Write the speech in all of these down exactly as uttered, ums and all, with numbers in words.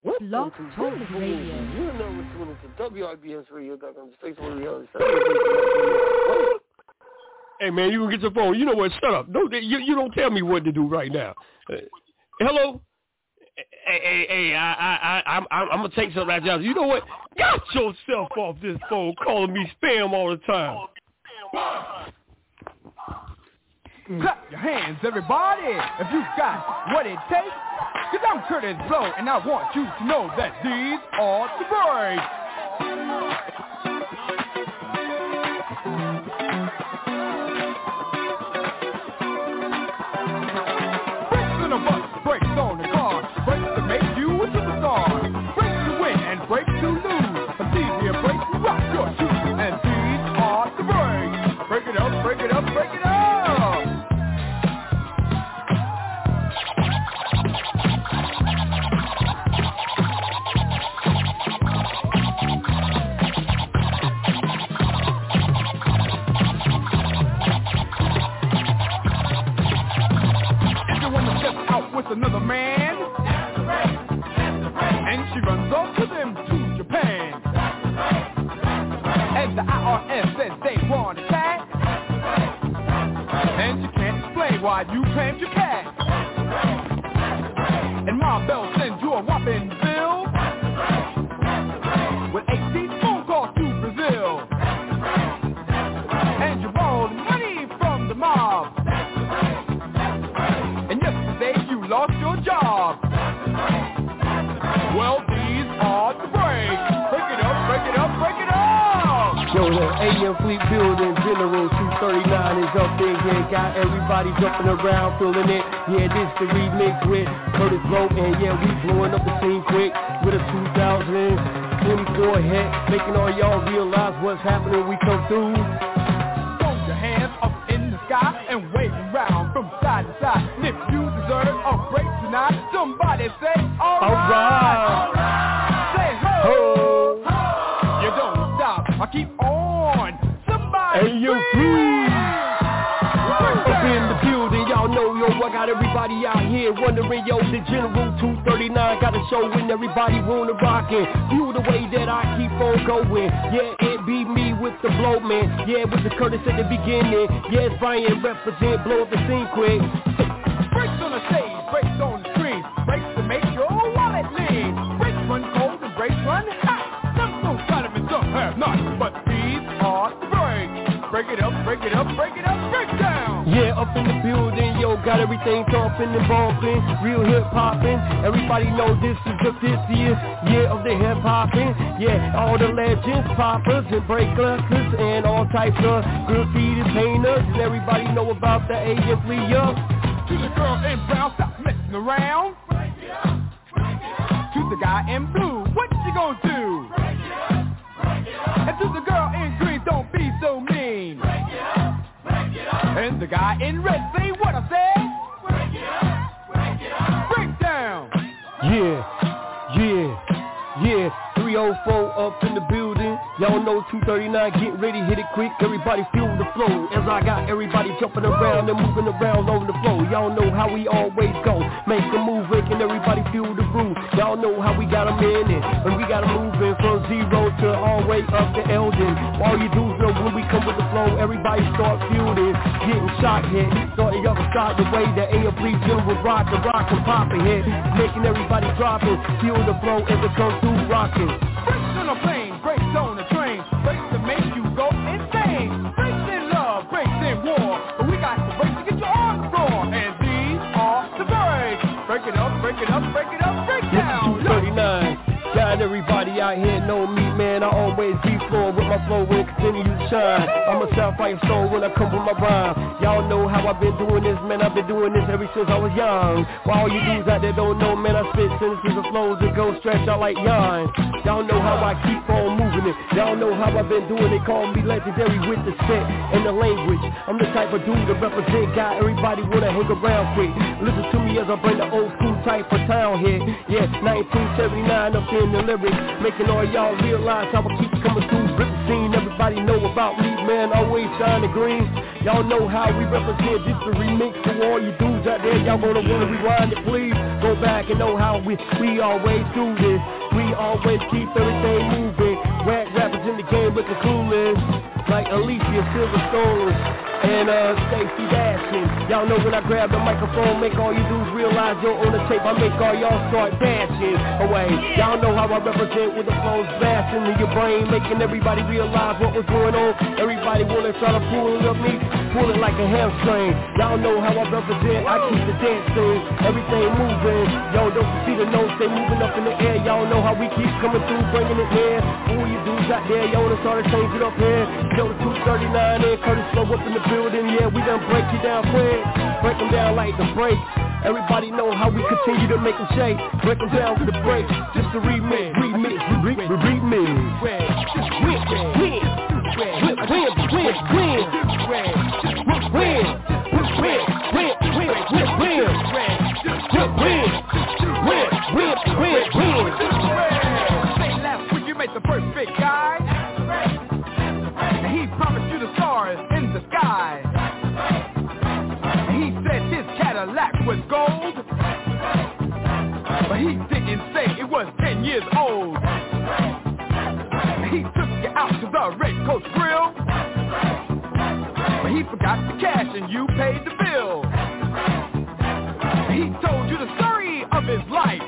Blog Talk Radio. You know what's tuning to W I B S Radio dot com. Space one reality. Hey man, you can get your phone. You know what? Shut up. Don't you, you don't tell me what to do right now. Uh, hello. Hey, hey, hey! I, I, I, I'm, I'm gonna take some right now. You know what? Got yourself off this phone, calling me spam all the time. Clap your hands, everybody, if you got what it takes. Cause I'm Curtis Blow, and I want you to know that these are the breaks. Breaks on the bus, breaks on the car, breaks to make you a superstar, breaks to win and breaks to lose. It's easier breaks to rock your shoes, and these are the breaks. Break it up, break it up, break it up. Another man, that's the break, that's the break. And she runs off to them to Japan. That's the break, that's the break. And the I R S says they want a cat. That's the break, that's the break. And you can't explain why you claimed your cat. That's the break, that's the break. And Mom Bell sends you a whopping bill. That's the break, that's the break. With eighteen phone calls to Brazil. That's the break, that's the break. And you borrowed money from the mob. That's the break, that's the break. And yesterday you lost your job. Well, these are the breaks. Break it up, break it up, break it up. Yo, the A M Fleet Building General two thirty-nine is up there. Yeah, got everybody jumping around, feeling it. Yeah, this the remix with Curtis Blow, and yeah, we blowing up the scene quick with a two thousand twenty-four hit, making all y'all realize what's happening. We come through. Throw your hands up in the sky and wave around from side to side. And if you deserve a break tonight, somebody say, all right. All right. All right. Say ho. Ho. Ho. You don't stop. I keep on. Somebody hey, you scream. Up in the building, y'all know, yo, I got everybody out here wondering, yo, the General two thirty-nine got a show and everybody wanna rock it. Feel the way that I keep on going. Yeah, it be me with the blow, man. Yeah, with the Curtis at the beginning. Yeah, it's Brian represent, blow up the scene quick. Breaks on the stage, breaks on the screen, breaks to make your wallet lean. Breaks run cold and breaks run hot. Some don't got them and some have not, but these are the breaks. Break it up, break it up, break it up, break down. Yeah, up in the building, yo, got everything thumping and bumping, real hip hopping. Everybody know this is the fiftieth year of the hip hopping. Yeah, all the legends, poppers and breakers and all types of graffiti painters. And everybody know about the A M Fleet up. To the girl in brown, stop messing around. Break it up, break it up. To the guy in blue, what you gonna do? Break it up, break it up. And to the girl in green, don't be so mean. Break it up, break it up. And the guy in red, say what I said. Break it up, break it up. Break down. Yeah, yeah, yeah. three oh four up in the building. Y'all know two thirty-nine, get ready, hit it quick. Everybody feel the flow as I got everybody jumping around and moving around on the floor. Y'all know how we always go. Make a move, making everybody feel the groove. Y'all know how we got them in it. And we got them moving from zero to all the way up to Eldon. All you do is know when we come with the flow, everybody start feeling, getting shot hit. Starting up and start the way that A M Fleet General rock the rock and popping hit. Making everybody dropping, feel the flow as it comes through rocking. Breaks on a plane, breaks on a train, breaks to make you go insane. Breaks in love, breaks in war, but we got the breaks to get you on the floor. And these are the breaks. Break it up, break it up, break it up, break down. two thirty-nine, got everybody out here know me, man. I always be flowing with my flow and continue to shine. I'm a Southfight soul when I come with my rhyme. Y'all know how I've been doing this, man. I've been doing this ever since I was young. While all you dudes out there don't know, man, I spit sentences and flows that go stretch out like yarn. Y'all know how I keep on moving it. Y'all know how I've been doing it. Call me legendary with the set and the language. I'm the type of dude to represent, got everybody wanna hang around quick. Listen to me as I bring the old school type of town here. Yeah, nineteen seventy-nine up in the lyrics, making all y'all realize how I keep coming through. Rip the scene, everybody know about me, man. Always shining green. Y'all know how we represent. This the remix to all you dudes out there. Y'all gonna wanna rewind it, please. Go back and know how we we always do this. We always keep everything moving. Rap rappers in the game with the coolest, like Alicia Silverstone and uh Stacey Dashing. Y'all know when I grab the microphone, make all you dudes realize you're on the tape. I make all y'all start dashing away. Y'all know how I represent with the flows blasting in your brain, making everybody realize what was going on. Everybody wanna try to pull it up me, pull it like a hamstring. Y'all know how I represent. I keep the dance scene, everything moving. Yo, don't you see the notes? They moving up in the air. Y'all know how we keep coming through, bringing it there. All you dudes out there, y'all wanna start to change it up here. Yo, the two thirty-nine and Curtis Flow up in the building. Yeah, we done break you down quick. Break them down like the break. Everybody know how we continue to make them shake. Break them down with the break. Just a remix, remix, remix, remix. Win, win, win, win, win, win, win, win, win, win, win, win, win. Say last week you made the perfect guy, and he promised you the stars in the sky. He said his Cadillac was gold, but he didn't say it was ten years old. He took you out to the Red Coast Grill, but he forgot the cash and you paid the bill. He told you the story of his life,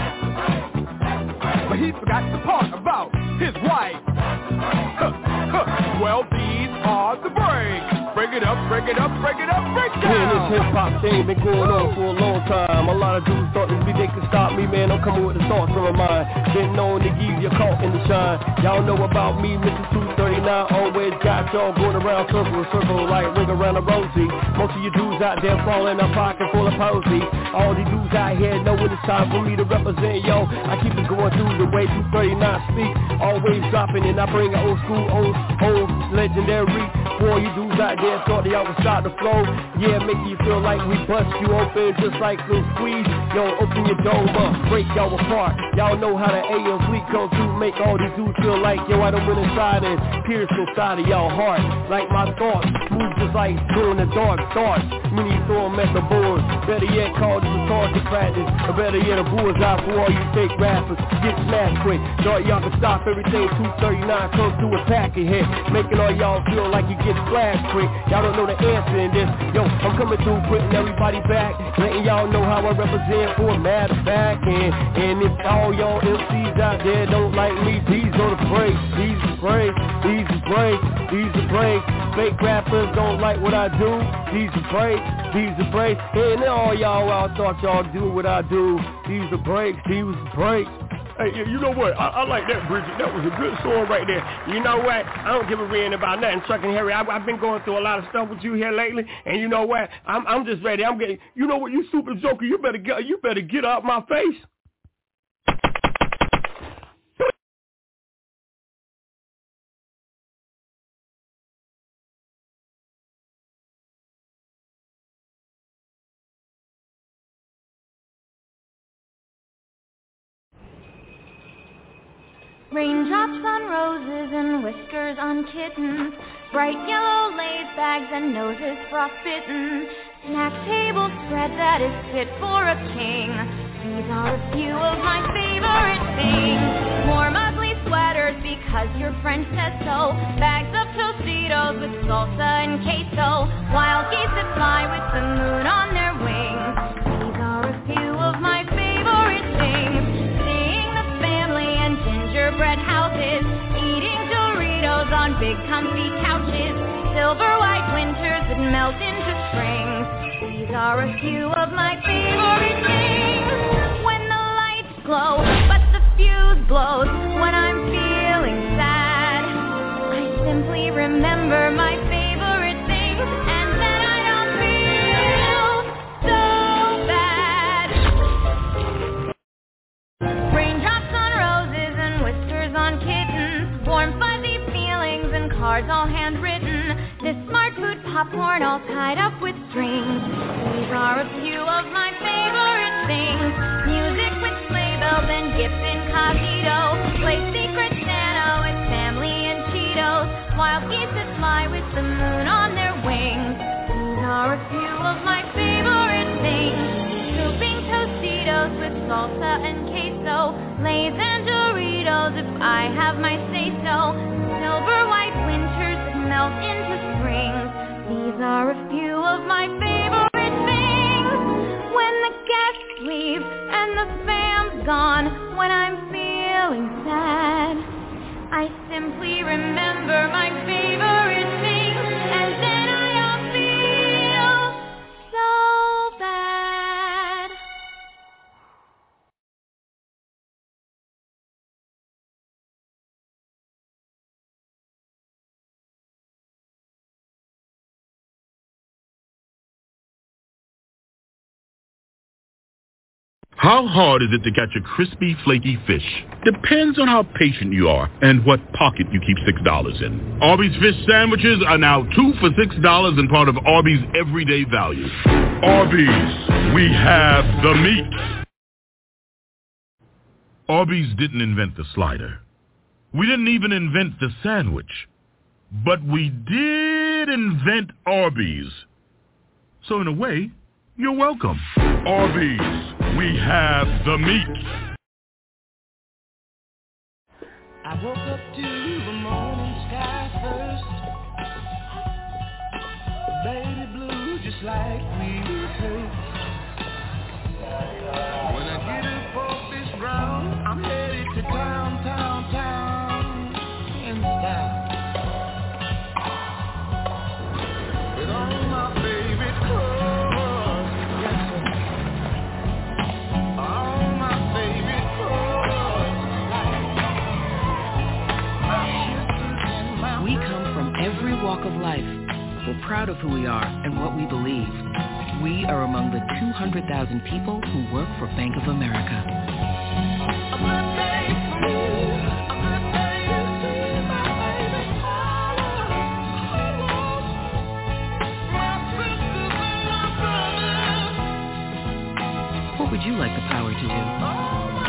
but he forgot the part about his wife. Huh, huh. Well, these are the breaks. Break it up, break it up, break it up, break it down. Man, this hip-hop thing been going on for a long time. A lot of dudes thought maybe they could stop me, man. I'm coming with the thoughts from my mind. Been known to give you caught in the shine. Y'all know about me, Mister two thirty-nine. Always got y'all going around circle in circle like ring around a rosy. Most of you dudes out there falling a pocket full of posy. All these dudes out here know when it's time for me to represent, yo. I keep it going through the way two thirty-nine speak. Always dropping and I bring an old school, old, old legendary. For you dudes out there thought y'all would start the flow. Yeah, making you feel like we bust you open just like little squeeze. Yo, open your dome up, break y'all apart. Y'all know how the A L we come through, make all these dudes feel like, yo, I done went inside and pierced inside of y'all heart. Like my thoughts, move just like doing the dark thoughts. Many you throw them at the board. Better yet, call this a target practice. Or better yet, a bullseye for all you fake rappers. Get smashed quick. Thought y'all can stop everything. two thirty-nine come through a packet hit, making all y'all feel like you get splashed quick. Y'all don't know the answer in this. Yo, I'm coming through, putting everybody back, letting y'all know how I represent for a matter of fact. And, and if all y'all M Cs out there don't like me, these are the breaks, these are breaks, these are breaks, these are breaks. Fake rappers don't like what I do, these are breaks, these are breaks. And all y'all out thought y'all do what I do, these are breaks, these are breaks. Hey, you know what? I, I like that, Bridget. That was a good song right there. You know what? I don't give a ream about nothing, Chuck and Harry. I, I've been going through a lot of stuff with you here lately, and you know what? I'm, I'm just ready. I'm getting. You know what? You super joker. You better get. You better get out my face. Raindrops on roses and whiskers on kittens, bright yellow lace bags and noses frostbitten, snack table spread that is fit for a king. These are a few of my favorite things. Warm ugly sweaters because your friend says so, bags of Tostitos with salsa and queso, wild geese that fly with the moon on their wings. These are a few of my favorite things. Gingerbread houses, eating Doritos on big comfy couches, silver white winters that melt into springs. These are a few of my favorite things. When the lights glow, but the fuse blows, when I'm feeling sad, I simply remember my favorite things, and then I don't feel so bad. Raindrops on roses and whiskers on kittens, warm fuzzy feelings and cards all handwritten, this smart food popcorn all tied up with strings. These are a few of my favorite things. Music with sleigh bells and gifts incognito, play Secret Santa with family and Cheetos, wild geese that fly with the moon on their wings. salsa and queso, Lay's and Doritos if I have my say-so, silver white winters that melt into springs. These are a few of my favorite things. When the guests leave and the fam's gone, when I'm feeling sad, I simply remember my favorite things, and then I don't feel so bad. How hard is it to catch a crispy, flaky fish? Depends on how patient you are and what pocket you keep six dollars in. Arby's fish sandwiches are now two for six dollars and part of Arby's everyday value. Arby's, we have the meat. Arby's didn't invent the slider. We didn't even invent the sandwich. But we did invent Arby's. So in a way, you're welcome. Arby's, we have the meat. I woke up to the morning sky first. Baby blue just like we rehearsed. When I get up off this ground, I'm headed to town, town, town in style. With all my favorite clothes, yes sir. All my favorite clothes. We come from every walk of life. We're proud of who we are and what we believe. We are among the two hundred thousand people who work for Bank of America. What would you like the power to do?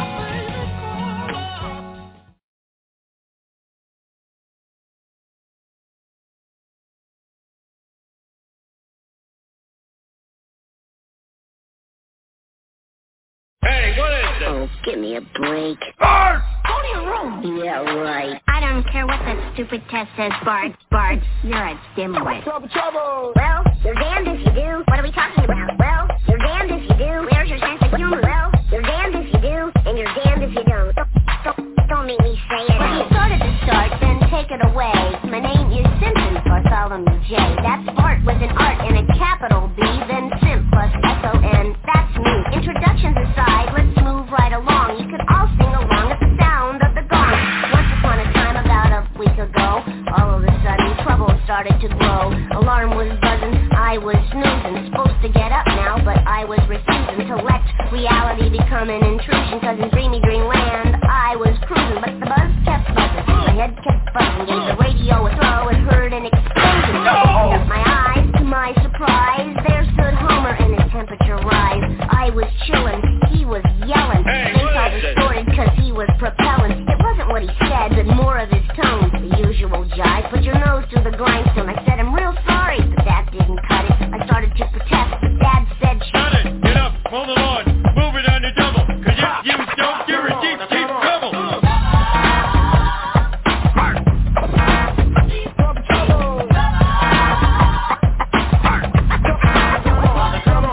Hey, what is it? Oh, give me a break. Bart! Go to your room. Yeah, right. I don't care what that stupid test says, Bart. Bart, you're a dimwit. Trouble, trouble. Well, you're damned if you do. What are we talking about? Well, you're damned if you do. Where's your sense of humor? Well, you're damned if you do, and you're damned if you don't. Don't, don't, don't make me say it. Well, you started to start, then take it away. My name is Simpson Bartholomew J. That's Bart with an art and a capital B, then Simp plus S O N. That's me. Introductions aside, let's move right along. You could all sing along at the sound of the gong. Once upon a time, about a week ago, all of a sudden trouble started to grow. Alarm was buzzing, I was snoozing. Supposed to get up now, but I was refusing to let reality become an intrusion. Cause in dreamy dreamland, I was cruising. But the buzz kept buzzing, my head kept buzzing. Gave the radio a throw and heard an explosion. No! My eyes, to my surprise, there stood Homer and his temperature rise. I was chilling, he was yelling. Hey, they saw distorted cause he was propelling. It wasn't what he said, but more of his tone. The usual jive, put your nose through the grindstone. I said, I'm real sorry, but that didn't cut it. I started to protest, but Dad said, Shut it! Get up! Hold the line! Move it on the double! Cause if you don't, you're in deep, deep trouble!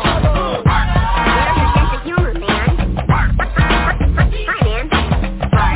Where's your sense of humor, man? Hi, man. Bart.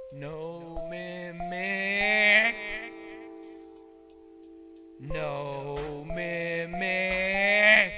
No mimic. No mimic.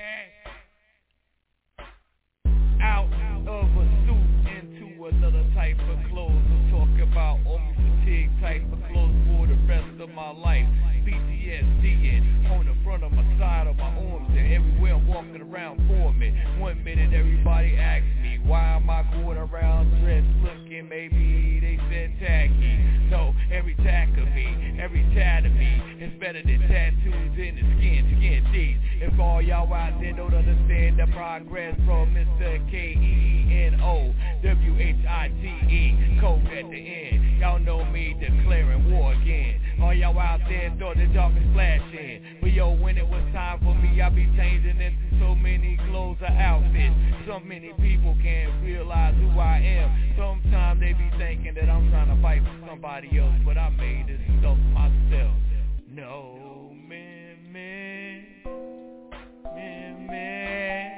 Out of a suit into another type of clothes. I'm talking about army fatigue type of clothes for the rest of my life. P T S D on the front of my side of my arms and everywhere I'm walking around for me. One minute everybody asks me, why am I going around dressed looking maybe they said tacky? No, every tack of me, every tat of me is better than tattoos in the skin, skin deep. If all y'all out there don't understand the progress from Mister K E N O W H I T E, code at the end. Y'all know me declaring war again. All y'all out there thought the dark was flashing, but yo, when it was time for me, I be changing into so many clothes or outfits. So many people can't realize who I am. Sometimes they be thinking that I'm trying to fight for somebody else, but I made this stuff myself. No, man, man, man, man.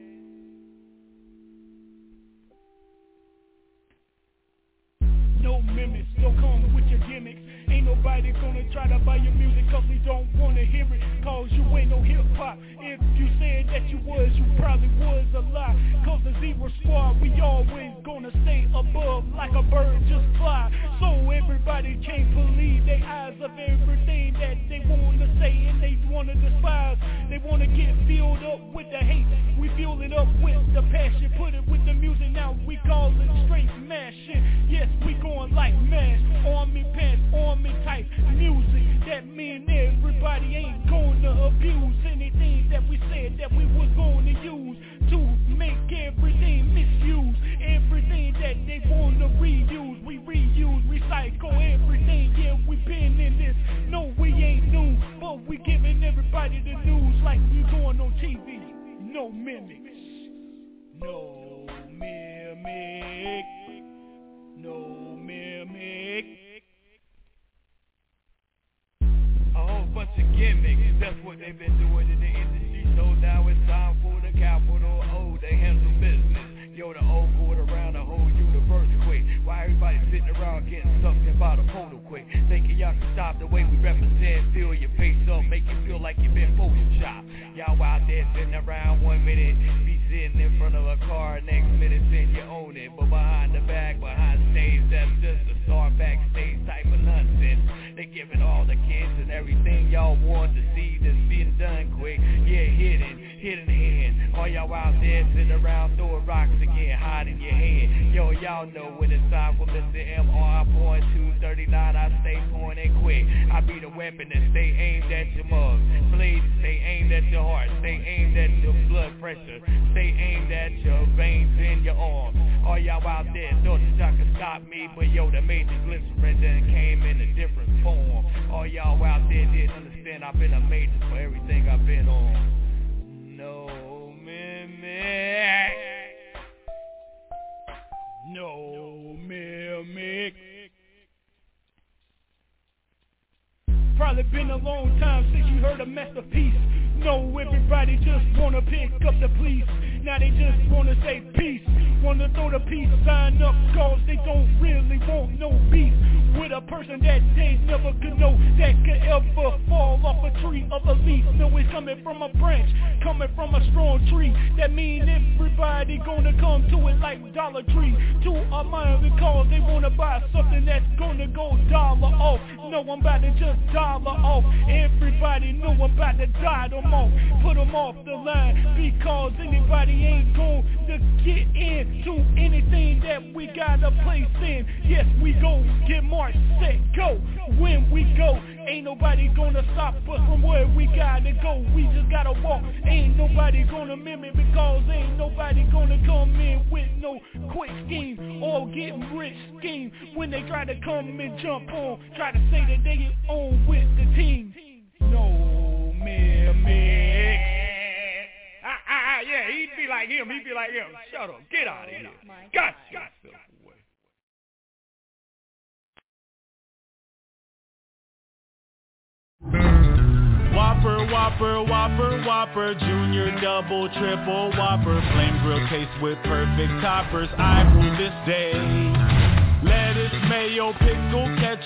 No mimics, don't come with your gimmicks. Ain't nobody gonna try to buy your music cause we don't wanna hear it. Cause you ain't no hip hop. If you said that you was, you probably was a lie. Cause the Zebra Squad, we always gonna stay above like a bird just fly. So everybody can't believe their eyes of everything that they wanna say and they wanna despise. They wanna get filled up with the hate. We fuel it up with the passion. Put it with the music, now we call it straight mashing. Yes, we going like mash. Army pants, army type music. That mean everybody ain't gonna abuse anything that we said that we was gonna use to make everything misuse. Everything that they wanna reuse, we reuse, recycle everything. Yeah, we been in this. No, we ain't new, but we giving everybody the news like we going on T V. No mimics. No mimic. No mimic. A whole bunch of gimmicks, that's what they've been doing in the industry. So now it's time for the capital O to handle business. Yo, the O going around the whole universe quick. Why everybody sitting around getting something about a photo quick? Thinking y'all can stop the way we represent. Fill your face up, make you feel like you've been photoshopped. Y'all out there sitting around one minute, be sitting in front of a car, next minute saying you own it. But behind the back, behind stage, that's just a star backstage type of nonsense. They giving all the kids and everything y'all want to see that's being done quick. Yeah, hidden, hidden hand. All y'all out there sitting around throwing rocks again, hiding your hand. Yo, y'all know when it's time for Mister M R point two thirty-nine, I stay pointing quick. I be the weapon that stay aimed at your mug. Blades stay aimed at your heart, stay aimed at your blood pressure, stay aimed at your veins in your arms. All y'all out there thought that y'all could stop me, but yo, the major glycerin then came in a different form. All y'all out there didn't understand I've been a major for everything I've been on. No mimic. No mimic. Probably been a long time since you heard a masterpiece. No, everybody just wanna pick up the police. Now they just wanna say peace. Wanna throw the peace sign up cause they don't really want no beef with a person that they never could know, that could ever fall off a tree of a leaf. No, it's coming from a branch, coming from a strong tree. That mean everybody gonna come to it like Dollar Tree. To a mind because they wanna buy something that's gonna go dollar off. No, I'm about to just dollar off. Everybody know I'm about to die them off. Put them off the line because anybody ain't going to get into anything that we got a place in. Yes, we go get march, set, go. When we go, ain't nobody gonna stop us from where we gotta go. We just gotta walk. Ain't nobody gonna mimic because ain't nobody gonna come in with no quick scheme or getting rich scheme. When they try to come and jump on, try to say that they get on with the team. No mimic. Ah, ah, ah, yeah, he'd be like him, he'd be like him. Shut up, get out of here. Got yourself away. Whopper, Whopper, Whopper, Whopper, Junior, Double, Triple, Whopper, Flame Grill case with perfect toppers, I rule this day. Lettuce, mayo,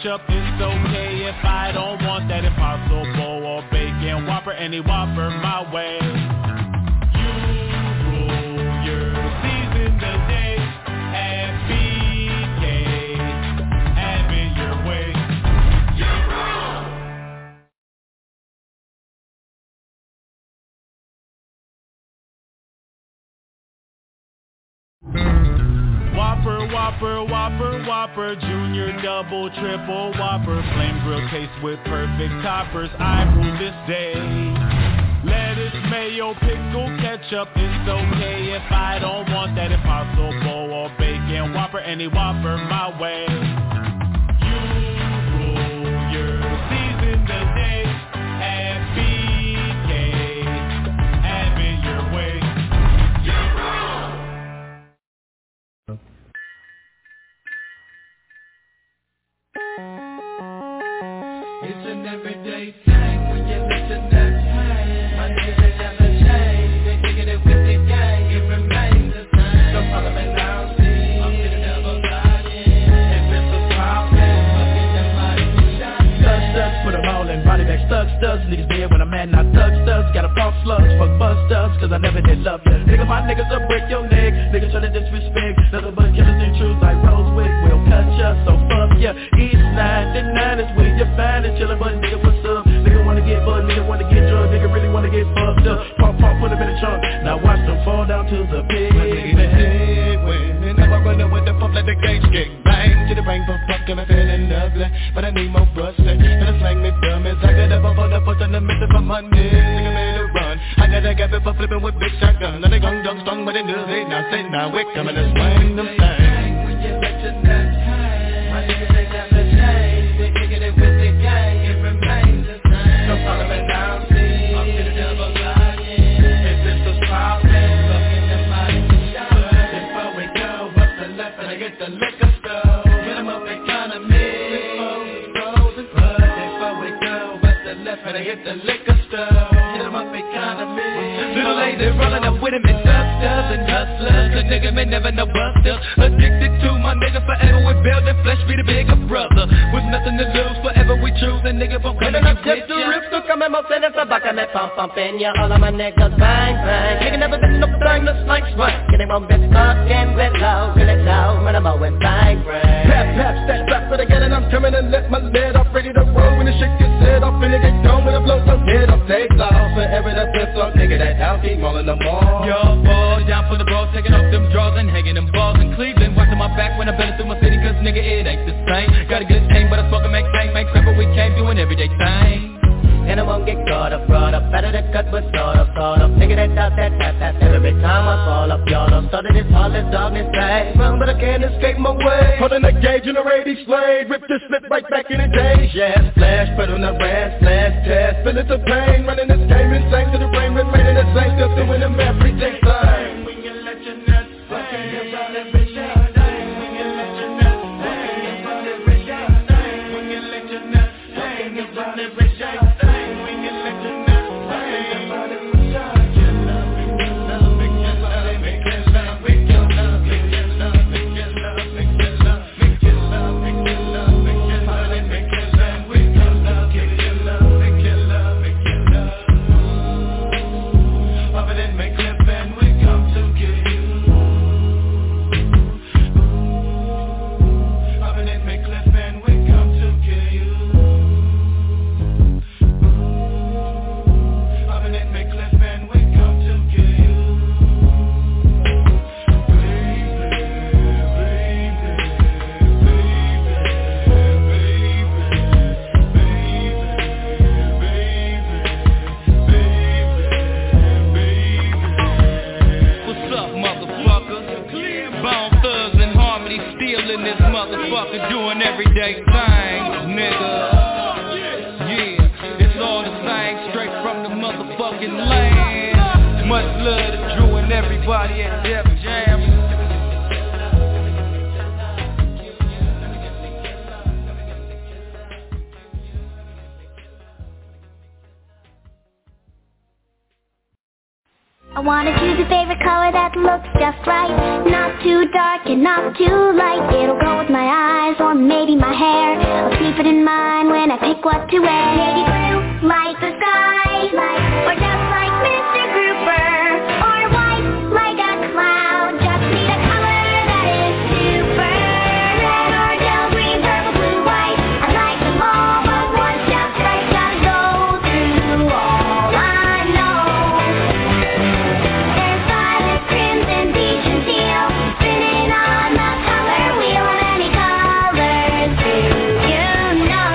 ketchup. It's okay if I don't want that Impossible or bacon Whopper, any Whopper my way. You rule your season today at B K. Have it your way. You rule. Whopper, Whopper, Whopper, Whopper, Junior, Double, Triple, Whopper, Flame Grill taste with perfect toppers. I rule this day. Lettuce, mayo, pickle, ketchup. It's okay if I don't want that Impossible or bacon Whopper, any Whopper my way. You rule your season today at B K. Have it your way. You rule. It's an everyday thing when you listen to that pain. My niggas never change, they kicking it with the gang, it remains the same. Don't follow me now, see, I'm to the devil side, yeah. If it's a problem, look at that body shot. Studs, studs, put them all in, body back studs, studs. Niggas dead when I'm mad, not thug studs. Gotta false slugs, fuck bust studs, cause I never did love you. Nigga, my niggas will break your neck, niggas try to disrespect. Nothing but killers and truth like Rosewick, we'll cut ya, so fuck ya. East ninety-nine is where you find it, chillin', but nigga, what's up? Nigga wanna get butt, nigga wanna get drunk, nigga really wanna get fucked up. Pop, pop, put him in the trunk, now watch them fall down to the pit. My nigga, the dead when, and now I run up with the pump like the gauge kick. Bang, to the brain for fucking, I'm feeling ugly, but I need more rusty. Gonna slang me dumb as I got up on the foot and the middle of my money. Nigga made a run, I got a gap for flipping with big shotgun. Now they gon' dumb strong, but they do they not say now we're coming to swing them things. When you let your nuts hang, my niggas ain't never changed. They kicking it with the gang, it remains the same. Don't follow me now, see, I'm to the double line, yeah. If it's a problem, look in the body shot. Before we go up the left and I get the liquor store. Get 'em up economy. Before we go up the left and I get the liquor store. Get 'em up economy. Little lady rolling up with him and dusters and hustlers. The nigga may never know buster. Addicted to my nigga forever. We building flesh, be the bigger brother. With nothing to lose, forever we choose. A nigga from coming up just to rip. So come and send us a back and let pump pump in ya. All of my niggas bang bang. Nigga never been no blind, no like swine. Getting wrong, bitch, fucking with low. Feel it low, when I'm mowing bang bang. Pap, pap, stack back for the get and I'm coming and let my lid off. Ready to roll when the shit gets set off. And it get gone when I blow some head off. Take off forever that piss off. Nigga that down, keep mauling them all. Yo, boy, down for the ball, taking off them draws and hanging them balls in Cleveland. Watching my back when I been through my city, cause nigga it ain't the same. Got a good aim, but I fucking make bang, make crap, but we came doing everyday thing. And I won't get caught up, brought up, better to cut but sort of, sort of. Nigga that out, that, that, that, every time I fall up, y'all done started this all this darkness day. Run, but I can't escape my way. Holding a gauge in a radio slave, rip this slip right back in the days. Yeah, splash, put on the red, slash, test, feeling the pain, running this game insane to the brain, remaining the same, still doing them everyday thing. When you let your nuts fucking your body bitch out. When you let your nuts fucking your body bitch out. When you let your nuts fucking your body bitch out. I wanna choose a favorite color that looks just right. Not too dark and not too light. It'll go with my eyes or maybe my hair. I'll see for pick what to wear. Navy blue, like the sky, or just like Mister Grouper, or white, like a cloud. Just need a color that is super. Red, orange, yellow, green, purple, blue, white. I like them all, but one's just right. Gotta go through all I know. There's violet, crimson, peach, and teal, spinning on the color wheel. And any colors do you know?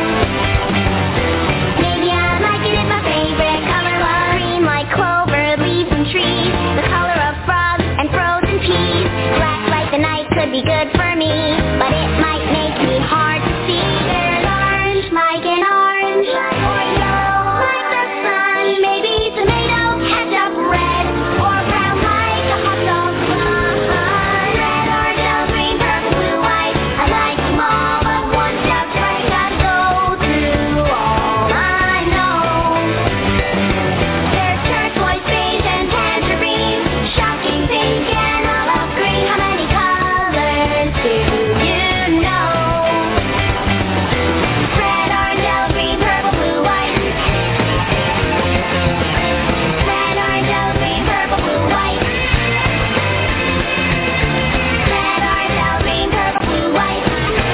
Maybe I like it if my favorite color was green, like clover, leaves, and trees. The color of frogs and frozen peas. Black like the night could be good for me, but it might make me hard to see. There's orange, like an orange, or yellow, like the sun. Maybe tomato, ketchup, red, or brown, like a hot dog bun. Red, orange, yellow, green, purple, blue, white. I like them all, but one's just right. Gotta go through all I know. There's turquoise, beige, and tangerine, shocking pink and olive green. How many colors do you know? Red, orange, yellow, green, purple, blue, white. Red, orange, yellow, green, purple, blue, white. Red, orange, yellow, green, purple, blue, white.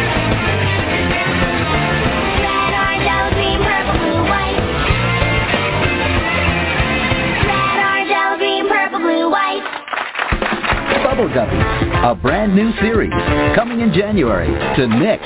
Red, orange, yellow, green, purple, blue, white. Red, orange, yellow, green, purple, blue, white. Bubble Guppies, a brand new series, coming in January to Nick.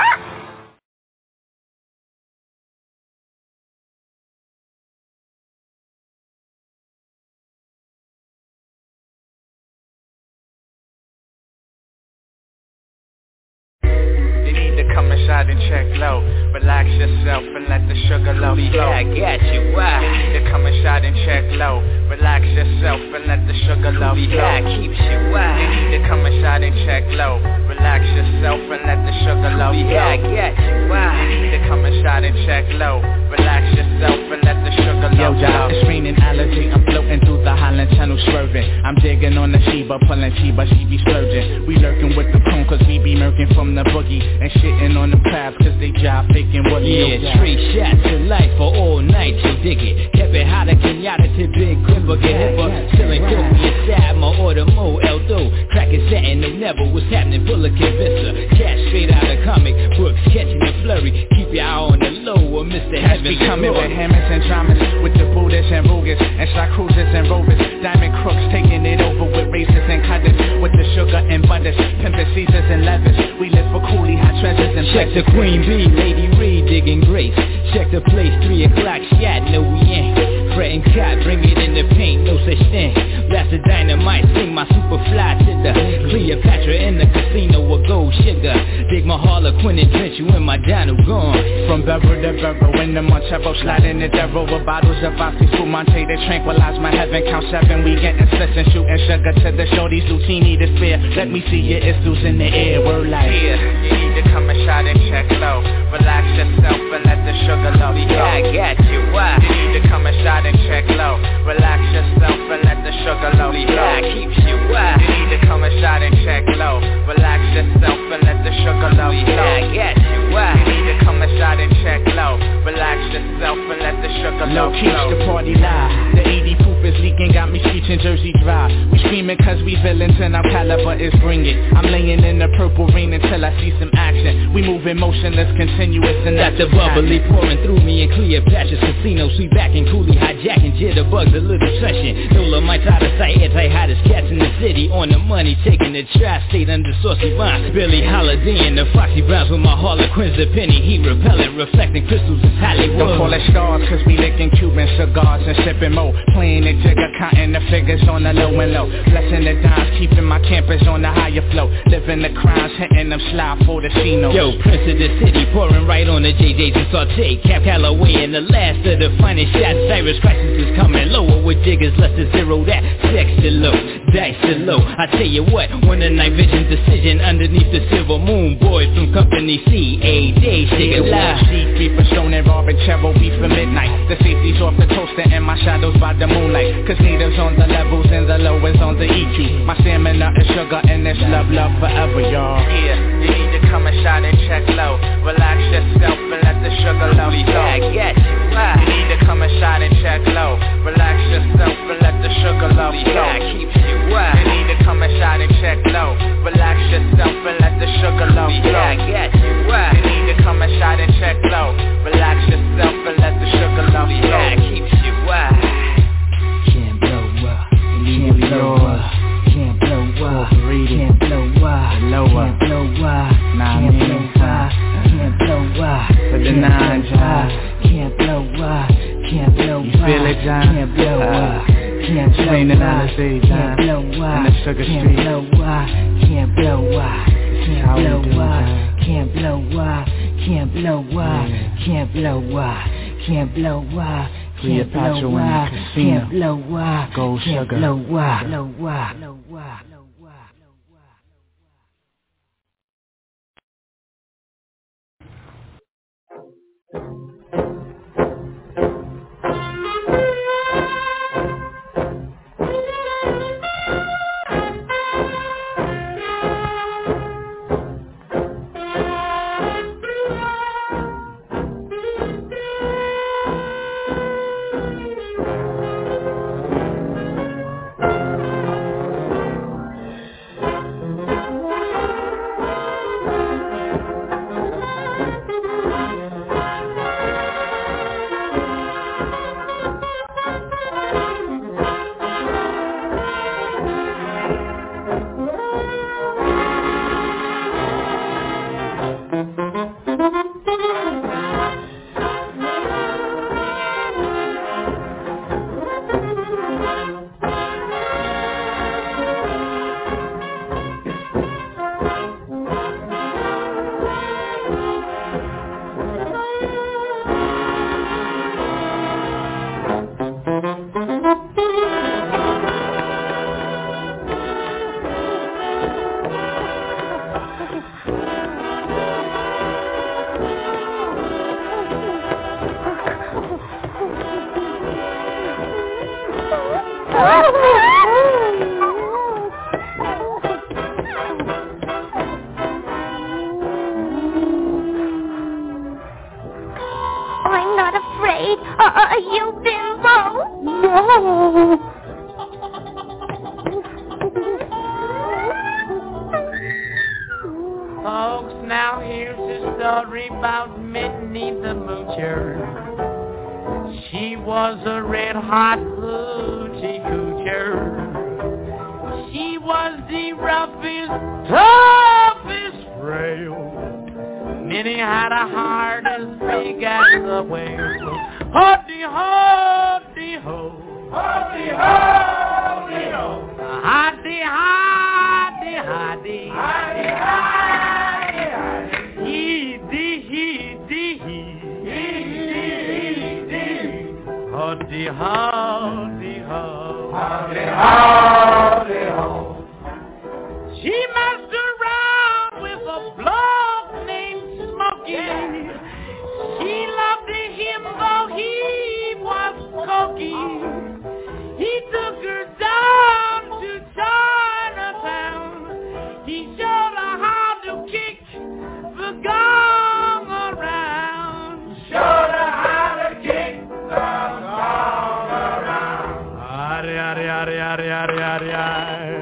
You need to come inside and check low. Relax yourself and let the sugar love flow. Yeah, I got you. Why? You need to come inside and check low. Relax yourself and let the sugar love flow. Yeah, keeps you. Why? You need to come inside and check low. Relax yourself and let the sugar love flow. Yeah, I got you. Why? You need to come inside and check low. Relax yourself and let the sugar Yo, love Doc, flow. it's raining allergy. I'm floating through the Highland Channel swerving. I'm digging on the Sheba, pulling Sheba, she be splurging. We lurking with the coon cause we be murking from the boogie. And shitting on the crabs cause they job faking what Yeah, three shots of life for all night, you dig it. Kept it hotter, Kenyatta to big gripper, get hipper. Still ain't dope, inside my order, mo, eldo. Crackin' satin, no never, what's happening, full of convincer. Cash straight out of comic books, catching the flurry. Keep your eye on the low, or Mister Has Heaven. be coming with hammers and dramas, with the Buddhas and Rugas, and shot cruisers and rovers. Diamond crooks taking it over with razors and cutters, with the sugar and butters, pimpin' Caesars and levers. We live for coolie, hot treasures and Check the pleasures. Queen Bee, Lady Reed, digging grace. Check the place, three o'clock shot, no we ain't. Fretting cot, bring it in the paint, no such thing. Blast the dynamite, sing my super fly to the Cleopatra in the casino with gold sugar. Dig my Harlequin and drench you in my Donald gone. From Beverly to Beverly, in the Montero, sliding the devil with bottles of Vodka, Spumante to tranquilize my heaven. Count seven, we getting sets and shooting sugar to the shorties, Lucini to spare. Let me see your issues in the air, we're like Yeah, you need to come inside and check low. Relax yourself and let the sugar love flow. Yeah, I got you. Why? You need to come inside and check low. Relax yourself and let the sugar love flow. Yeah, keeps you. Why? You need to come inside and check low. Relax yourself and let the sugar love flow. Yeah, I got you. Why? You need to come inside and check low. Relax yourself and let the sugar Low love keeps flow. the party live. The eighty proof is leaking, got me screeching Jersey dry. We screaming cause we villains and our caliber is bringing. I'm laying in the purple rain until I see some action. We moving motionless, continuous and Got that's the bubbly pouring through me in Cleopatra's casino. Sweet back and coolie, hijacking jitterbugs, a little session. Dolomite's out of sight, anti-hottest cats in the city. On the money, taking the tri-state under saucy vine. Billy Holiday and the Foxy Browns with my Harlequins, the penny heat repellent, reflecting crystals is Hollywood. Don't call it stars cause we licking Cuban cigars and sipping mo. Playing the jigger, counting the figures on the low and low. Blessing the dimes, keeping my campus on the higher flow. Living the crimes, hitting them slide for the Cino. Yo, Prince of the City, pouring right on the J J's and Saute. Cap Calloway and the last of the finest shots. Cyrus Crisis is coming lower with jiggers, less than zero that. Sex to low, dice to low. I tell you what, when the night vision decision underneath the silver moon. Boys from company C, A J, shake it live. Be for Stone and Robin Cheryl, be for midnight. The safety's off the toaster and my shadows by the moonlight. Cause natives on the levels and the lowest on the E Q. My stamina is sugar and it's love, love forever, y'all. Yeah, you need to come inside and check low. Relax yourself and let the sugar love with the nine, John. Can't blow up, can't blow up. You feel it, John? Can't blow up, can't blow up. Training on the sea, John. Can't blow up, in the Sugar can't Street. blow up, can't blow up. Can't blow up, can't blow up, can't blow up, can't blow up, can't blow up. Cleopatra in the casino. Can't blow up, Gold can't Sugar. blow up, blow up, blow up. I'm not afraid. Uh, uh, you bimbo? No. Folks, now here's a story about Minnie the Moocher. She was a red-hot hoochie coocher. She was the roughest, toughest frail. Minnie had a heart as big as a whale. Ho-dee-ho-dee-ho. Ho-dee-ho-dee-ho. Hi-dee-hi-dee-hi-dee. Hi-dee-hi-dee-hi-dee. Hee-dee-hee-dee-hee. Hee-dee-hee-dee. Ho-dee-ho-dee-ho. Ho-dee-ho-dee-ho. She messed around with a bloke named Smokey. She loved him though he was cokey. He took her down to Chinatown. He showed her how to kick the gong around. Showed her how to kick the gong around. Ari, ari, ari, ari, ari, ari, ari.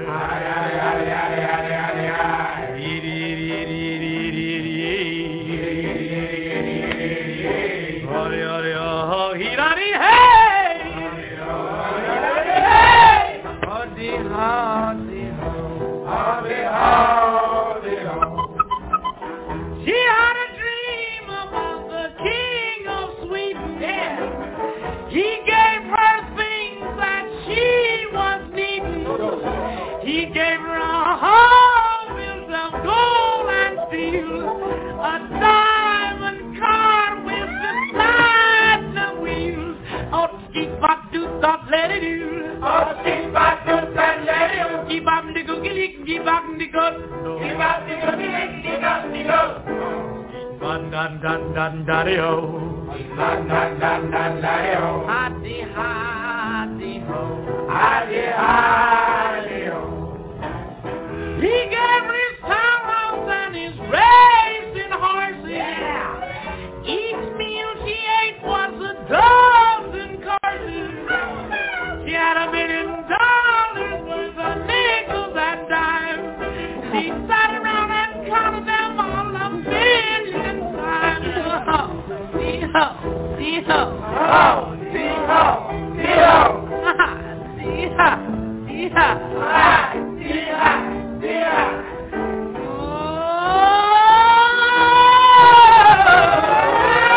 She had a dream about the king of Sweden. Yeah. He gave her things that she was needing. He gave her a whole built of gold and steel, a diamond car with the platinum wheels. Oh, keep back to stop, let it do. Oh, keep back to stop, let it do. Keep up the cookie, keep up the good. Keep up the cookie, keep up the good. Dun dun dun dun daddy ho. Dun dun dun dun daddy ho. Haddy haddy ho. Haddy haddy ho. He gave her his townhouse and his racing horses. Yeah. Each meal she ate was a dozen courses. She had a million dollars worth of nickels and dimes. She sat around and counted them all a million times. Oh, see-ho, see-ho. Oh, see-ho, see-ho. See-ha, see-ha. See-ha, see-ha. Oh!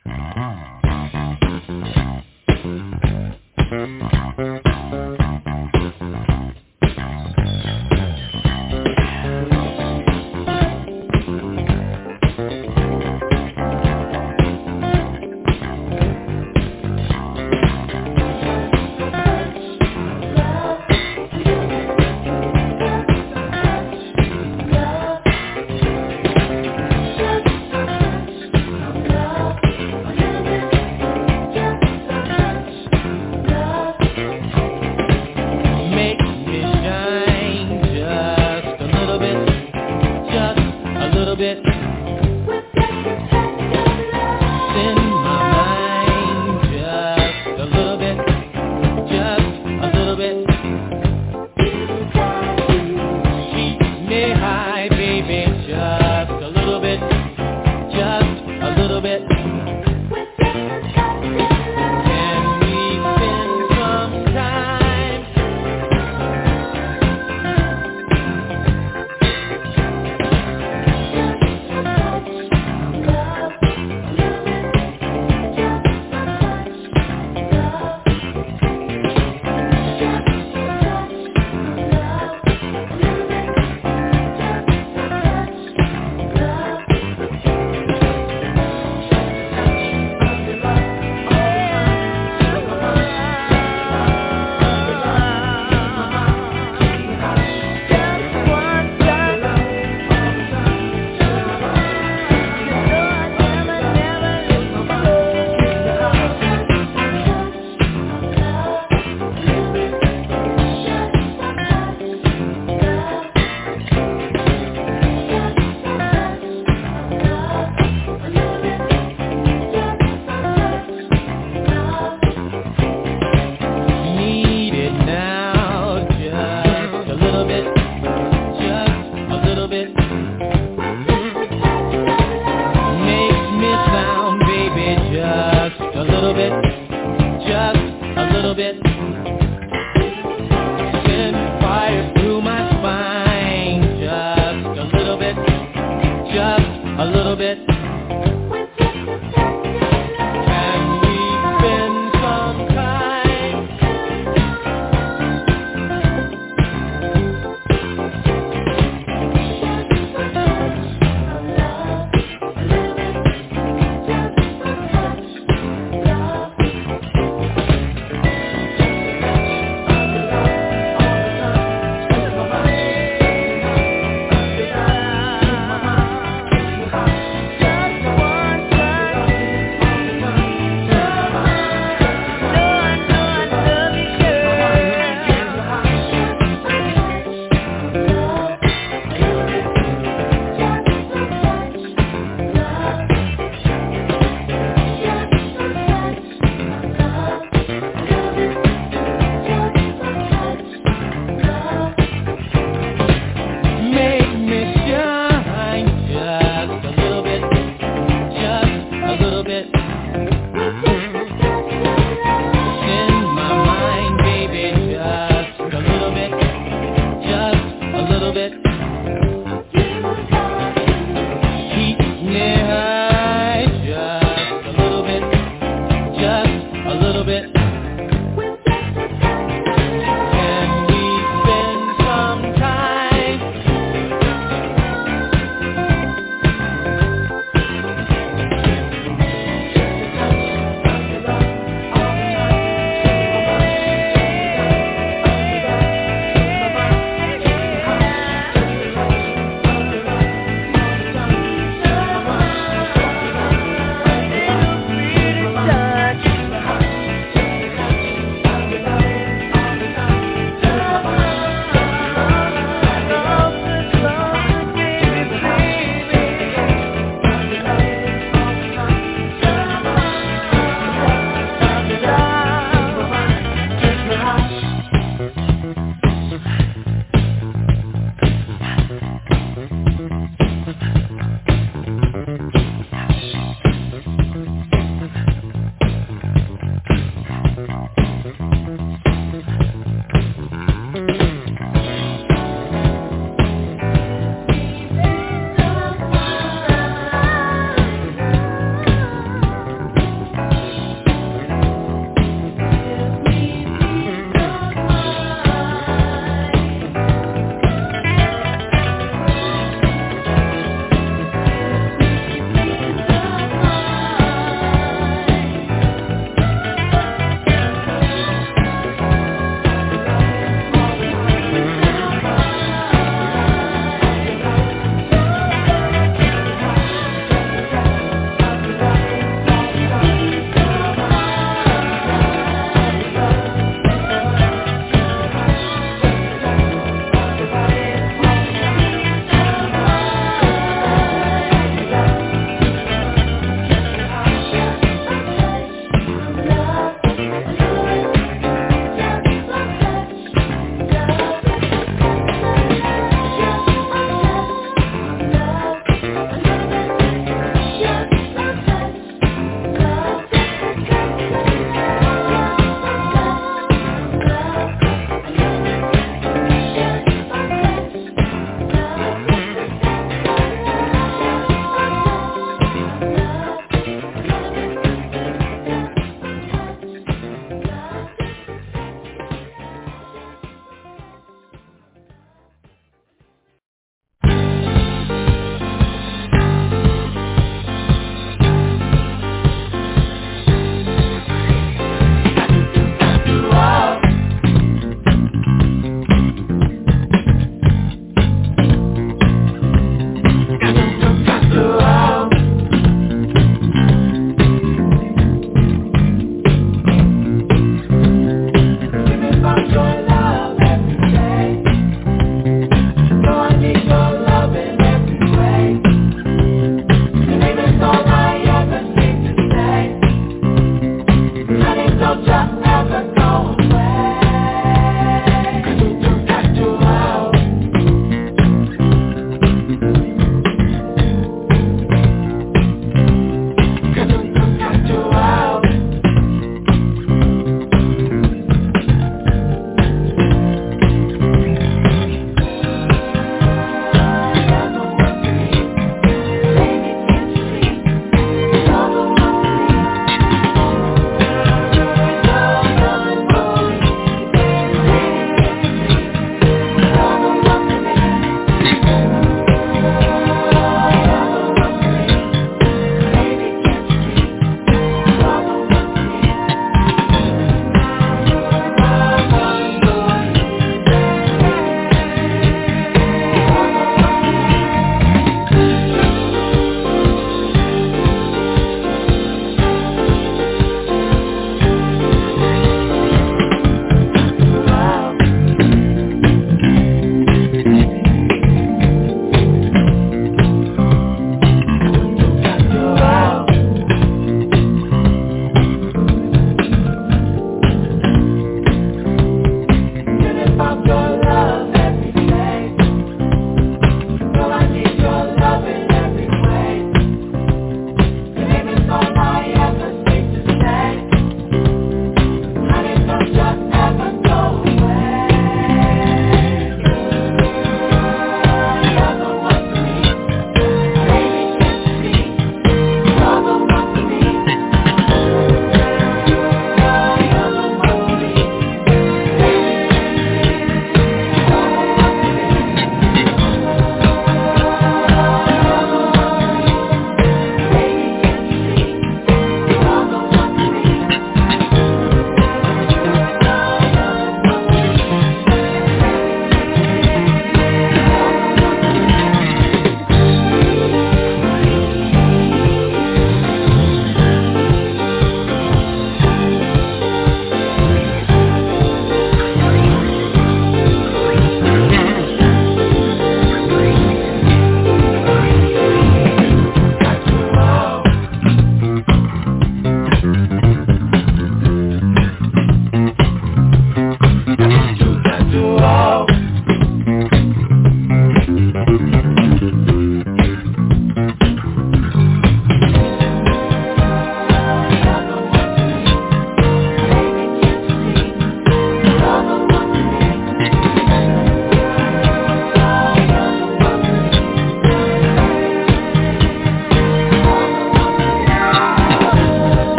Make me shine just a little bit.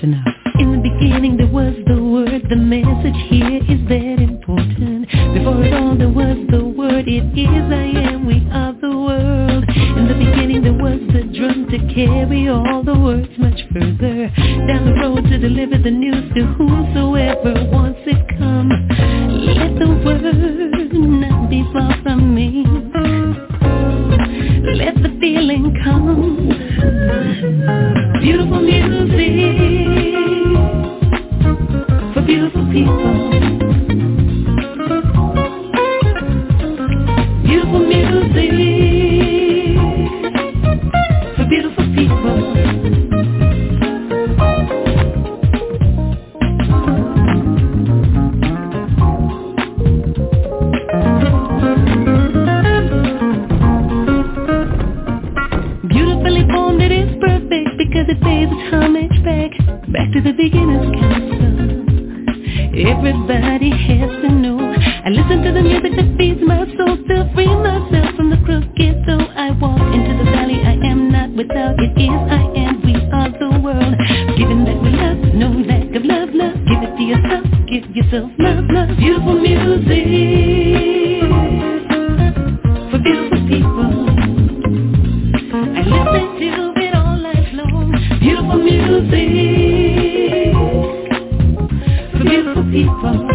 enough. In the beginning there was the word, the message here is that important. Before it all there was the word, it is I am, we are the world. In the beginning there was the drum to carry all the words much further down the road to deliver the news to whomsoever wants it come. Let the word not be far from me. Let the feeling come. Beautiful music for beautiful people. Beautiful music for beautiful people. Beautifully formed, it is perfect because it pays its homage back, back to the beginner's council. Everybody has to know. I listen to the music that feeds my soul to free myself from the crooked. So I walk into the valley. I am not without. It is I am. We are the world. Giving that we love, no lack of love, love. Give it to yourself. Give yourself love, love. Beautiful music for beautiful people. I listen to it all life long. Beautiful music for beautiful people.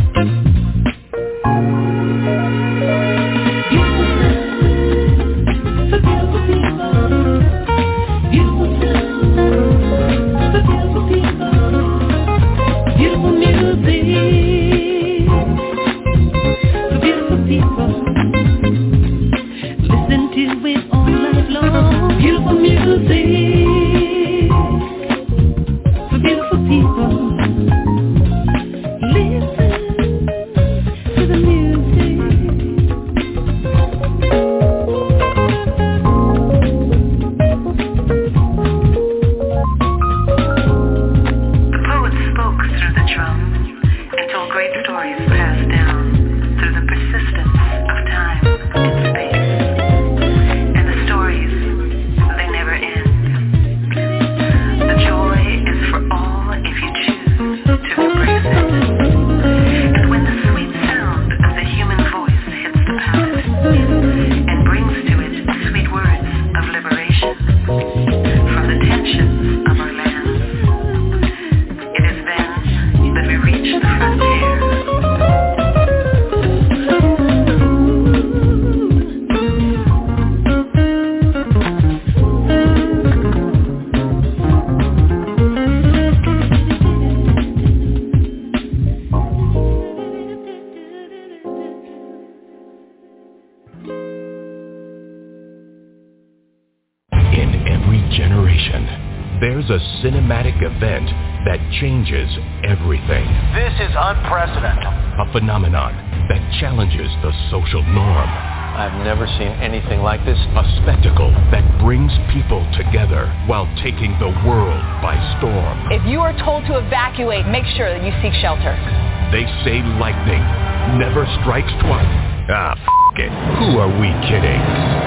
There's a cinematic event that changes everything. This is unprecedented. A phenomenon that challenges the social norm. I've never seen anything like this. A spectacle that brings people together while taking the world by storm. If you are told to evacuate, make sure that you seek shelter. They say lightning never strikes twice. Ah, f*** it. Who are we kidding?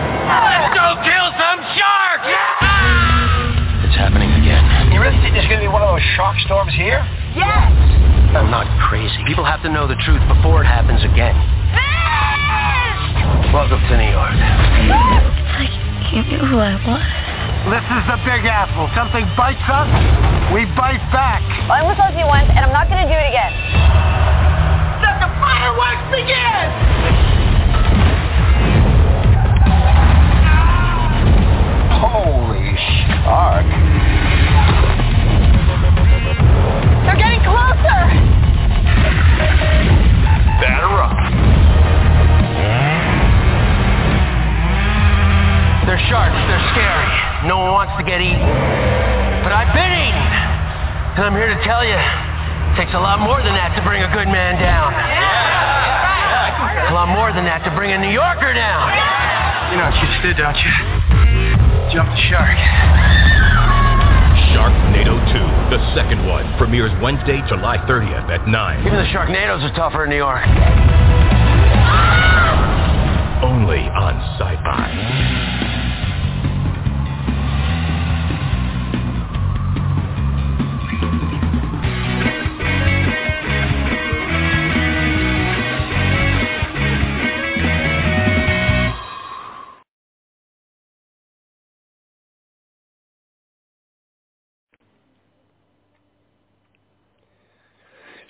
Let's go kill some sharks! Yeah! It's happening again. You really think there's going to be one of those shark storms here? Yes! I'm not crazy. People have to know the truth before it happens again. Fish! Welcome to New York. I can't be who I was. This is the Big Apple. Something bites us, we bite back. I was supposed to once, and I'm not going to do it again. Let the fireworks begin! Holy shark. They're getting closer! Batter up. They're sharks, they're scary. No one wants to get eaten. But I've been eaten! And I'm here to tell you, it takes a lot more than that to bring a good man down. Yeah. A lot more than that to bring a New Yorker down. You know what you just did, don't you? Jump the shark. Sharknado two, the second one, premieres Wednesday, July thirtieth at nine. Even the Sharknadoes are tougher in New York. Only on Sci-Fi.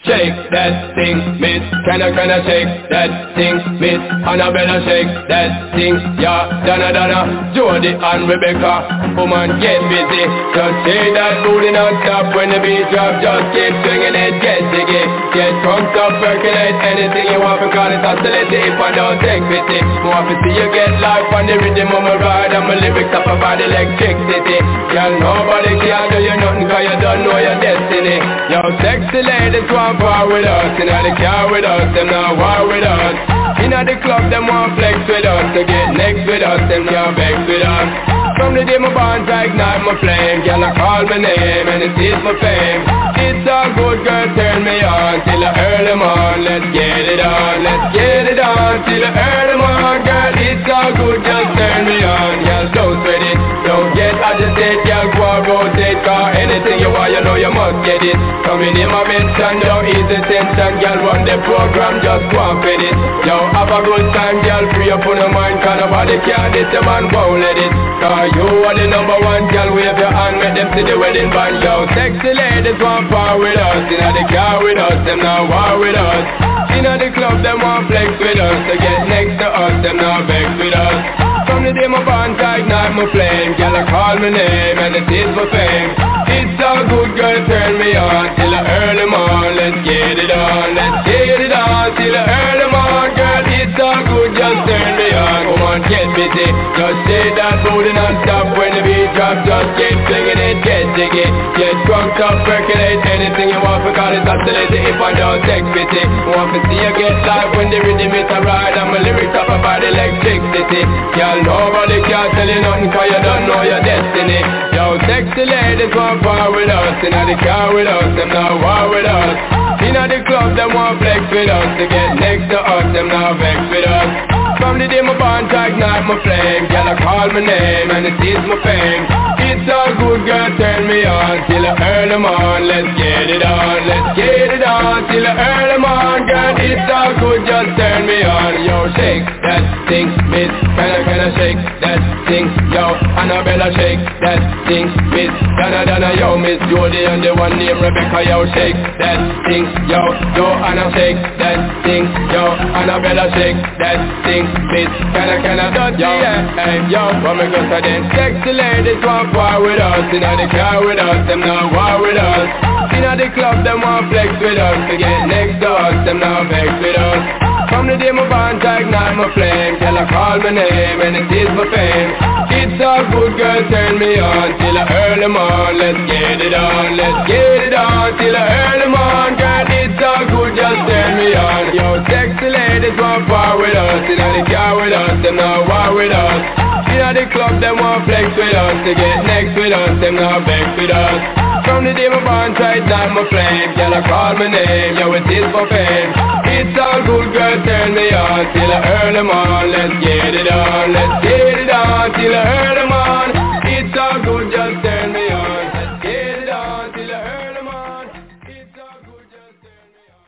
Shake that thing, miss. Can I, can I shake that thing, miss? Annabella shake that thing, yeah. Donna, Donna, Jody and Rebecca. Woman, get busy. Just shake that booty non-stop when the beat drop. Just keep swinging it, get jiggy. Get drunk up, percolate anything you want because it's hostility if I don't take pity. More to see you get life on the rhythm of my ride and my lyrics up about electricity. Girl, nobody can do you nothing cause you don't know your destiny. Yo, sexy ladies want war with us. Inna the car with us, them not war with us. Inna the club, them want flex with us. To get next with us, them can't vex with us. From the day my bonds I ignite my flame. Girl, I call my name and it is my fame. It's a good girl, turn me on till I early morn. Let's get it on, let's get it on till I early morn. Girl, it's all good, just turn me on. Girl, don't sweat it, don't get agitated. Girl, go and rotate, cause anything you want, you know you must get it. Coming in my mention, don't ease the tension. Girl, run the program, just go and fit it. Yo, have a good time, girl, free up on your mind. Cause nobody can this, the man won't let it. Cause you are the number one, girl, wave your hand, make them see the wedding band. Yo, sexy ladies want power with us. Inna the car with us, them not war with us. Inna the club, them want flex with us. To get next to us, them not vex with us. From the day my bonds I ignite my flame. Girl, I call my name and it is my fame. It's a good girl, turn me on till the early morn. Let's get it on, let's get it on till the early morn. Girl, it's a good, just turn me on. Come on, get busy, just stay that booty non-stop. When the beat drop, just keep singing it, get jiggy. Get drunk up, percolate anything you want because it's oscillating if I don't take pity. Want to see you get live when the rhythm is a ride and my lyrics up about electricity. Girl, nobody can tell you nothing cause you don't know your destiny. Yo, sexy ladies want power with us. Inna the car with us, them not war with us. Inna the club, them want flex with us. To get next to us, them not vex with us. From the day my bonds I ignite my flame. Girl, I call my name and it is my fame. It's all good, girl, turn me on till I early morn. Let's get it on, let's get it on till I early morn. Girl, it's all good, just turn me on. Yo, shake that thing, miss. Can I, can I shake that thing? Yo, Annabella shake that thing, miss. Donna, Donna, yo, Miss Jody and the one named Rebecca. Yo, shake that thing, yo, yo, Anna shake that thing, yo, Annabella shake that thing, miss. Can I, can I, yo, hey, yo, what me go to them? Sexy ladies want war with us. Inna the car with us, them not war with us. Inna the club, them want flex with us. To get next to us, them not vex with us. From the day my bonds I ignite my flame. Girl, I call my name and it is my fame. It's all good, girl, turn me on till I early morn. Let's get it on, let's get it on till I early morn. Girl, it's all good, just turn me on. Yo, sexy ladies want power with us. Inna the car with us, them not war with us. Inna the club, them want flex with us. To get next with us, them not vex with us. From the day my bonds I ignite my flame. Girl, I call my name, yo, it is for fame. It's all good, girl, turn me on till I early morn. Let's get it on, let's get it on till I early morn. It's all good, just turn me on. Let's get it on till I early morn. It's all good, just turn me on.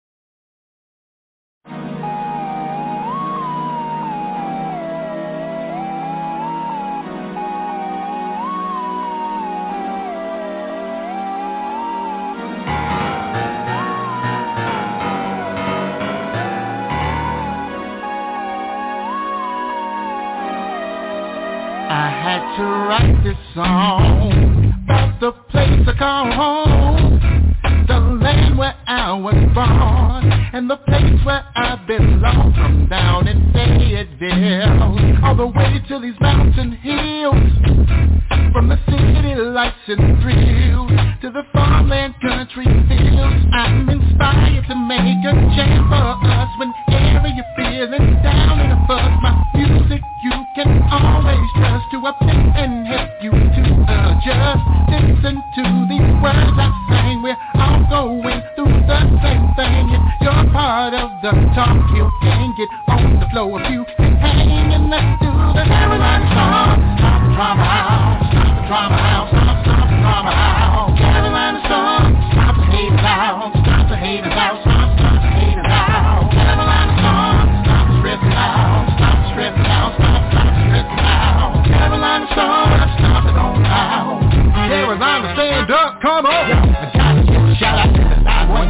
I had to write this song about the place I call home, the land where I was born, and the place where I belong. From down in Fayetteville, all the way to these mountain hills, from the city lights and thrills to the farmland country fields. I'm inspired to make a jam for us whenever you're feeling down in a fuzz. My music you can always trust to uplift and help you to adjust. Listen to these words I sing. We're all going through the same thing. If you're part of the talk, you can get on the floor if you can hang. And let's do the Caroline song. Stop the drama out, stop the drama out, stop, stop the drama out. Caroline song. Stop the haters out, stop the haters out, stop, stop the haters out. Caroline song. Stop the stressing out, stop the stressing out, stop, stop the stressing out. Caroline song. Stop it on out. Carolina, stand up, come on. I gotta give a shout out to the nine one nine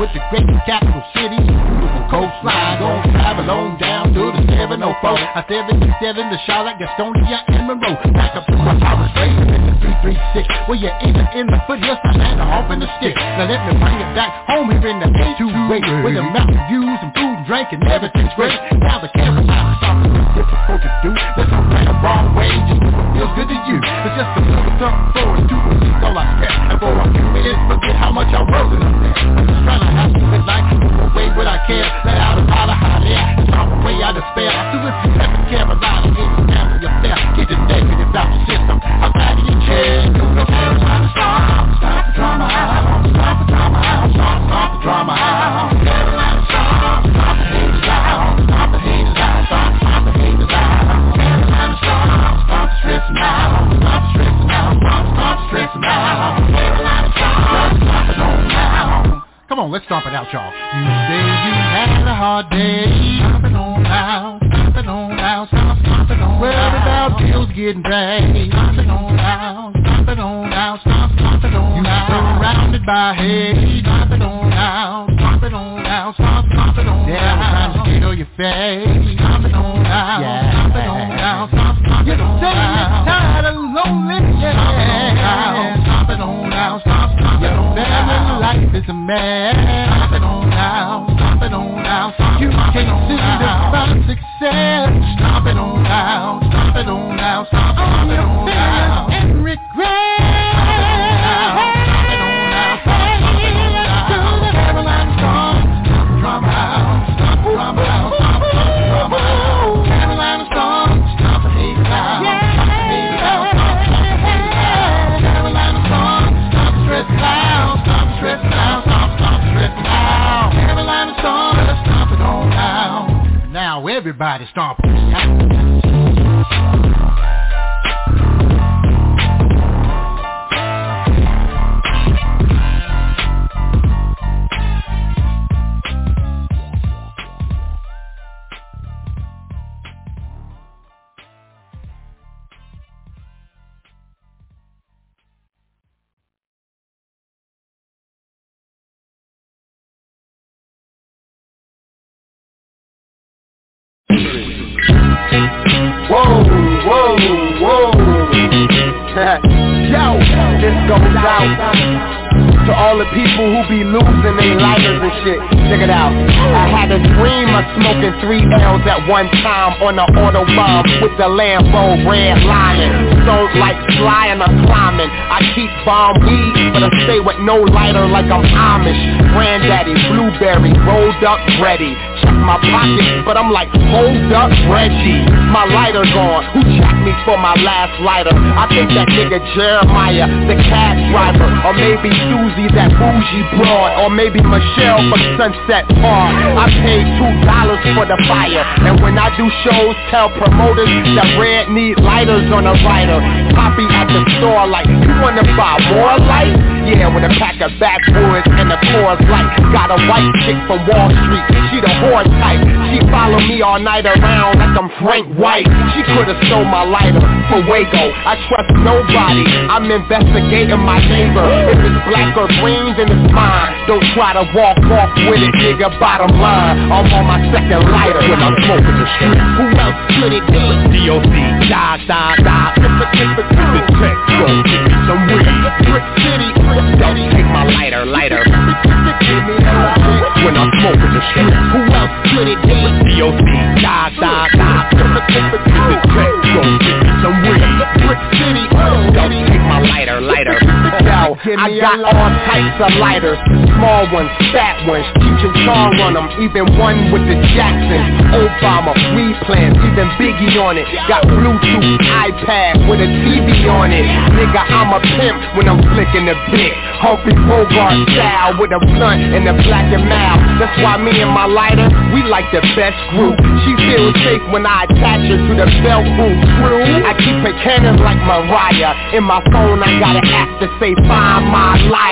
with the great capital cities. The coastline gon' travel on down to the seven oh four. I seventy-seven to Charlotte, Gastonia, and Monroe. Back up to my power station in the three three six. Well, you're either in the foothills, I land off in the stick. Now let me bring it back home here in the eight two eight, where the mountain views and food and drink and everything's great. Now the Carolina something that's difficult to do. Let's not play the wrong way, just do what feels good to you. It's just a little something for us to see all I care. And for a few minutes, forget how much I'm rolling up there. I'm just trying to have some good night, move away what I care. Let out a lot of hot air, it's not the way I despair. I do it to heaven, Carolina, ain't the family affair. Get the negative out your system, I'm out of your chair. You know Carolina, stop, stop the drama out, stop the drama out, stop, stop the drama out. Carolina, stop, stop the haters out, stop the haters out, stop, stop the haters out. Carolina, stop, stop the stressing out, stop the stressing out, stop, stop the stressing out. Carolina, stop, stop it on now. Come on, let's stomp it out, y'all. You say you had a hard day, stop it on out, stop it on out, stop, stop it on out. Well, without bills getting paid, stop it on out, stop it on out, stop, stop it on out. You surrounded by hate, stop it on out, stop it on out, stop, stop it on out. Yeah, I'm trying to steal your face, stop it on out, yeah, stop it on out, stop, stop it on out. You say you're tired of lonely, yeah, stop it on out, stop, stop it on out. Your family life is a mess. Stop it on now, stop it on now. You can't seem to find success. Stop it on now, stop it on now, stop, stop it on now. And regret. Stop it on now, stop it on now. To the Carolina storm, stop the drama out, stop the drama out, stop, stop the drama out. Carolina storm, stop the hate out, stop the hate out, stop, stop the hate out. Carolina storm, stop the stress out, stop the stress out, stop, stop the stress out. Carolina storm, let's stomp it on now. Now everybody stomp it out. Whoa, whoa, whoa. Yo, this goes out to all the people who be losing their lighters and shit. Check it out. I had a dream of smoking three L's at one time on an Autobahn with the Lambo red lining. Don't like flying or climbing. I keep bomb weed, but I stay with no lighter like I'm Amish. Granddaddy, blueberry, rolled up, ready. Check my pockets, but I'm like, hold up, Reggie. My lighter gone. Who checked me for my last lighter? I think that nigga Jeremiah, the cab driver, or maybe Susie, that bougie broad, or maybe Michelle from Sunset Park. I paid two dollars for the fire, and when I do shows, tell promoters that Red need lighters on a rider. Poppy at the store like, you wanna buy more light? Yeah, with a pack of backwoods and a Coors Light. Got a white chick from Wall Street, she the whore type. She follow me all night around like I'm Frank White. She could've stole my lighter for Waco. I trust nobody, I'm investigating my neighbor. If it's black or green, then it's mine. Don't try to walk off with it, nigga, bottom line. I'm on my second lighter when I'm smoking the street. Who else could it be? D O C, die, die, die. If it, if it, if it, check, go give me some weed. Brick City, Brick City. Take my lighter, lighter. Give me a lighter when I'm smoking the street. Who else could it be? D O C, die, die, die. If it, if it, if it, check, go give me some weed. Brick City, Brick City. Take my lighter, lighter. Yo, I got all types of lighters. Small ones, fat ones, Cheech and Chong on them. Even one with the Jacksons, Obama, weed plans, even Biggie on it. Got Bluetooth, iPad with a T V on it. Nigga, I'm a pimp when I'm flicking the bit. Humphrey Bogart style with a blunt and a black and mild. That's why me and my lighter, we like the best group. She feels safe when I attach her to the belt boot. True, I keep her cannon like Mariah. In my phone, I got an app to say find my lighter.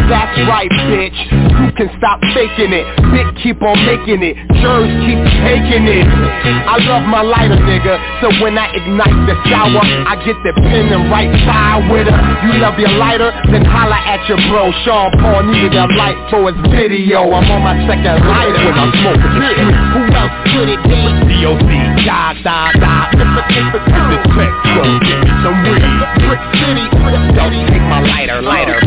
That's right, bitch. You can stop faking it. Bit keep on making it. Germs keep taking it. I love my lighter, nigga. So when I ignite the shower, I get the pen and write fire with her. You love your lighter? Then holla at your bro. Sean Paul needed a light for his video. I'm on my second lighter when I'm smoking the street. Who else could it be? D O C, da da da. If the tech go get me some weed. Brick City, don't take my lighter, lighter.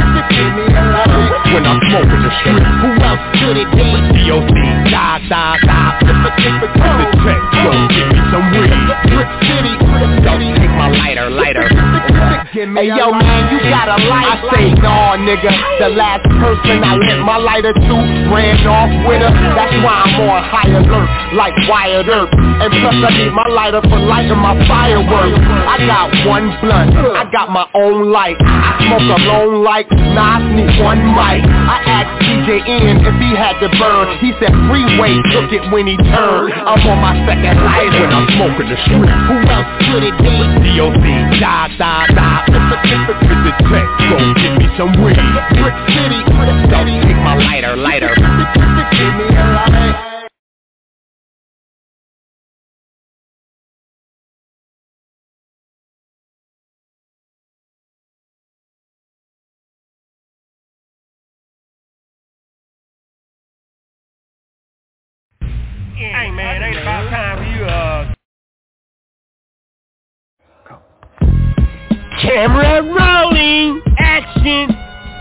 When I'm smoking the street. Who else could it be? D O C, da da da. If the tech go get me some weed. Brick City, don't take my lighter, lighter. Hey yo man, you got a light. I say nah nigga. The last person I lit my lighter to ran off with her. That's why I'm on high alert, like Wired Earth. And plus I need my lighter for lighting my fireworks. I got one blunt, I got my own light. I smoke alone like Nas need one mic. I asked D J N if he had to burn. He said Freeway took it when he turned. I'm on my second light when I'm smoking the street. Who else could it be? D O C, da da da. If the tech go get me some weed. Brick City, don't take my lighter, lighter. Give me a light. Hey man, ain't about time for you uh camera rolling, action.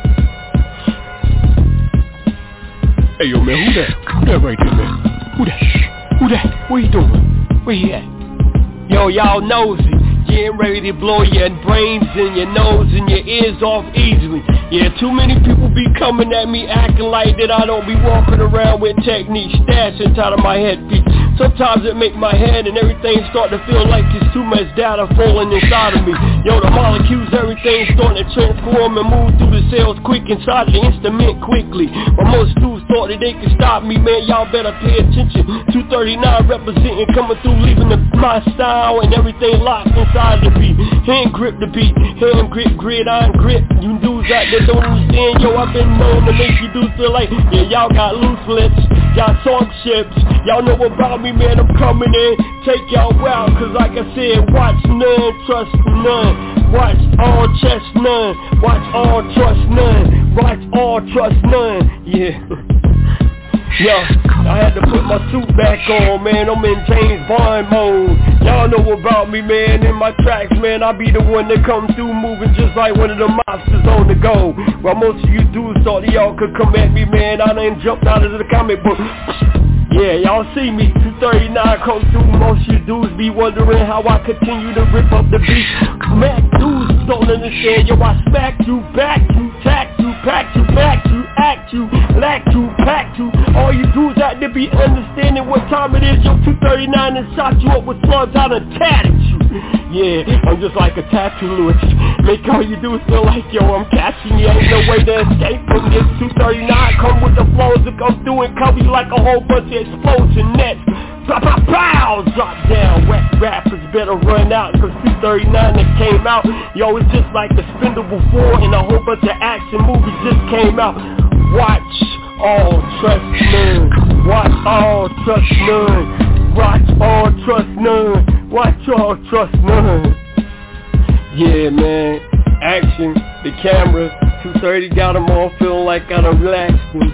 Hey yo man, who that? Who that right there, man? Who that? Who that? What you doing? Where you at? Yo, y'all nosy. Getting ready to blow your brains and your nose and your ears off easily. Yeah, too many people be coming at me acting like that I don't be walking around with technique stashed inside of my headpiece. Sometimes it make my head and everything start to feel like it's too much data falling inside of me. Yo, the molecules, everything starting to transform and move through the cells quick inside the instrument quickly. But most dudes thought that they could stop me, man, y'all better pay attention. two thirty-nine representing, coming through, leaving the, my style and everything locked inside the beat. Hand grip the beat, hand grip, gridiron grip. You dudes out there don't understand, yo, I've been known to make you dudes feel like, yeah, y'all got loose lips, y'all song ships. Y'all know about me, man, I'm coming in, take y'all out, cause like I said, watch none, trust none. Watch all, trust none. Watch all, trust none. Watch all, trust none. Yeah. Yo, I had to put my suit back on, man. I'm in James Bond mode. Y'all know about me, man. In my tracks, man, I be the one that come through moving just like one of the monsters on the go. While most of you dudes thought y'all could come at me, man, I done jumped out of the comic book. Yeah, y'all see me, two thirty-nine come through. Most you dudes be wondering how I continue to rip up the beat. Mac dudes don't understand, yo, I smack you, back you, tack you, pack you, back you, act you, lack you, pack you. All you dudes out there be understanding what time it is, yo, two thirty-nine and shot you up with slugs out and tatted you. Yeah, I'm just like a tattoo Lewis. Make all you dudes feel like, yo, I'm catching you. Ain't no way to escape from this. Two thirty-nine come with the flows that come through and cover you like a whole bunch of explosion nets. Pow, pow, pow, drop down. Whack rappers better run out, cause two thirty-nine that came out, yo, it's just like the Spindable four and a whole bunch of action movies just came out. Watch all, trust none. Watch all, trust none. Watch all, trust none. Watch all, trust none. Yeah, man. Action, the camera, two thirty got them all feeling like I done relaxed me.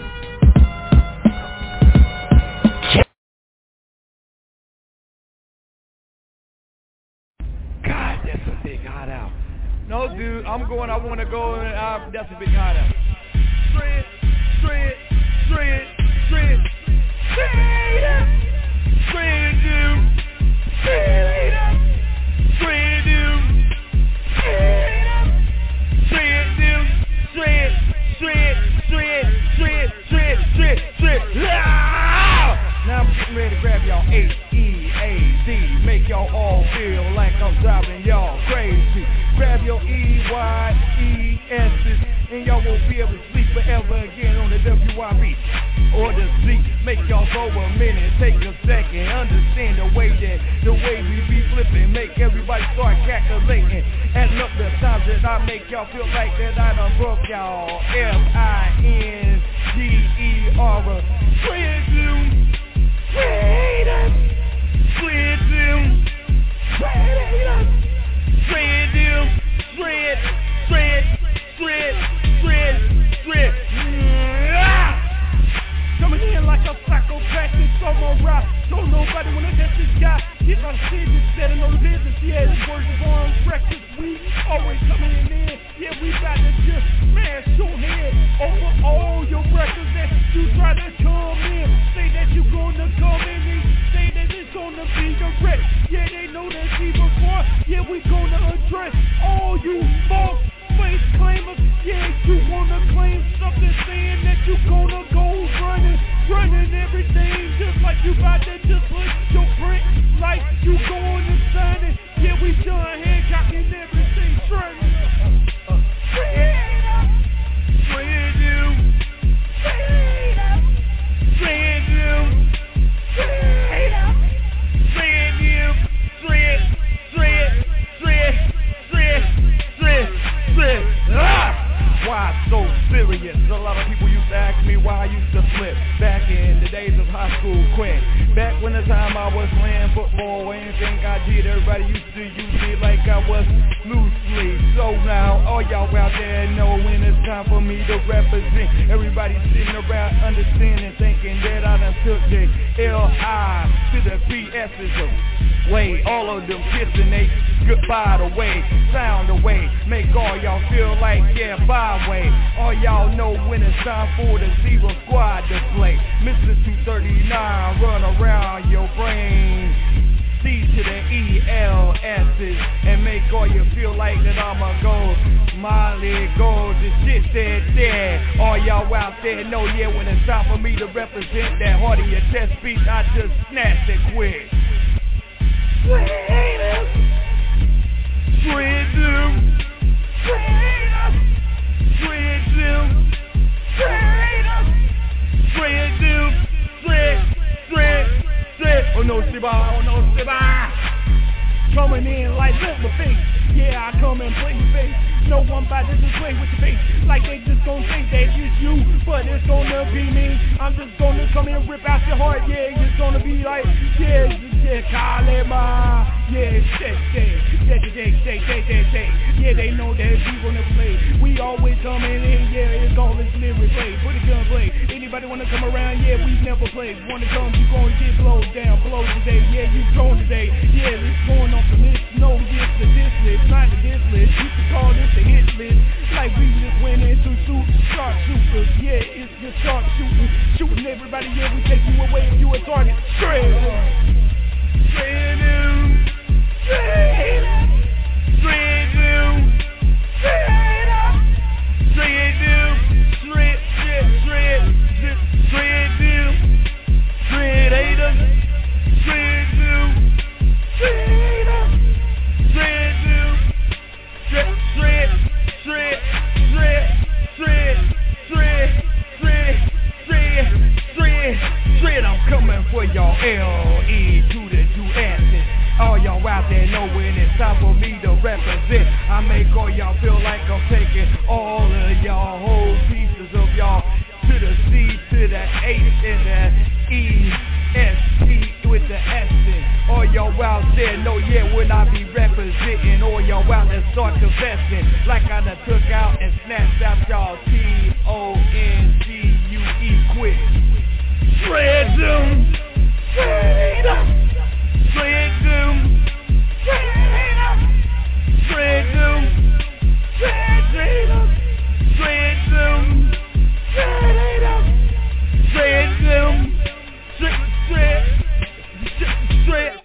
God, that's a big hot out. No, dude, I'm going, I want to go, and uh, that's a big hot out. Shred, shred, shred, shred, shred, shred, dude, shred, shred, dude, shred, shred, dude, shred, shred, shred, shred, shred, shred, shred, now I'm getting ready to grab y'all H E A D, make y'all all feel like I'm driving y'all crazy. Grab your E Y E S's, and y'all won't be able to sleep forever again on the W I B or the Z. Make y'all go a minute, take a second, understand the way that, the way we be flipping, make everybody start calculating, adding up the times that I make y'all feel like that I done broke y'all. F I something saying that you gonna go running, running everything just like you about to just put your print like you going to sign it. Yeah, we done Hancock and everything straight. Straight up, straight you, straight up, straight you, straight up, straight you, straight, straight, straight, straight, straight, straight. Ah! Why so serious? A lot of people used to ask me why I used to flip back in the days of high school quick. Back when the time I was playing football, anything I did, everybody used to use me like I was loosely. So now, all y'all out there know when it's time for me to represent. Everybody sitting around understanding, thinking that I done took the L I to the P S's away. All of them kissing they goodbye the way, sound away, make all y'all feel like yeah, byway. All y'all know when it's time for the Zero Squad to play. Mister two thirty-nine, run around your brain. C to the E L S's and make all you feel like that I'ma go Molly gold, the shit said there. All y'all out there know yeah when it's time for me to represent that heart of your chest beat, I just snatched it quick. Straight up, straight down, straight up, straight down, straight up, straight down, straight, straight, straight. Oh no, Siba, oh no, Siba. Coming in like let my face. Yeah, I come and play your face. No one by this is play with your face. Like they just gon' think that it's you, but it's gonna be me. I'm just gonna come in and rip out your heart. Yeah, it's gonna be like, yeah, yeah, Kalema. Yeah, shit, shit, shit, shit, shit, shit, shit, shit. Yeah, they know that we gonna play. We always coming in, yeah, it's all this lyric play. Put a gun play. Anybody wanna come around? Yeah, we never play. Wanna come, you gonna get blown down, blow today. Yeah, you gone today. Yeah, it's going off the list. No, this the this list, not the this list. You can call this the hit list. Like we just went into shoot sharp shooters. Yeah, it's just sharp shooting, shooting everybody. Yeah, we take you away if you a target. Straight up, straight down, straight up, straight down, straight up, straight down, straight, straight, straight, straight down, straight eight up, straight down, straight up, straight down, straight, straight, straight, straight, straight, straight, straight, straight, straight, straight. I'm coming for y'all L E to the two S's. All y'all out there know when it's time for me to represent. I make all y'all feel like I'm taking all of y'all whole pieces of y'all to the C, to the H, and the E, S, T with the S in. All y'all out there know, yeah, when I be representing, all y'all out there start confessing, like I done took out and snatched out y'all T O N G U E quick. Shred them, shred up, shred them, shred up, shred them, shred, shred up, shred them, shred up, shred them, shred, shred, shred.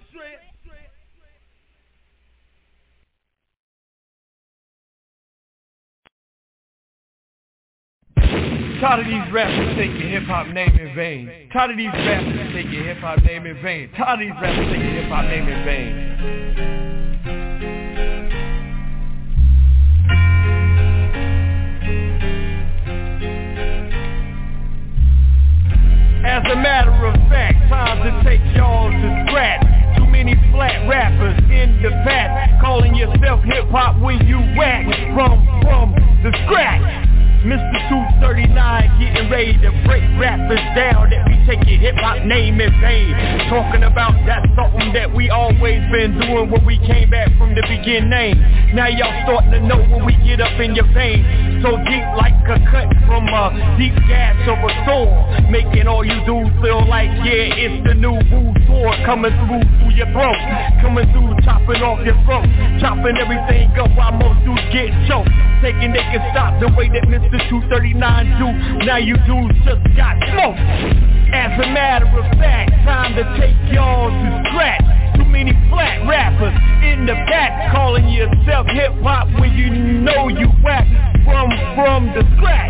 Tired of these rappers take your hip-hop name in vain. Tired of these rappers take your hip-hop name in vain. Tired of these rappers take your hip-hop name in vain. As a matter of fact, time to take y'all to scratch. Too many flat rappers in the past, calling yourself hip-hop when you whack from, from the scratch. Mister two thirty-nine getting ready to break rappers down that we take your hip-hop name in vain. Talking about that's something that we always been doing when we came back from the beginning. Now y'all starting to know when we get up in your veins. So deep like a cut from a deep gas of a sword, making all you dudes feel like, yeah, it's the new boo sword coming through through your throat. Coming through, chopping off your throat, chopping everything up while most dudes get choked. Taking they can stop the way that Mister two thirty-nine do. Now you dudes just got smoked. As a matter of fact, time to take y'all to scratch. Too many flat rappers in the back, calling yourself hip-hop when you know you whack from, from the scratch.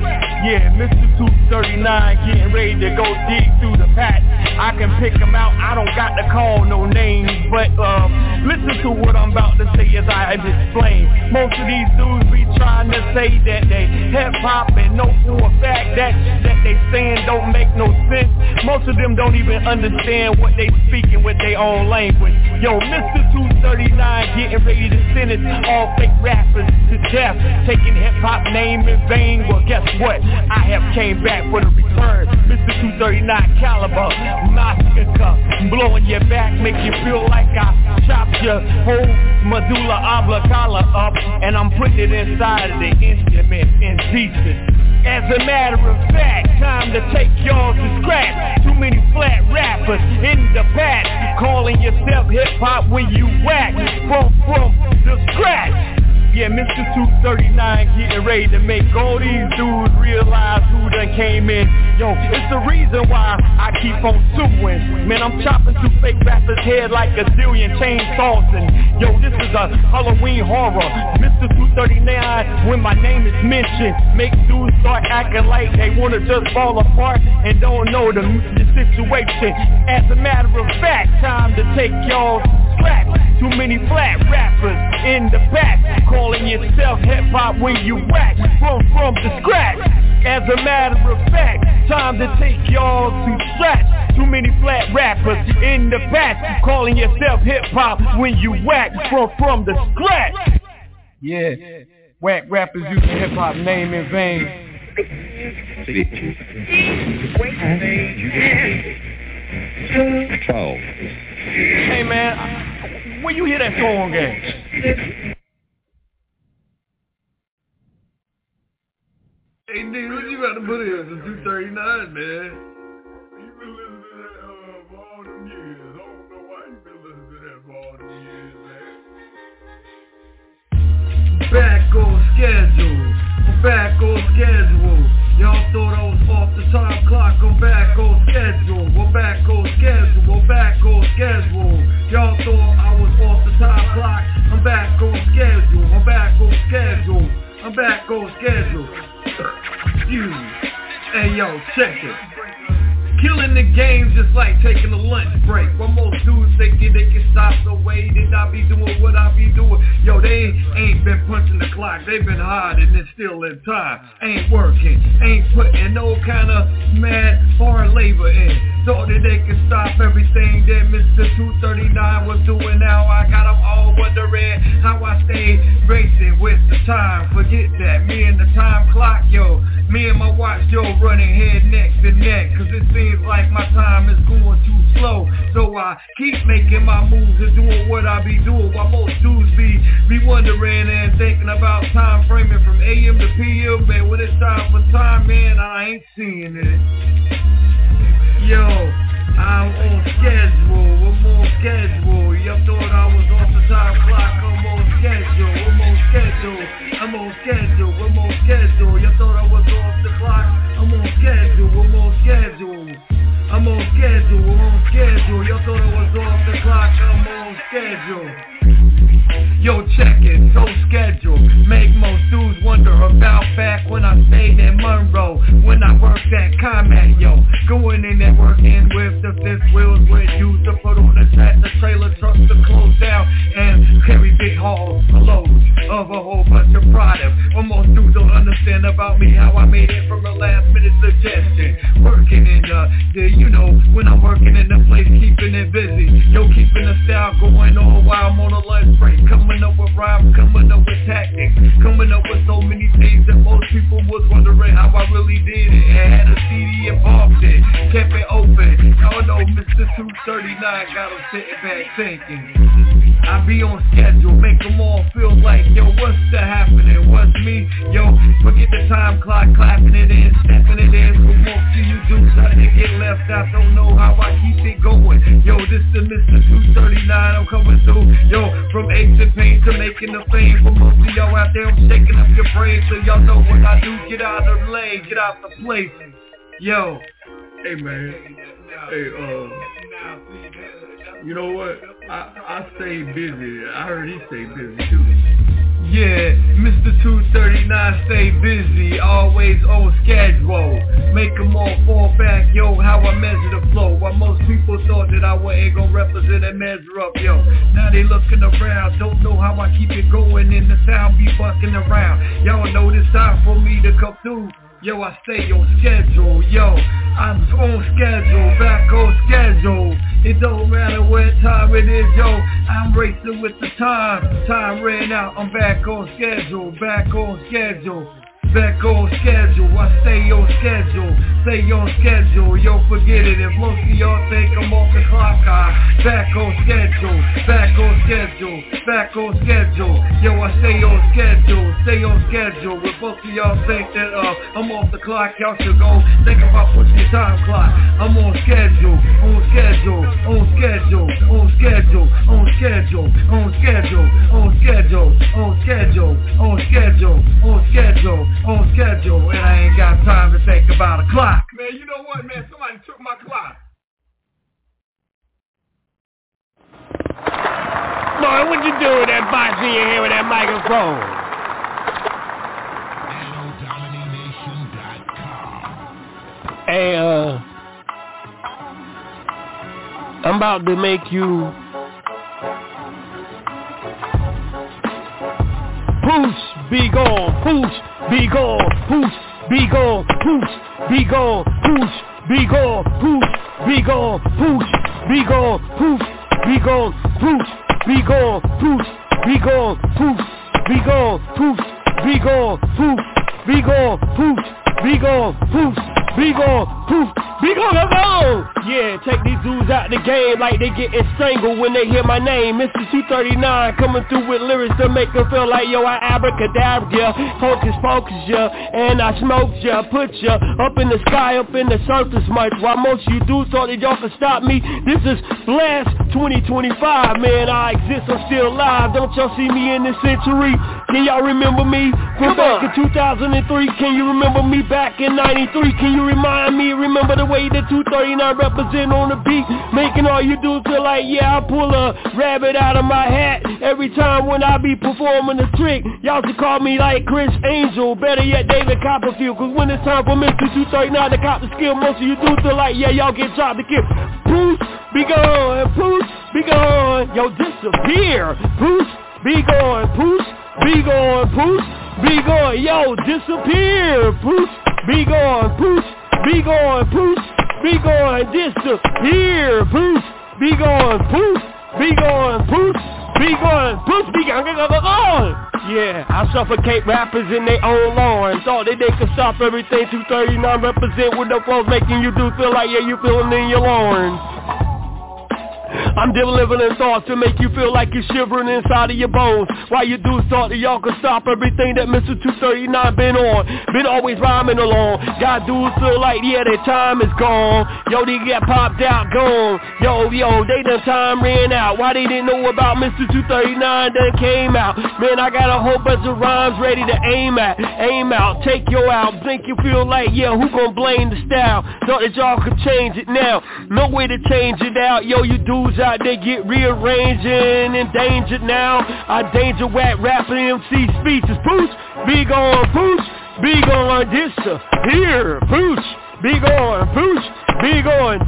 Yeah, Mister two thirty-nine getting ready to go dig through the patch. I can pick them out, I don't got to call no names, but um, listen to what I'm about to say as I explain. Most of these dudes be trying to say that they hip-hop and know for a fact that that they saying don't make no sense. Most of them don't even understand what they speaking with their own language. Yo, Mister two thirty-nine getting ready to sentence all fake rappers to death, taking hip-hop name in vain. Well, guess what? I have came back for the return. Mister two thirty-nine caliber, massacre, blowing your back, make you feel like I chopped your whole medulla oblongata up, and I'm putting it inside of the instrument in pieces. As a matter of fact, time to take y'all to scratch. Too many flat rappers in the past, calling yourself hip-hop when you whack from, from the scratch. Yeah, Mister two thirty-nine getting ready to make all these dudes realize who done came in. Yo, it's the reason why I keep on suing. Man, I'm chopping through fake rappers' head like a zillion chainsaws. And yo, this is a Halloween horror. Mister two thirty-nine, when my name is mentioned, make dudes start acting like they wanna just fall apart and don't know the, the situation. As a matter of fact, time to take y'all scratch. Too many flat rappers in the back, calling yourself hip-hop when you whack from, from the scratch. As a matter of fact, time to take y'all to scratch. Too many flat rappers in the back, calling yourself hip-hop when you whack from, from the scratch. Yeah, whack rappers using hip-hop name in vain. Control. Hey man, where you hear that song at? Hey nigga, what you about to put in the two thirty-nine, man? You been listening to that uh, for all them years. I don't know why you been listening to that for all them years, man. Back on schedule. I'm back on schedule. Y'all thought I was off the time clock. I'm back on schedule. We're back on schedule. We're back on schedule. Y'all thought I was off the time clock. I'm back on schedule. I'm back on schedule. I'm back on schedule. Excuse me. Hey yo, check it. Killing the game just like taking a lunch break. When most dudes thinking they can stop the way that I be doing what I be doing. Yo, they ain't been punching the clock. They been hiding and still in time. Ain't working, ain't putting no kind of mad hard labor in. Thought that they could stop everything that Mister two thirty-nine was doing. Now I got them all wondering how I stay racing with the time. Forget that, me and the time clock, yo. Me and my watch, yo, running head neck to neck. Cause it seems like my time is going too slow. So I keep making my moves and doing what I be doing. While most dudes be, be wondering and thinking about time framing from A M to P M. Man, when it's time for time, man, I ain't seeing it. Yo, I'm on schedule, I'm on schedule. Y'all thought I was off the time clock. I'm on schedule, I'm on schedule. I'm on schedule, I'm on schedule. Y'all thought I was off the clock. I'm on schedule, I'm on schedule. I'm on schedule, I'm on schedule. Y'all thought I was off the clock. I'm on schedule. Yo, check it, so scheduled. Make most dudes wonder about back when I stayed in Monroe. When I worked at Combat, yo. Going in there working with the fifth wheels. With used to put on the track, the trailer trucks to close down and carry big hauls, loads of a whole bunch of product. What most dudes don't understand about me, how I made it from a last minute suggestion. Working in the, the, you know, when I'm working in the place, keeping it busy. Yo, keeping the style going on while I'm on a lunch break. Coming up with rhymes, coming up with tactics, coming up with so many things that most people was wondering how I really did it. And had a C D involved in, kept it open. Y'all know Mister two thirty-nine got them sitting back thinking. I be on schedule, make them all feel like, yo, what's the happening? What's me? Yo, forget the time clock, clapping it in, stepping it in. So most of you dudes trying to get left out, don't know how I keep it going. Yo, this the Mister two thirty-nine, I'm coming through. Yo, from aches and pains to making the fame. For most of y'all out there, I'm shaking up your brain. So y'all know what I do, get out of the lane, get out the place. Yo, hey man, hey, uh, you know what? I, I stay busy. I heard he stay busy too. Yeah, Mister two thirty-nine stay busy, always on schedule. how I measure the flow. While most people thought that I wasn't gonna represent and measure up, yo. Now they looking around, don't know how I keep it going in the town, be bucking around. Y'all know it's time for me to come through. Yo, I stay on schedule, yo, I'm on schedule, back on schedule. It don't matter what time it is, yo, I'm racing with the time. Time ran out, I'm back on schedule, back on schedule. Back on schedule, I stay on schedule, stay on schedule, yo forget it, if most of y'all think I'm off the clock, I back on schedule, back on schedule, back on schedule, yo I stay on schedule, stay on schedule, if most of y'all think that uh, I'm off the clock, y'all should go think about pushing your time clock, I'm on schedule, on schedule, on schedule, on schedule, on schedule, on schedule, on schedule, on schedule, on schedule, on schedule, on schedule, and I ain't got time to think about a clock. Man, you know what, man? Somebody took my clock. Boy, what you do with that box in your hair with that microphone? Hey, uh, I'm about to make you poosh, be gone, poosh. Be gone, poosh, be gone, poosh, be gone, poosh, be gone, poosh, be gone, poosh, be gone, poosh, be gone, poosh, be gone, poosh, be gone, poosh, be gone, poosh, be gone, poosh, be gone, poosh, be gone, poosh, be gone, poof, be gone, go! Yeah, take these dudes out the game like they getting strangled when they hear my name. Mister two thirty-nine coming through with lyrics to make them feel like, yo, I abracadabra, yeah, hocus pocus, yeah, and I smoked ya, put ya up in the sky, up in the surface much. While most of you dudes thought that y'all could stop me, this is Blast twenty twenty-five, man, I exist, I'm still alive. Don't y'all see me in this century? Can y'all remember me from back in two thousand three? Can you remember me back in ninety-three? Can you remind me, remember the way that two thirty-nine represent on the beat, making all you do feel like, yeah, I pull a rabbit out of my hat every time when I be performing a trick. Y'all should call me like Chris Angel, better yet David Copperfield, cause when it's time for Mister two thirty-nine to cop the skill, most of you do feel like, yeah, y'all get dropped to kill. Poof, be gone, poof, be gone, yo, disappear, poof, be gone, poof, be gone, poof, be gone, yo, disappear, poof, be gone, poof, be gone, poof, be gone, disappear, poof, be gone, poof, be gone, poof, be gone, poof, be gone, go, go, go, go. Yeah, I suffocate rappers in their own lawn. Thought that they could stop everything two thirty-nine represent with the flows making you do feel like, yeah, you feeling in your loins. I'm delivering thoughts to make you feel like you're shivering inside of your bones. While you dudes thought that y'all could stop everything that Mister two thirty-nine been on. Been always rhyming along. Got dudes feel like, yeah, their time is gone. Yo, they get popped out, gone. Yo, yo, they done time ran out. Why they didn't know about Mister two thirty-nine done came out. Man, I got a whole bunch of rhymes ready to aim at. Aim out, take you out. Think you feel like, yeah, who gon' blame the style? Thought that y'all could change it now. No way to change it out. Yo, you dudes out there get rearranged and endangered now. I danger whack rapping M C speeches. Pooch, be gone, pooch, be gone, disappear, pooch, be gone, pooch, be gone,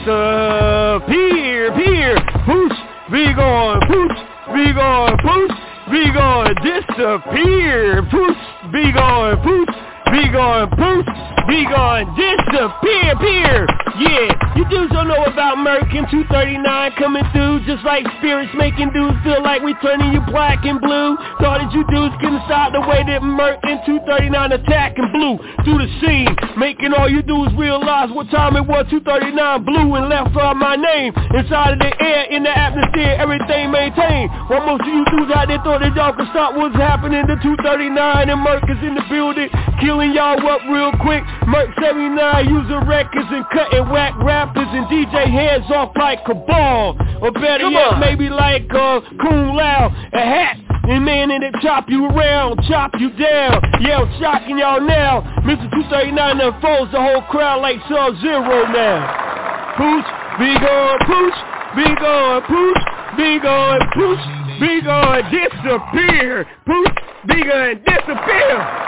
disappear, peer, pooch, be gone, pooch, be gone, pooch, be gone, disappear, pooch, be gone, pooch, be gone, pooch, be gone, disappear, peer. Yeah, you dudes don't know about Merc and two thirty-nine coming through, just like spirits making dudes feel like we turning you black and blue. Thought that you dudes couldn't stop the way that Merc and two thirty-nine attacking blue through the scene, making all you dudes realize what time it was. Two thirty-nine blew and left out my name inside of the air, in the atmosphere, everything maintained. While most of you dudes out there thought that y'all could stop what's happening to two thirty-nine, and Merc is in the building, killing y'all up real quick. Merc seventy-nine using records and cutting whack rappers and D J heads off like Cabal, or better Come yet, on. maybe like uh, Coon Lao, a hat, and man, and it chop you around, chop you down. Yeah, I'm shocking y'all now. Mister two thirty-nine unfolds the whole crowd like Sub-Zero now. Pooch, be gone, pooch, be gone, pooch, be gone, pooch, be gone, disappear, pooch, be gone, disappear.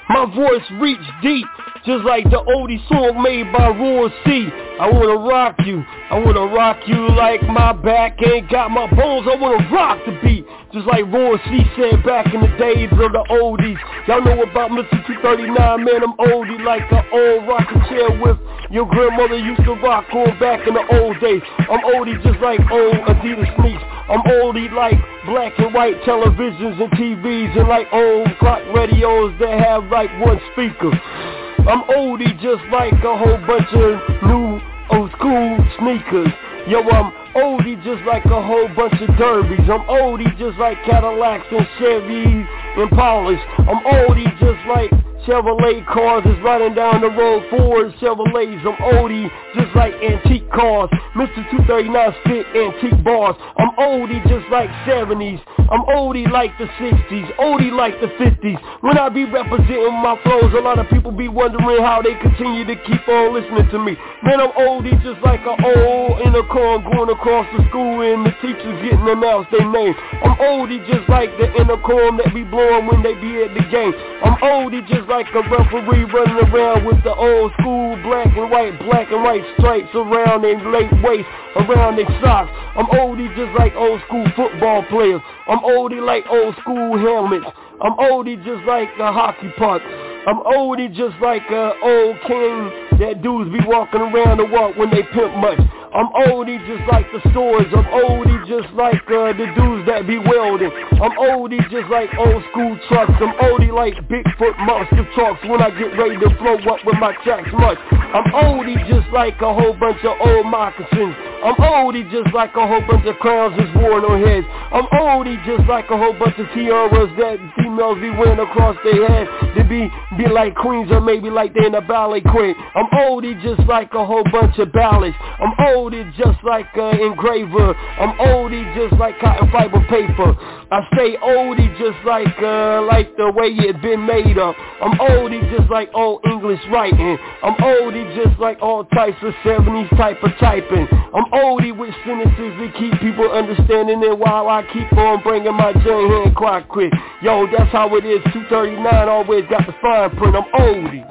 My voice reach deep, just like the oldie song made by Roy C. I wanna rock you, I wanna rock you like my back ain't got my bones. I wanna rock the beat, just like Roy C said back in the days of the oldies. Y'all know about Mister two thirty-nine, man, I'm oldie like an old rocking chair with your grandmother used to rock on back in the old days. I'm oldie just like old Adidas sneaks. I'm oldie like black and white televisions and T Vs and like old clock radios that have like one speaker. I'm oldie just like a whole bunch of new old school sneakers. Yo, I'm oldie just like a whole bunch of derbies. I'm oldie just like Cadillacs and Chevys and Polish. I'm oldie just like Chevrolet cars is riding down the road, Ford Chevrolets. I'm oldie just like antique cars. Mister two thirty-nine spit antique bars. I'm oldie just like seventies. I'm oldie like the sixties, oldie like the fifties. When I be representing my flows, a lot of people be wondering how they continue to keep on listening to me. Man, I'm oldie just like an old intercom going across the school and the teachers getting announced their name. I'm oldie just like the intercom that be blowing when they be at the game. I'm oldie just like a referee running around with the old school black and white, black and white stripes around their late waist, around their socks. I'm oldie just like old school football players. I'm oldie like old school helmets. I'm oldie just like a hockey puck. I'm oldie just like a old king that dudes be walking around the walk when they pimp much. I'm oldie just like the stores. I'm oldie just like uh, the dudes that be welding. I'm oldie just like old school trucks. I'm oldie like Bigfoot monster trucks when I get ready to flow up with my tracks much. I'm oldie just like a whole bunch of old moccasins. I'm oldie just like a whole bunch of crowns that's worn on heads. I'm oldie just like a whole bunch of tiaras that females be wearing across their head. They be, be like queens or maybe like they in a ballet queen. I'm oldie just like a whole bunch of ballads. I'm oldie just like an engraver. I'm oldie just like cotton fiber paper. I stay oldie just like uh, like the way it been made up. I'm oldie just like old English writing. I'm oldie just like all types of seventies type of typing. I'm oldie with sentences that keep people understanding it while I keep on bringing my joint hand quite quick. Yo, that's how it is. two thirty-nine always got the fine print. I'm oldie.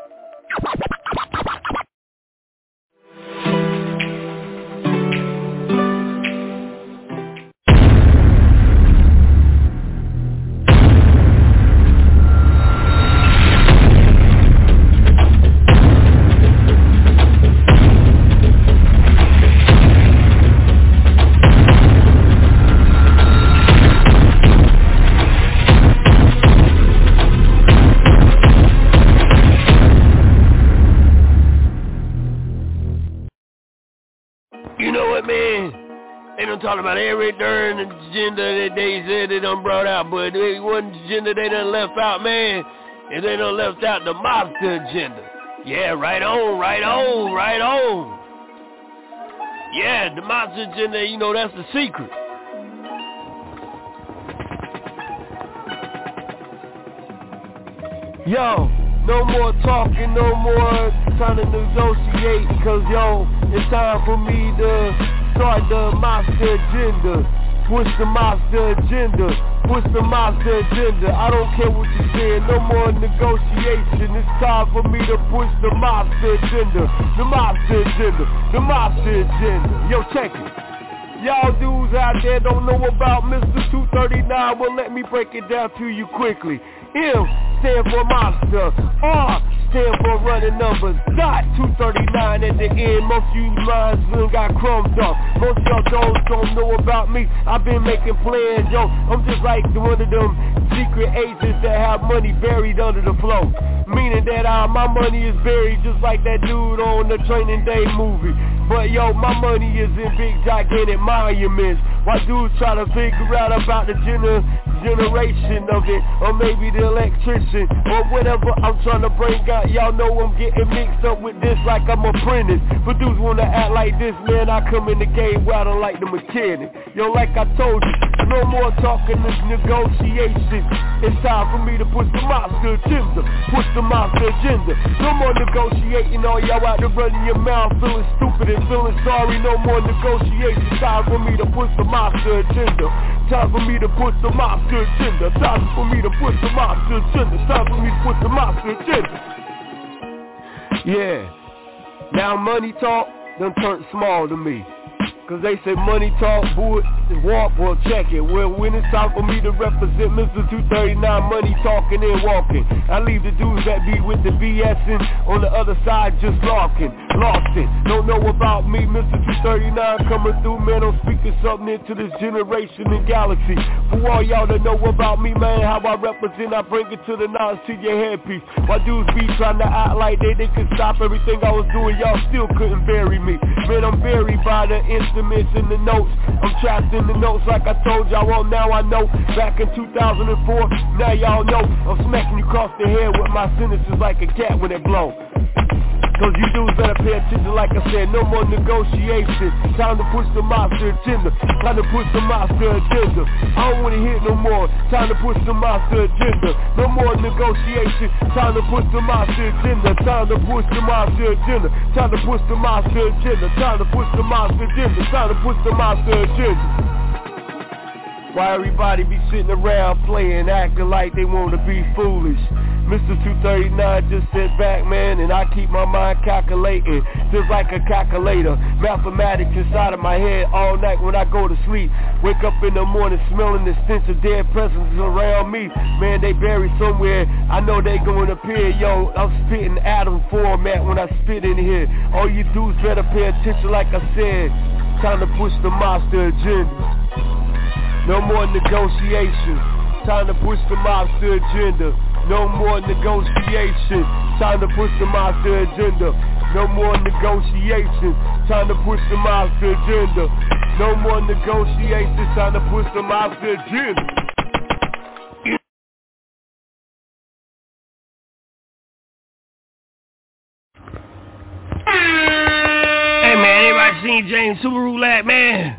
Talking about every darn agenda that they said they done brought out, but there one agenda they done left out, man, and they done left out the mobster agenda. Yeah, right on, right on, right on. Yeah, the mobster agenda, you know, that's the secret. Yo, no more talking, no more trying to negotiate, cause yo, it's time for me to start the monster agenda. Push the monster agenda. Push the monster agenda. I don't care what you're saying. No more negotiation. It's time for me to push the monster agenda. The monster agenda. The monster agenda. Yo, check it. Y'all dudes out there don't know about Mister two thirty-nine. Well, let me break it down to you quickly. M stand for monster. R stand for running numbers. Dot two thirty-nine at the end. Most of you minds done got crumbed up. Most of y'all don't, don't know about me. I've been making plans, yo. I'm just like one of them secret agents that have money buried under the floor. Meaning that uh, my money is buried just like that dude on the Training Day movie. But yo, my money is in big gigantic monuments. While dudes try to figure out about the gener- generation of it, or maybe the electrician, or whatever I'm trying to bring out. Y'all know I'm getting mixed up with this like I'm a apprentice. But dudes wanna act like this, man, I come in the game where I don't like the mechanic. Yo, like I told you, No more talking, this negotiation. It's time for me to push the monster agenda. Push the monster agenda. No more negotiating, all y'all out there running your mouth, feeling stupid and feeling sorry. No more negotiation. Time for me to push the monster agenda. Time for me to push the monster agenda. Time for me to push the monster agenda. Time for me to push the monster agenda. Yeah. Now money talk done turned small to me. Cause they say money talk, bull, walk, well check it. Well, when it's time for me to represent Mister two thirty-nine, money talking and walking. I leave the dudes that be with the BSing on the other side just locking, lost it. Don't know about me, Mister two thirty-nine coming through, man. I'm speaking something into this generation and galaxy. For all y'all that know about me, man, how I represent, I bring it to the knowledge to your headpiece. While dudes be trying to act like they, they could stop everything I was doing, y'all still couldn't bury me. Man, I'm buried by the instruments in the notes. I'm trapped in the notes like I told y'all. Well, now I know. Back in two thousand four, now y'all know. I'm smacking you across the head with my sentences like a cat when it blow. Cause you dudes better pay attention, like I said, no more negotiation. Time to push the monster agenda. Time to push the monster agenda. I don't wanna hear no more. Time to push the monster agenda. No more negotiation. Time to push the monster agenda. Time to push the monster agenda. Time to push the monster agenda. Time to push the monster agenda. Time to push the monster agenda. Why everybody be sitting around playing, acting like they wanna be foolish? Mister two thirty-nine just sit back, man, and I keep my mind calculating, just like a calculator. Mathematics inside of my head all night when I go to sleep. Wake up in the morning smelling the stench of dead presences around me. Man, they buried somewhere. I know they gonna appear. Yo, I'm spitting atom format when I spit in here. All you dudes better pay attention, like I said. Time to push the monster agenda. No more negotiation. Time to push the monster agenda. No more negotiation. Time to push the monster agenda. No more negotiation. Time to push the monster agenda. No more negotiation. Time to push the monster agenda. Hey man, anybody seen James Subaru Lack, man?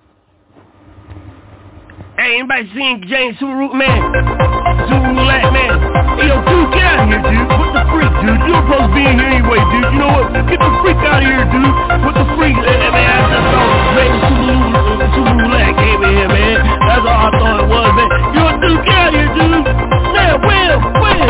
Hey, anybody seen James Subaru, man? Subaru Lack, man. Hey, yo, dude, get out of here, dude. What the freak, dude? You're supposed to be in here anyway, dude. You know what? Get the freak out of here, dude. What the freak? Hey, man, that's all. James Subaru, Subaru Lack came in here, man. That's all I thought it was, man. Yo, dude, get out of here, dude. Man, where? Where?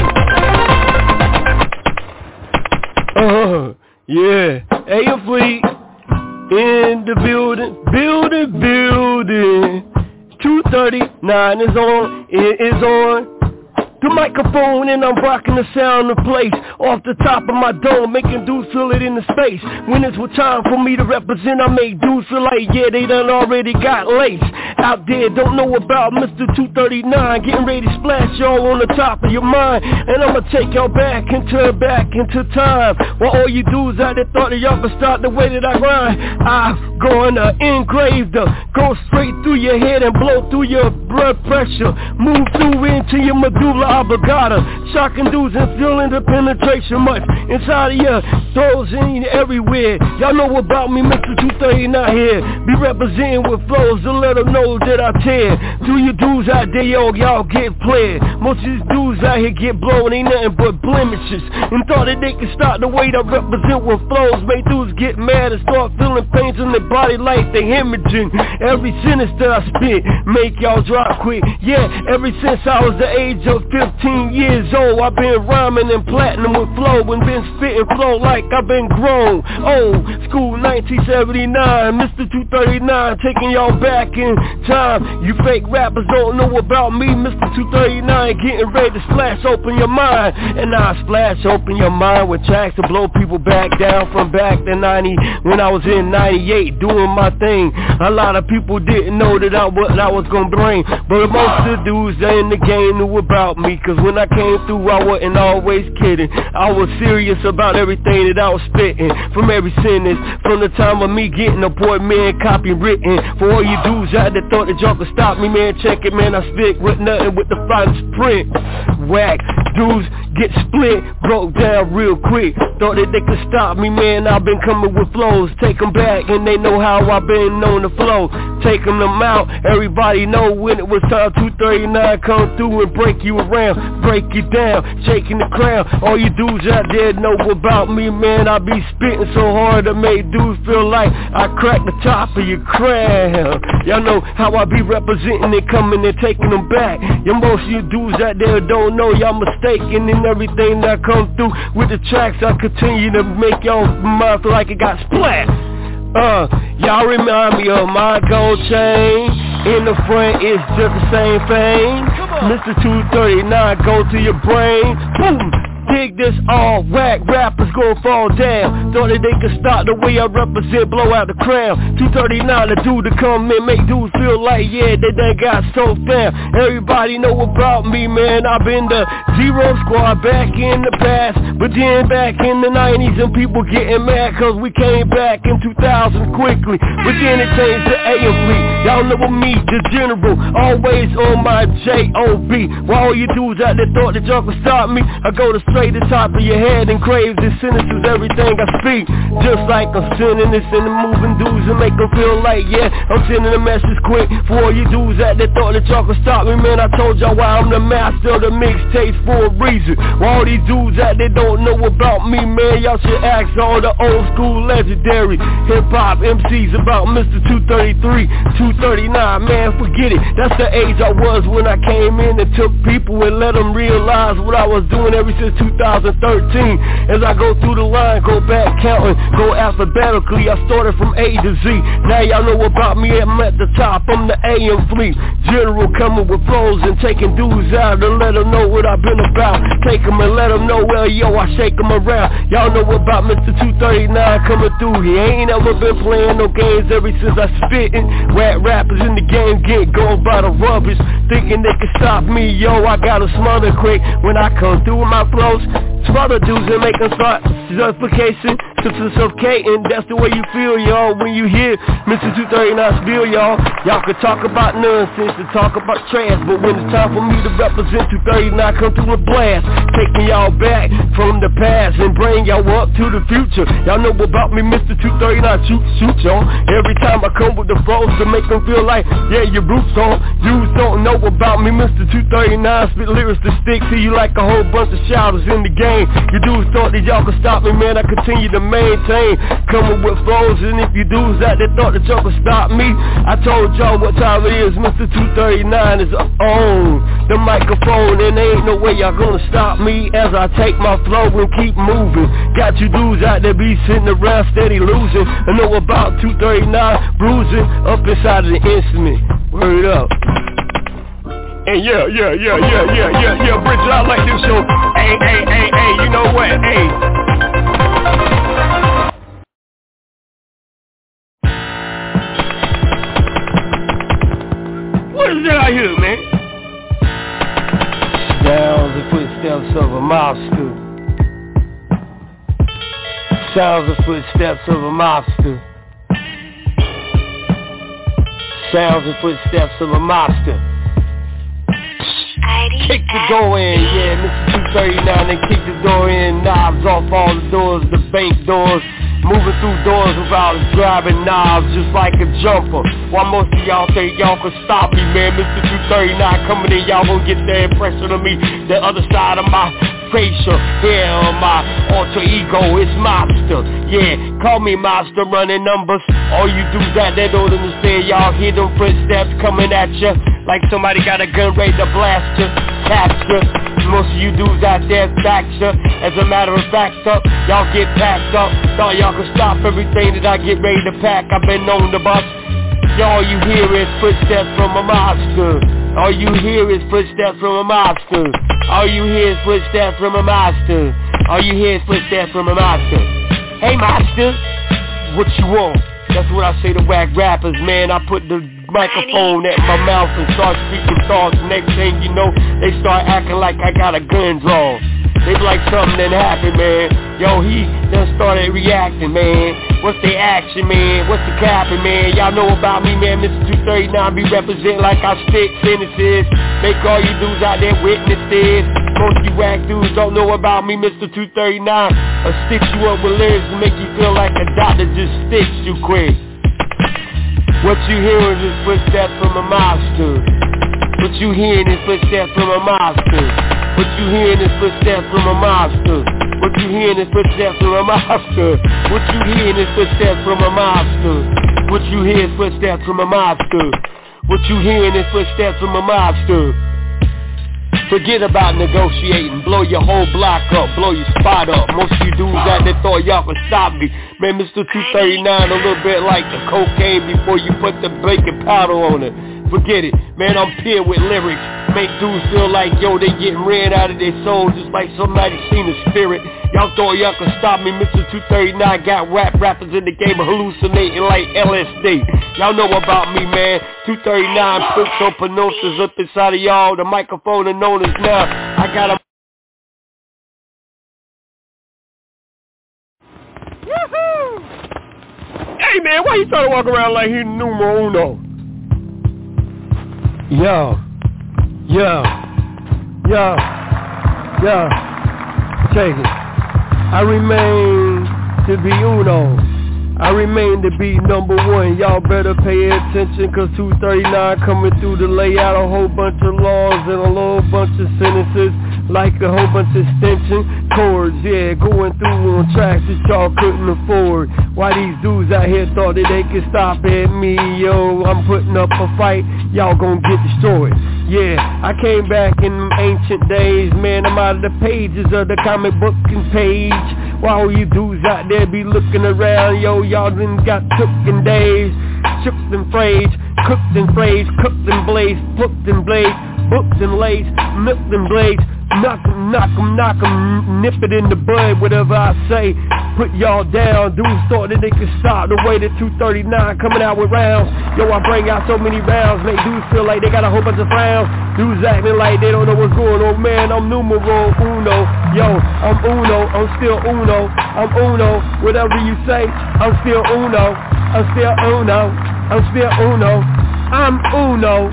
Uh, yeah. Hey, yo, freak. In the building, building, building. two thirty-nine is on, it is on the microphone, and I'm rocking the sound of place off the top of my dome, making dudes feel it in the space. When it's time for me to represent, I make dudes feel like, yeah, they done already got lace. Out there, don't know about Mister two thirty-nine, getting ready to splash y'all on the top of your mind. And I'ma take y'all back into, back into time. While all you dudes out there thought that y'all could start the way that I grind, I'm gonna engrave the, go straight through your head and blow through your blood pressure, move through into your medulla oblongata, shocking dudes and feeling the penetration much inside of your throats and everywhere. Y'all know about me, Mister two thirty-nine here, be representing with flows to let them know that I tear. Do you dudes out there, yo, y'all get played. Most of these dudes out here get blown, ain't nothing but blemishes, and thought that they could start the way that I represent with flows. Make dudes get mad and start feeling pains in their body like they hemorrhaging. Every sentence that I spit make y'all drop quick. Yeah, ever since I was the age of fifteen years old, I've been rhyming and platinum with flow and been spitting flow like I've been grown. Old school nineteen seventy-nine, Mister two thirty-nine, taking y'all back in time. You fake rappers don't know about me, Mister two thirty-nine, getting ready to splash open your mind. And I splash open your mind with tracks to blow people back down from back to ninety, when I was in ninety-eight doing my thing. A lot of people didn't know that I what I was gonna bring, but most of the dudes in the game knew about me. Cause when I came through, I wasn't always kidding. I was serious about everything that I was spitting. From every sentence, from the time of me getting a boy, man, copy written. For all you dudes out there thought that y'all could stop me, man, check it, man, I spit with nothing with the finest print. Whack, dudes get split, broke down real quick. Thought that they could stop me, man, I've been coming with flows. Take them back and they know how I've been on the flow. Taking them out, everybody know when it was time. Two thirty-nine come through and break you around, break you down, shaking the crown. All you dudes out there know about me, man, I be spitting so hard to make dudes feel like I crack the top of your crown. Y'all know how I be representing it, coming and taking them back. Yeah, most of you dudes out there don't know, y'all mistaken in everything that come through. With the tracks I continue to make y'all mind feel like it got splat. Uh, y'all remind me of my gold chain. In the front it's just the same thing. Mister two thirty-nine, go to your brain. Boom. Dig this all whack, rappers gon' fall down. Thought that they could stop the way I represent, blow out the crown. Two thirty-nine, the dude to come in, make dudes feel like, yeah, they done got so down. Everybody know about me, man, I've been the Zero Squad back in the past. But then back in the nineties and people getting mad cause we came back in two thousand quickly. But then it changed to A M Fleet. Y'all know me, the general, always on my J O B. While all you dudes out there thought that y'all could stop me, I go to straight the top of your head and crave the sentences everything I speak. Just like I'm sending this in the moving dudes and make them feel like, yeah, I'm sending a message quick for all you dudes out there thought that y'all could stop me, man. I told y'all why I'm the master of the mixtapes for a reason. While all these dudes out there don't know about me, man, y'all should ask all the old school legendary hip-hop M Cs about Mister two thirty-three, two thirty-nine, man, forget it. That's the age I was when I came in and took people and let them realize what I was doing ever since two thousand thirteen. As I go through the line, go back counting, go alphabetically, I started from A to Z. Now y'all know about me, I'm at the top, I'm the A M Fleet General, coming with flows and taking dudes out to let them know what I've been about. Take them and let them know, well, yo, I shake them around. Y'all know about Mister two thirty-nine coming through. He ain't ever been playing no games ever since I spittin'. Rap rappers in the game get going by the rubbish, thinking they can stop me, yo, I gotta smother quick when I come through with my flows. Some other dudes that make them start suffocation, suffocating. That's the way you feel, y'all, when you hear Mister two thirty-nine spill, y'all. Y'all can talk about nonsense and talk about trash, but when it's time for me to represent two thirty-nine, come through a blast, taking y'all back from the past and bring y'all up to the future. Y'all know about me, Mister two thirty-nine, shoot, shoot, y'all. Every time I come with the flows to make them feel like, yeah, your roots on. You don't know about me, Mister two thirty-nine, spit lyrics to stick to you like a whole bunch of shouters in the game. You dudes thought that y'all could stop me, man, I continue to maintain, coming with flows. And if you dudes out there thought that y'all could stop me, I told y'all what time it is. Mister two thirty-nine is on the microphone, and there ain't no way y'all gonna stop me as I take my flow and keep moving. Got you dudes out there be sitting around steady losing. I know about two thirty-nine bruising up inside of the instrument. Word up. Hey, yeah, yeah, yeah, yeah, yeah, yeah, yeah, Bridget, I like this show. Hey, hey, hey, hey, you know what, hey. What is that I hear, man? Sounds and footsteps of a mobster. Sounds and footsteps of a mobster. Sounds and footsteps of a mobster. Kick the door in, yeah, Mister two thirty-nine, and kick the door in, knobs off all the doors, the bank doors, moving through doors without driving knobs, just like a jumper. While most of y'all think y'all could stop me, man, Mister two thirty-nine coming in, y'all gonna get the impression of me, the other side of my facial, yeah, my alter ego, it's mobster, yeah, call me mobster, running numbers. All you dudes out there don't understand, y'all hear them footsteps coming at ya, like somebody got a gun ready to blast ya, capture. Most of you dudes out there back ya. As a matter of fact, up, y'all get packed up. Thought y'all could stop everything that I get ready to pack. I've been on the bus. Y'all you hear is footsteps from a mobster. All you hear is footsteps from a mobster. All you hear is footsteps from a mobster. All you hear is footsteps from a mobster. Hey mobster, what you want? That's what I say to whack rappers, man. I put the microphone at my mouth and start speaking thoughts. Next thing you know, they start acting like I got a gun drawn. They be like something done happened, man. Yo, he done started reacting, man. What's the action, man? What's the capping, man? Y'all know about me, man. Mister two thirty-nine be representing like I spit sentences. Make all you dudes out there witness this. Most you whack dudes don't know about me, Mister two thirty-nine. I'll stitch you up with lyrics to make you feel like a doctor just stitched you quick. What you hearing is footsteps from a monster. What you hearing is footsteps from a monster. What you hearing is footsteps from a monster. What you hearing is footsteps from a monster. What you hearing is footsteps from a monster. What you hear is footsteps from a monster. What you hearing is footsteps from a monster. Forget about negotiating, blow your whole block up, blow your spot up. Most of you dudes out there thought y'all could stop me. Man, Mister two thirty-nine a little bit like the cocaine before you put the baking powder on it. Forget it, man, I'm pure with lyrics. Make dudes feel like, yo, they getting ran out of their soul just like somebody seen a spirit. Y'all thought y'all could stop me, Mister two thirty-nine got rap rappers in the game hallucinating like L S D. Y'all know about me, man. two thirty-nine puts on pronounces up inside of y'all. The microphone is known as now. I got a... Woohoo! Hey, man, why you trying to walk around like he's numero uno? Yo, yo, yo, yo, check it. I remain to be uno. I remain to be number one. Y'all better pay attention, cause two thirty-nine coming through to lay out a whole bunch of laws and a little bunch of sentences, like a whole bunch of extension chords, yeah, going through on tracks that y'all couldn't afford. Why these dudes out here thought that they could stop at me, yo, I'm putting up a fight, y'all gonna get destroyed. Yeah, I came back in them ancient days, man, I'm out of the pages of the comic book and page. While all you dudes out there be looking around, yo, y'all done got took in days, shook and frayed, cooked and frayed, cooked and blazed, hooked and blazed, booked and laced, nipped and blazed, knock 'em, knock 'em, knock 'em, nip it in the bud, whatever I say, put y'all down. Dudes thought that they could stop the way that two thirty-nine coming out with rounds. Yo, I bring out so many rounds, make dudes feel like they got a whole bunch of frowns. Dudes acting like they don't know what's going on, man, I'm numero uno. Yo, I'm uno, I'm still uno, I'm uno, whatever you say, I'm still uno, I'm still uno, I'm still uno, I'm uno,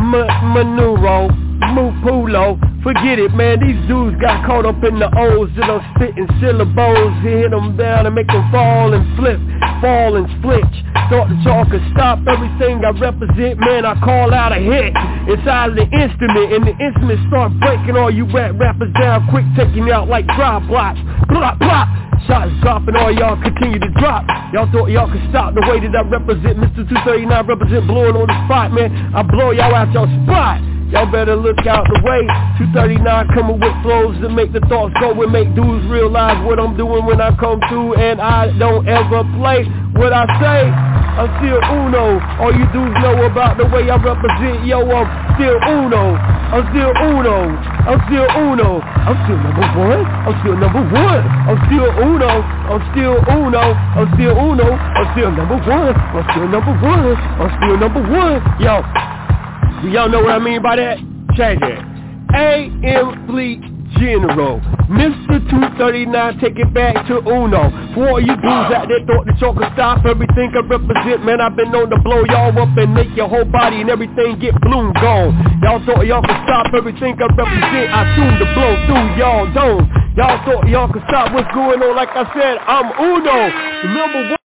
manuro, mupulo. Forget it, man, these dudes got caught up in the O's that I'm spitting syllables, hit them down and make them fall and flip, fall and flinch. Thought that y'all could stop everything I represent, man, I call out a hit inside of the instrument, and the instrument start breaking all you rap rappers down quick, taking you out like drop blocks, blop blop. Shots dropping, all y'all continue to drop. Y'all thought y'all could stop the way that I represent. Mister two thirty-nine represent blowing on the spot, man. I blow y'all out y'all spot. Y'all better look out the way. two thirty-nine coming with flows that make the thoughts go and make dudes realize what I'm doing when I come through, and I don't ever play what I say. I'm still uno. All you dudes know about the way I represent. Yo, I'm still uno. I'm still uno. I'm still uno. I'm still number one. I'm still number one. I'm still uno. I'm still uno. I'm still uno. I'm still number one. I'm still number one. I'm still number one. Yo. Do y'all know what I mean by that? Check it. A M Fleet General. Mister two thirty-nine, take it back to Uno. For all you dudes out there thought that y'all could stop everything I represent, man, I've been known to blow y'all up and make your whole body and everything get bloom gone. Y'all thought y'all could stop everything I represent, I soon to blow through y'all don't. Y'all thought y'all could stop what's going on, like I said, I'm Uno, number one.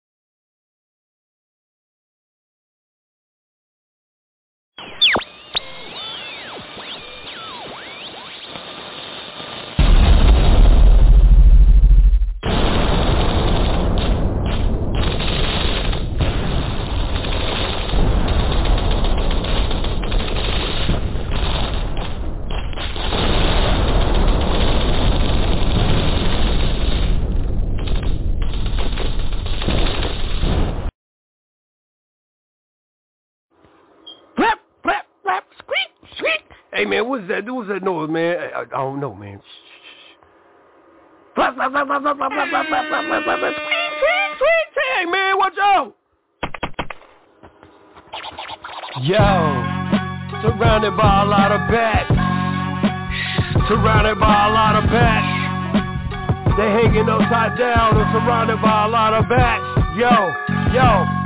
Hey, man, what's that? What's that noise, man? I, I don't know, man. Flap, flap, flap, flap, flap, flap, flap, flap, flap, flap, flap, flap, flap. Squeak, squeak, squeak. Hey, man, watch out. Yo, surrounded by a lot of bats. Surrounded by a lot of bats. They hanging upside down and surrounded by a lot of bats. Yo, yo.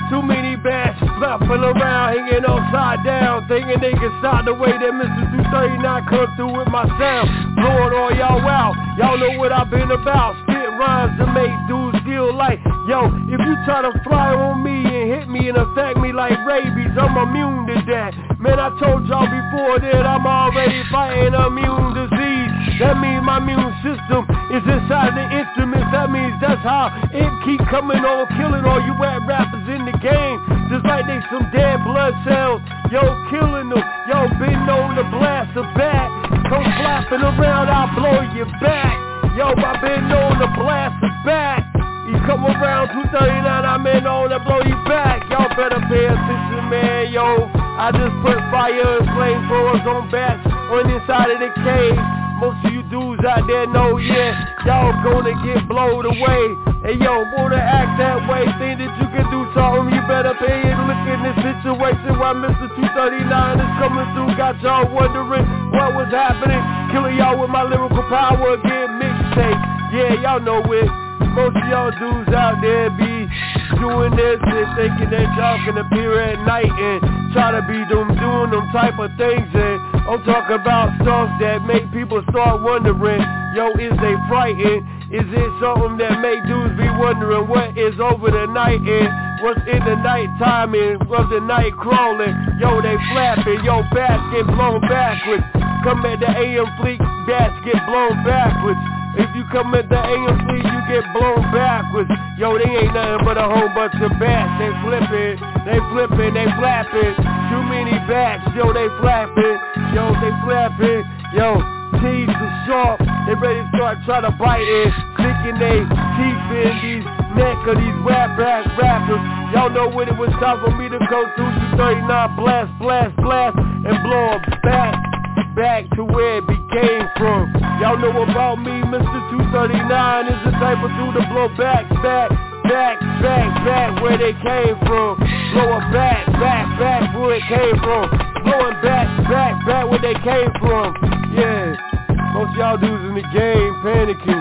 Too many bashes flapping around, hanging upside down, thinking they can stop the way that Mister two thirty-nine come through with my sound. Blowing all y'all out, y'all know what I've been about. Spit rhymes to make dudes feel like, yo, if you try to fly on me and hit me and affect me like rabies, I'm immune to that. Man, I told y'all before that I'm already fighting immune disease. That means my immune system is inside the instruments. That means that's how it keep coming on, killing all you rap rappers in the game. Just like they some dead blood cells, yo, killing them. Yo, been known to blast a bat. Come flapping around, I'll blow your back. Yo, I been known to blast a bat. You come around two thirty-nine, I'm in on to blow you back. Y'all better pay attention, man, yo. I just put fire and flamethrowers on bats on the inside of the cage. Most of you dudes out there know, yeah, y'all gonna get blowed away. Hey, yo, wanna act that way, think that you can do something, you better pay it. Look in this situation while Mister two thirty-nine is coming through. Got y'all wondering what was happening. Killing y'all with my lyrical power again, mixtape. Yeah, y'all know it. Most of y'all dudes out there be doing this and thinking that y'all can appear at night and try to be them doing them type of things. And I'm talking about stuff that make people start wondering, yo, is they frightened? Is it something that make dudes be wondering what is over the night and what's in the night time and what's the night crawling? Yo, they flapping, yo, bats get blown backwards. Come at the A M fleet, bats get blown backwards. If you come at the A M fleet, you get blown backwards. Yo, they ain't nothing but a whole bunch of bats. They flipping, they flipping, they flapping. Too many bats, yo, they flapping. Yo, they flapping. Yo, teeth are sharp. They ready to start trying to bite it. Sticking they teeth in these neck of these rap rap rappers. Y'all know when it was time for me to go through two thirty-nine, blast, blast, blast, and blow 'em back. Back to where it became from. Y'all know about me, Mister two thirty-nine is the type of dude to blow back, back, back, back, back where they came from. Blow it back, back, back where it came from. Blowing back, back, back where they came from. Yeah, most of y'all dudes in the game panicking.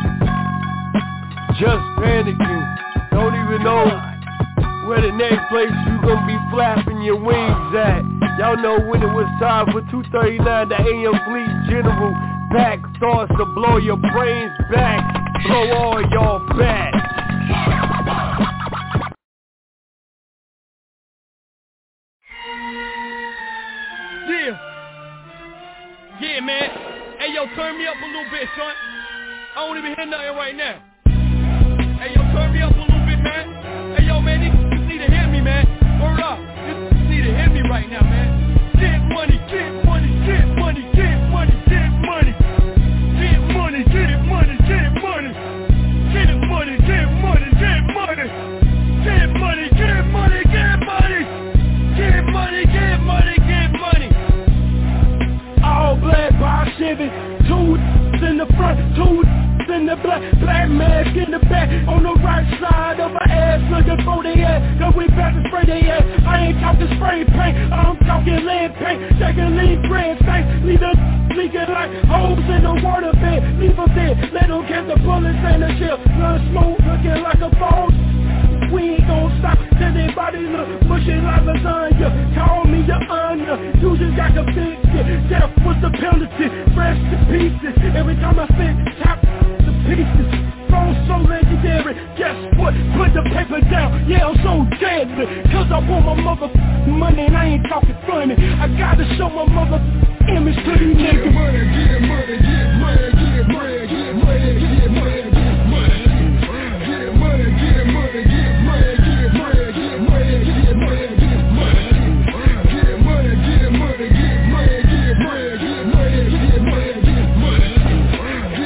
Just panicking. Don't even know where the next place you gonna be flapping your wings at. Y'all know when it was time for two thirty-nine, the A M Fleet General pack thoughts to blow your brains back, blow all y'all back. Yeah. Yeah, man. Hey, yo, turn me up a little bit, son. I don't even hear nothing right now. Hey, yo, turn me up a little bit, man. Hey, yo, man, these need to hear me, man. Word up. This need to hear me right now, man. Get money, get money, get money, get money, get money. Get money, get money, get money. Get money, get money, get money. Get money, get money, get money. Get money, get money, get money. All black by Chevy, two in the front, two in the black, black mask in the back, on the right side of my ass, looking for the ass, cause we back to spray they ass. I ain't talking spray paint, I'm talking lead paint, taking lead red stank, leave the leaking like holes in the water bed, leave them dead, let them get the bullets and the shell, none smoke looking like a phone. We ain't gon' stop till they body look mushy like lasagna. Call me the honor, you just got to fix it. Death was the penalty, fresh to pieces. Every time I spit, top the pieces. Phone so legendary, guess what? Put the paper down, yeah, I'm so deadly. Cause I want my mother money and I ain't talking funny. I gotta show my mother image to these niggas. Get money, get money, get money, get money, get money, get money, get money. Get money, get money, get money, get money, get money, get money, get money. Get money, get money, get money, get money, get money, get money, get money. Get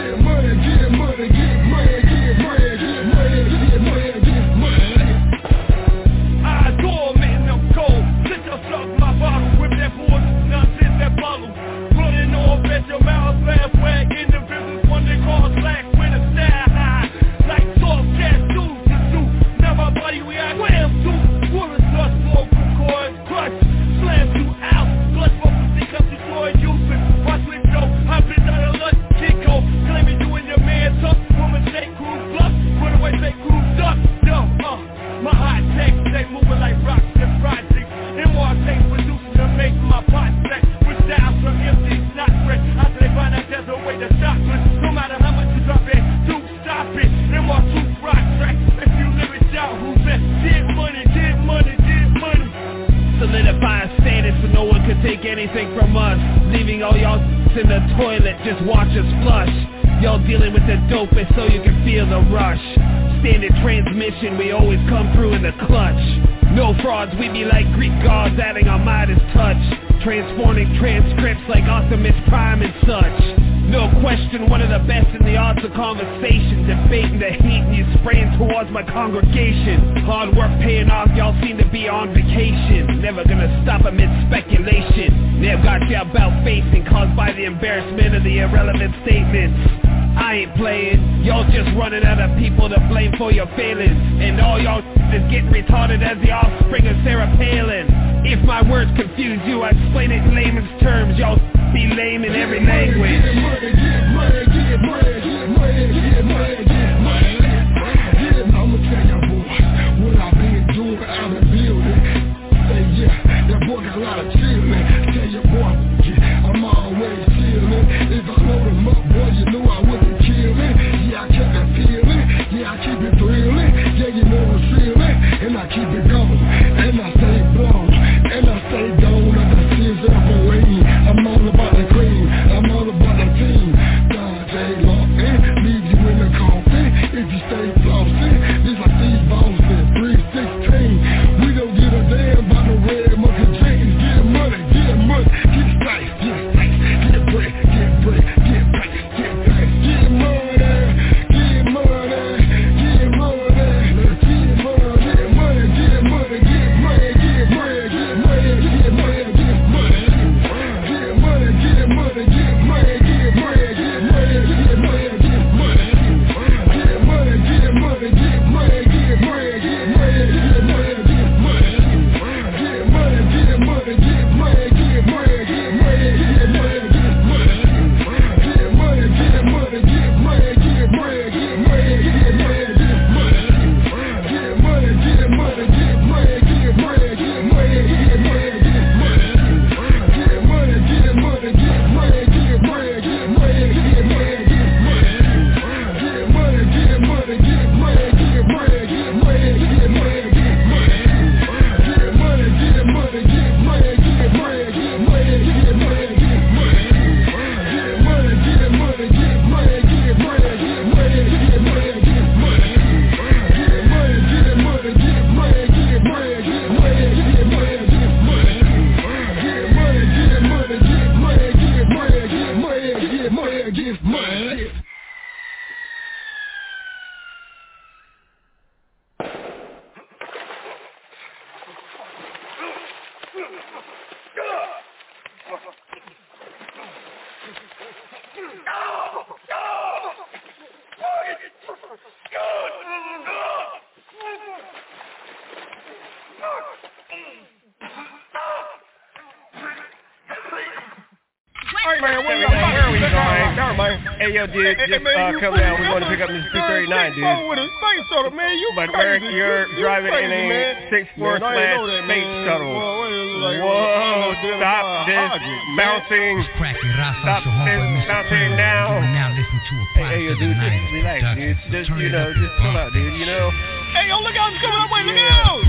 Once in the toilet, just watch us flush. Y'all dealing with the dopest so you can feel the rush. Standard transmission, we always come through in the clutch. No frauds, we be like Greek gods adding our Midas touch. Transforming transcripts like Optimus Prime and such. No question, one of the best in the arts of conversation. Debating the heat and you spraying towards my congregation. Hard work paying off, y'all seem to be on vacation. Never gonna stop amid speculation. Never got you about facing, caused by the embarrassment of the irrelevant statements. I ain't playing, y'all just running out of people to blame for your failings. And all y'all is getting retarded as the offspring of Sarah Palin. If my words confuse you, I explain it in layman's terms. Y'all be lame in every language. Get money, get money, get money, get money, get money, get money. Yeah, I'ma tell y'all boys what I've been doing out in the building. Say yeah, that boy got a lot of chillin'. Tell your boy, yeah, I'm always chillin'. If I load him up, boy, you know I wouldn't kill him. Yeah, I kept it feeling, yeah, I keep it thrilling. Yeah, you know it's feeling, and I keep it going. And I stay blown, and I stay gone. Like the seas of the rain. I'm all about the cream, I'm all about the team. God, J. Lawson, leave you in the coffin. If you stay flossing, this like Steve Boston, three sixteen. We don't give a damn about the red monkey jeans. Get money, get money, get space, get space, get bread, get bread, get paid, get paid. Get money, get money, get money, get money, get money, get money, get money, get bread, get money, get money, get money. Get money, get money, get money, get money, get money, get money, get money. Get money, get money, get money, get money, get money, get money, get money. Get money, get money, get money, get money, get money, get money, get money. Get money, get money, get money, get money, get money, get money, get money. Get money, get money, get money, get money, get money, get money, get money. Get money, get money, get money, get money, get money, get money, get money. Get money, get money, get money, get money, get money, get money, get money. Get money, get money, get money, get money, get money, get money, get money. Get money, get money, get money, get money, get money, get money, get money. Get money, get money, get money, get money, get money, get money, get money. Get money, get money, get money, get money, get money, get money, get money. Alright, man, where are we going? Never mind. Hey, yo, dude, just uh, come down. We're going to pick up this two thirty-nine, dude. Man, you but we're, you're driving in a six four slash space shuttle. Whoa, stop this bouncing. Stop this bouncing now. Hey, yo, dude, just relax, dude. Just, you know, just chill out, dude, you know. Hey, yo, look out, it's coming up, wait, look out!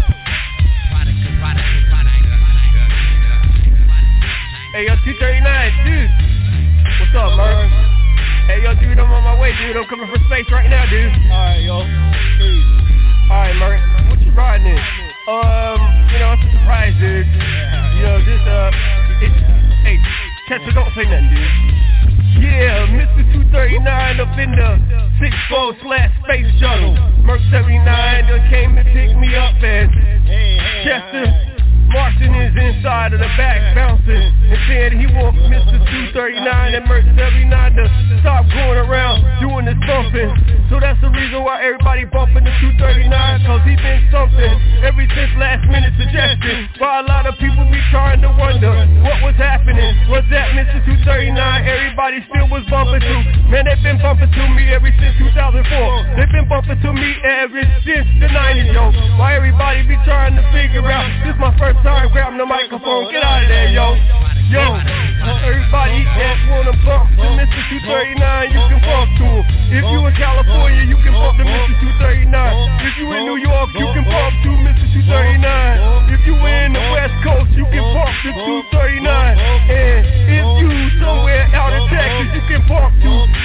Hey, yo, two thirty-nine, dude. What's up, man? Hey, yo, dude, I'm on my way, dude. I'm coming for space right now, dude. Alright, yo. Peace. Alright, Murray. What you riding in? Um, you know, it's a surprise, dude. You know, just, uh, it's, hey, Chester, don't say nothing, dude. Yeah, Mister two thirty-nine up in the six four slash space shuttle. Merc seventy-nine done came to pick me up, and Chester Martin is inside of the back bouncing and said he wants Mister two thirty-nine and Merc seventy-nine to stop going around doing this bumping. So that's the reason why everybody bumping the two thirty-nine, cause he been something ever since last minute suggestion. Why a lot of people be trying to wonder what was happening. Was that Mister two thirty-nine everybody still was bumping to? Man, they've been bumping to me ever since two thousand four. They've been bumping to me ever since the nineties, yo. Why everybody be trying to figure out this my first time grabbing the microphone? Get out of there, yo. Yo, everybody that wanna bump to Mister two thirty-nine, you can bump to him. If you in California, you can bump to Mister two thirty-nine. If you in New York, you can bump to Mister two thirty-nine. If you in the West Coast, you can bump to two thirty-nine. And if you somewhere out in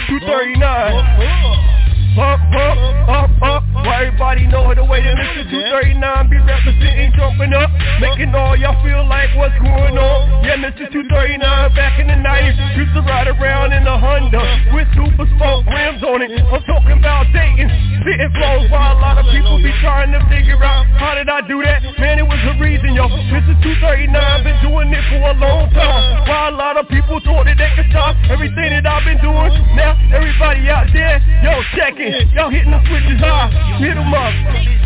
two thirty-nine. Up, up, up, up. Why everybody know the way that Mister two thirty-nine be representing, jumping up, making all y'all feel like what's going on. Yeah, Mister two thirty-nine back in the nineties used to ride around in a Honda with super sport rims on it. I'm talking about dating, spitting flows while a lot of people be trying to figure out how did I do that? Man, it was a reason, yo. Mister two thirty-nine been doing it for a long time. While a lot of people thought that they could stop everything that I've been doing. Now everybody out there, yo, check it. Y'all hitting the switches high, hit them up.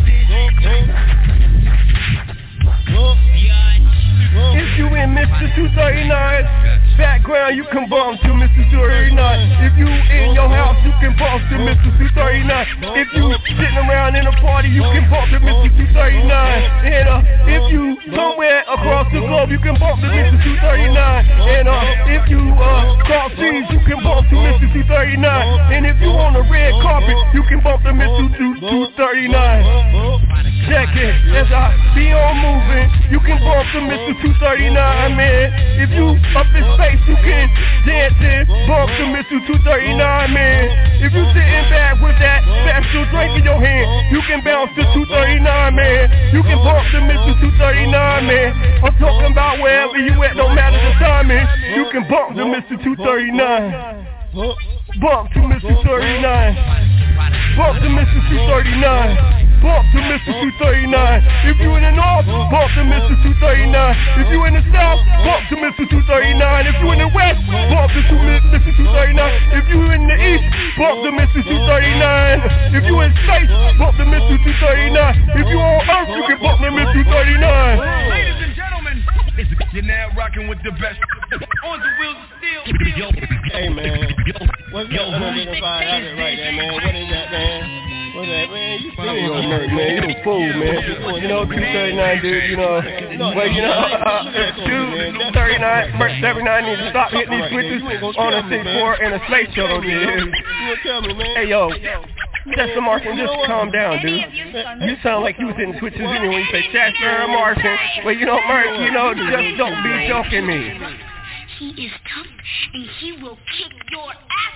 If you in Mister two thirty-nine background, you can bump to Mister two thirty-nine. If you in your house, you can bump to Mister two thirty-nine. If you sitting around in a party, you can bump to Mister two thirty-nine. And uh, if you somewhere across the globe, you can bump to Mister two thirty-nine. And uh, if you uh, cross seas, you can bump to Mister two thirty-nine. And if you on the red carpet, you can bump to Mister two thirty-nine. Check it, as I be on moving, you can bump to Mister two thirty-nine, man. If you up in space, you can dance and bump to Mister two thirty-nine, man. If you sitting back with that special drink in your hand, you can bounce to two thirty-nine, man. You can bump to Mister two thirty-nine, man. I'm talking about wherever you at, no matter the timing, you can bump to Mister two thirty-nine. Bump to Mister thirty-nine. Bump to Mister two thirty-nine. Bump to Mister two thirty-nine. If you in the north, bump to Mister two thirty-nine. If you in the south, bump to Mister two thirty-nine. If you in the west, bump to Mister two thirty-nine. If you in the east, bump to Mister two thirty-nine. If you in space, bump to Mister two thirty-nine. If you on earth, you can bump to Mister two thirty-nine. Ladies and gentlemen, you're now rocking with the best. On the wheels of steel. Hey man, what's that one identified habit right there, man? What is that, man? What's that, man? You still yo, man, man, you a fool, man. You know, two thirty-nine, dude, you know. But, you know, uh, two thirty-nine, Merc seventy-nine need to stop hitting these switches on a six four and a space shuttle, dude. Hey, yo. Chester Martin, just calm down, dude. You sound like you was hitting switches anyway. You say Chester Martin. Well, you know, Merc, you know, just don't be joking me. He is tough, and he will kick your ass.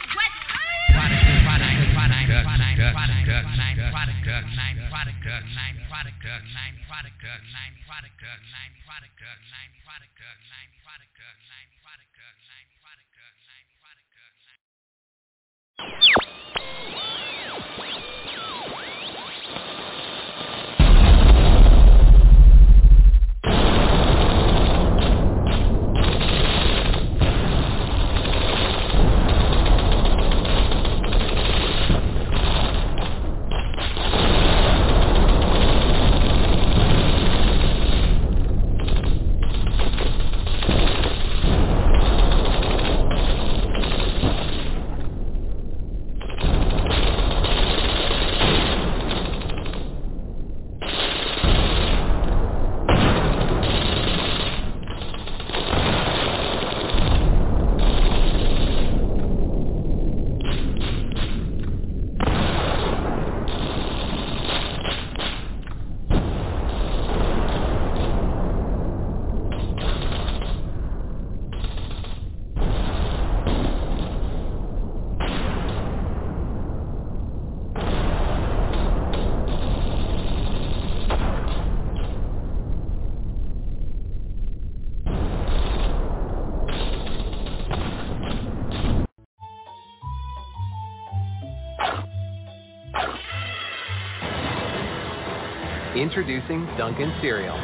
Introducing Dunkin' Cereal.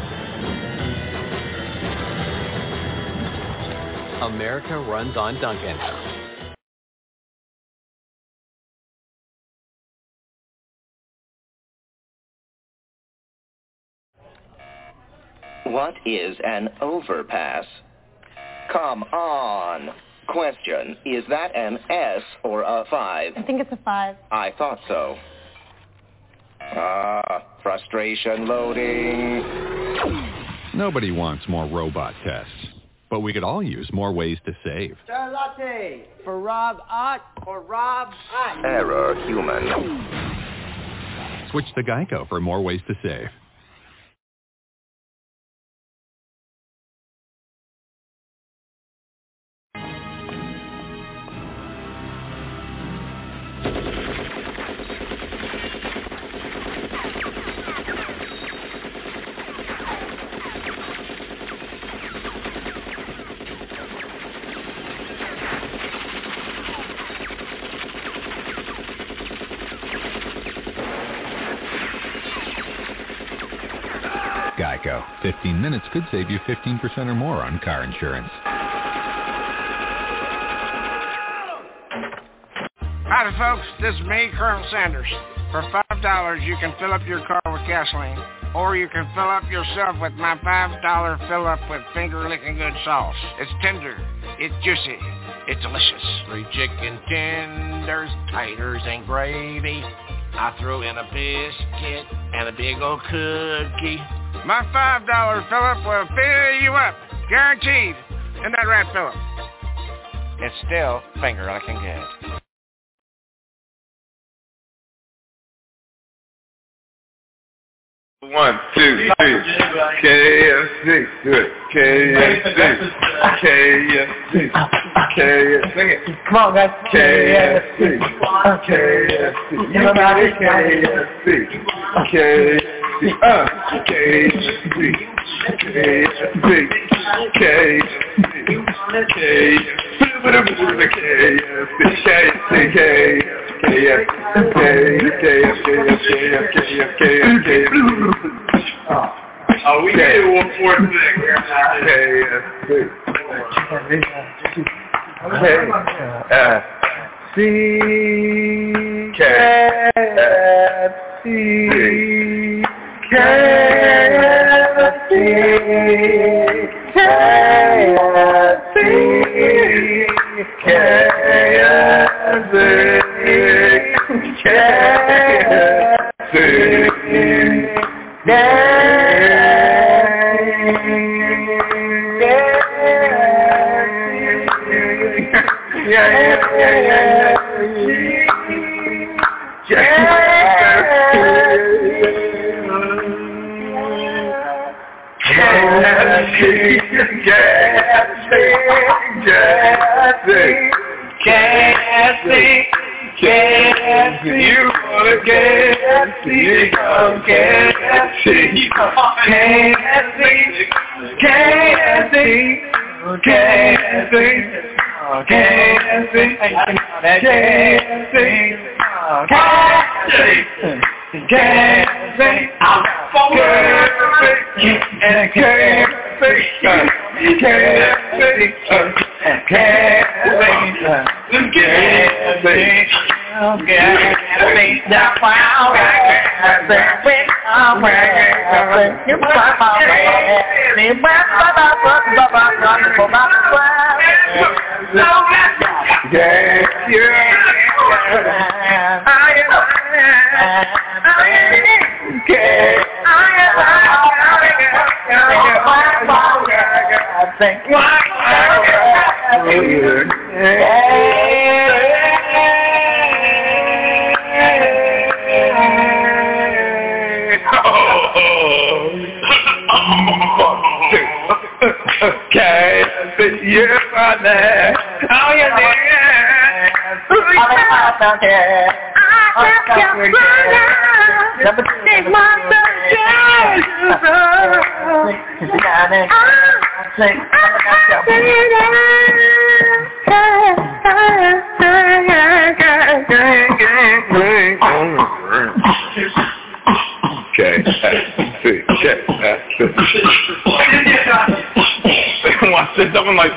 America runs on Dunkin'. What is an overpass? Come on. Question, is that an S or a five? I think it's a five. I thought so. Ah, frustration loading. Nobody wants more robot tests, but we could all use more ways to save. Star latte for Rob Ott or Rob Ott. Error human. Switch to Geico for more ways to save. Geico. fifteen minutes could save you fifteen percent or more on car insurance. Howdy, folks. This is me, Colonel Sanders. For five dollars, you can fill up your car with gasoline, or you can fill up yourself with my five dollar fill-up with finger-licking good sauce. It's tender. It's juicy. It's delicious. Three chicken tenders, taters, and gravy. I throw in a biscuit and a big old cookie. My five dollar fill-up will fill you up. Guaranteed. Isn't that right, Philip? It's still finger-licking good. One, two, three. K F C. Do it. K F C. K F C. K F C. Sing it. Come on, guys. K F C. K F C. You got it. K F C. K F C. Uh. K F C. K F C. K F C. K Oh, we did one more thing. K F C. K F C. K F C. K F C. K F C. K F C. You wanna K F C, you go K F C, you go K F C, K F C, K F C, K F C, K F C, K F C, I'm for it, and K F C, K F C, K F C, K F C. Okay, you're funny. Oh, you're there. Take my Okay, see, check, watch this, someone like...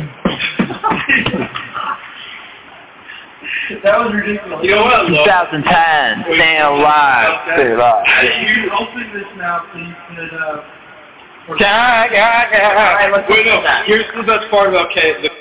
That was ridiculous. You know what? twenty ten, staying alive, stay alive. You open this now so you can, uh... Yeah, yeah, yeah. Wait, no, here's the best part about K. The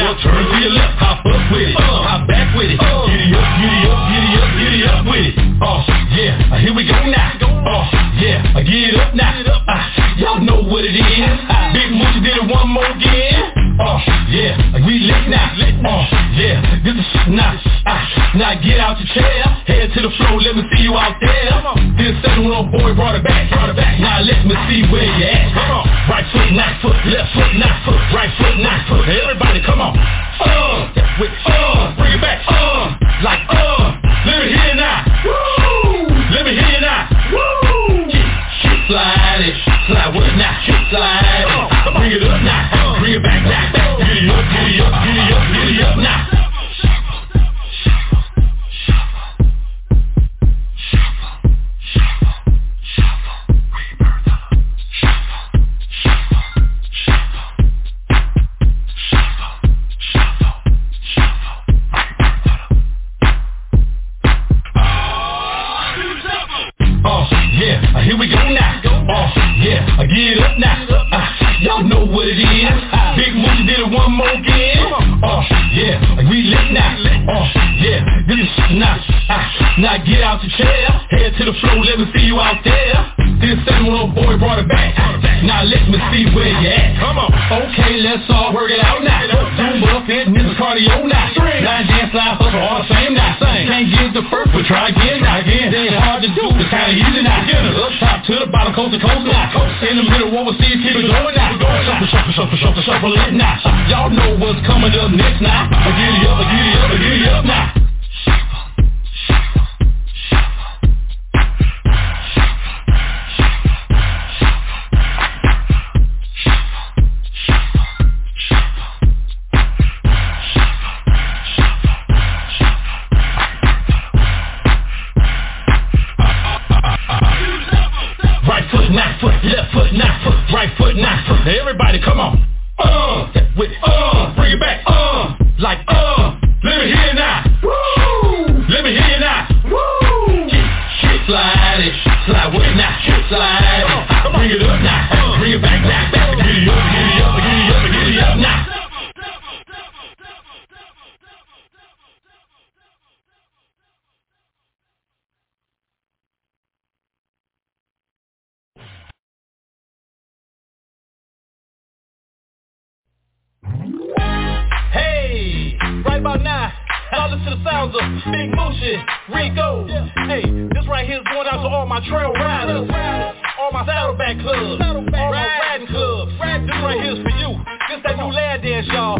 up, turn to your left, hop up with it, uh, hop back with it, uh, giddy up, giddy up, giddy up, giddy up with it. Oh, yeah, uh, here we go now. Oh, yeah, uh, get up now. Uh, y'all know what it is. Uh, Big Moochie did it one more again. Oh, yeah, uh, we lit now. Oh, yeah, this is now. Uh, now get out your chair, head to the floor, let me see you out there. This second little boy brought it back, brought it back. Now let me see where you at. Come on, right foot, left foot, left foot, left foot, right foot, left foot. Everybody, come on. Uh, with uh, bring it back. Uh, like uh, let me hear it now. Woo, let me hear it now. Woo, yeah, slide it, slide with it now. Slide it, bring it up now. Bring it back, back, back. Giddy up, giddy up, giddy up, giddy up now. Here we go now. Oh, yeah, I get up now. Uh, y'all know what it is. Big Moochie did it one more again. Oh, yeah, we lit now. Oh, yeah, this is now. Uh, now get out your chair, head to the floor, let me see you out there. This same little boy brought it back. Now let me see where you at. Come on. Okay, let's all work it out now. Zumba, fitness, cardio now. Line dance, slide, hustle, all the same now. Can't get the first, but try again now. Again, it ain't hard to do, it's kinda easy now. Up top to the bottom, coast to coast now. In the middle, overseas, keep it going now. Shuffle, shuffle, shuffle, shuffle, shuffle it now. Y'all know what's coming up next now. Giddy up, giddy up, giddy up now. Everybody, come on. Uh, with it. Uh, bring it back. Uh, like uh, let me hear it now. Woo, let me hear it now. Woo, yeah, slide it, slide with it now. Slide it, bring it up now. Bring it back, back, back. Giddy up, giddy up, giddy up, giddy up now. Hey, right about now, y'all listen to the sounds of Big Moochie, Rico. Hey, this right here is going out to all my trail riders, all my saddleback clubs, all my riding clubs. This right here is for you. This that new lad dance, y'all.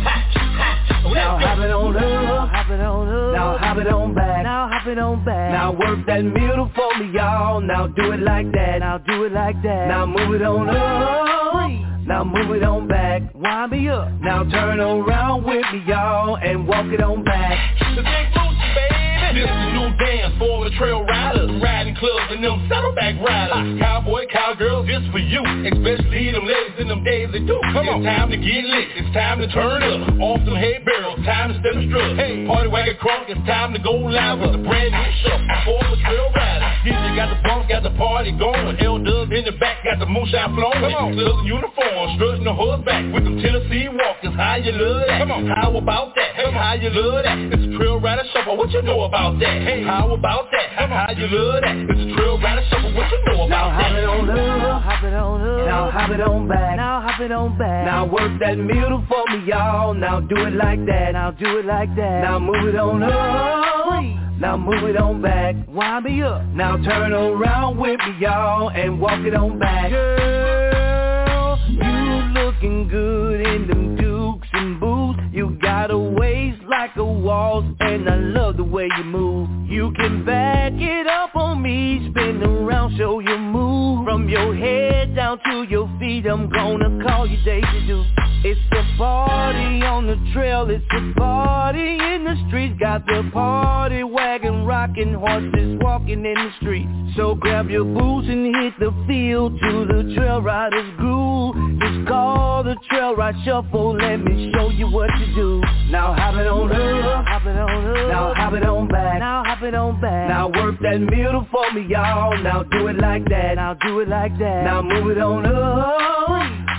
Now hop it on up, hop it on up. Now hop it on back, now hop it on back. Now work that middle for me, y'all. Now do it like that, now do it like that. Now move it on up. Now move it on back, wind me up. Now turn around with me, y'all, and walk it on back. The Big Moochie, baby. This is a new dance for all the trail riders, riding clubs and them saddleback riders. Cowboy, cowgirls, this for you, especially them ladies in them days they do. Come on, it's time to get lit, it's time to turn up. Off some hay barrels, time to step and strut. Hey, party wagon crunk, it's time to go live with a brand new show for the trail riders. D J got the bump, got the party going. L-Dubs in the back, got the moonshine flowing. Come on, little uniform, strutting the horseback with them Tennessee walkers. How you love that? Come on, how about that? Hey, how you love that? It's a trail rider shuffle. What you know about that? Hey, how about that? Come on, how you love that? It's a trail rider shuffle. What you know about now, that? Now hop it on up, hop it on up. Now hop it on back, now hop it on back. Now work that middle for me, y'all. Now do it like that, now do it like that. Now move it on up. Now move it on back, wind me up. Now turn around with me, y'all, and walk it on back. Girl, you looking good in them dukes and boots. You got a waist like a waltz, and I love the way you move. You can back it up on me, spin around, show your move. From your head down to your feet, I'm gonna call you Daisy Duke. It's a party on the trail, it's a party in the streets. Got the party wagon rocking, horses walking in the street. So grab your boots and hit the field to the trail riders groove. Just call the trail ride shuffle, let me show you what to do. Now hop it on up, hop it on up. Now hop it on back, now hop it on back. Now work that middle for me, y'all. Now do it like that, now do it like that. Now move it on up.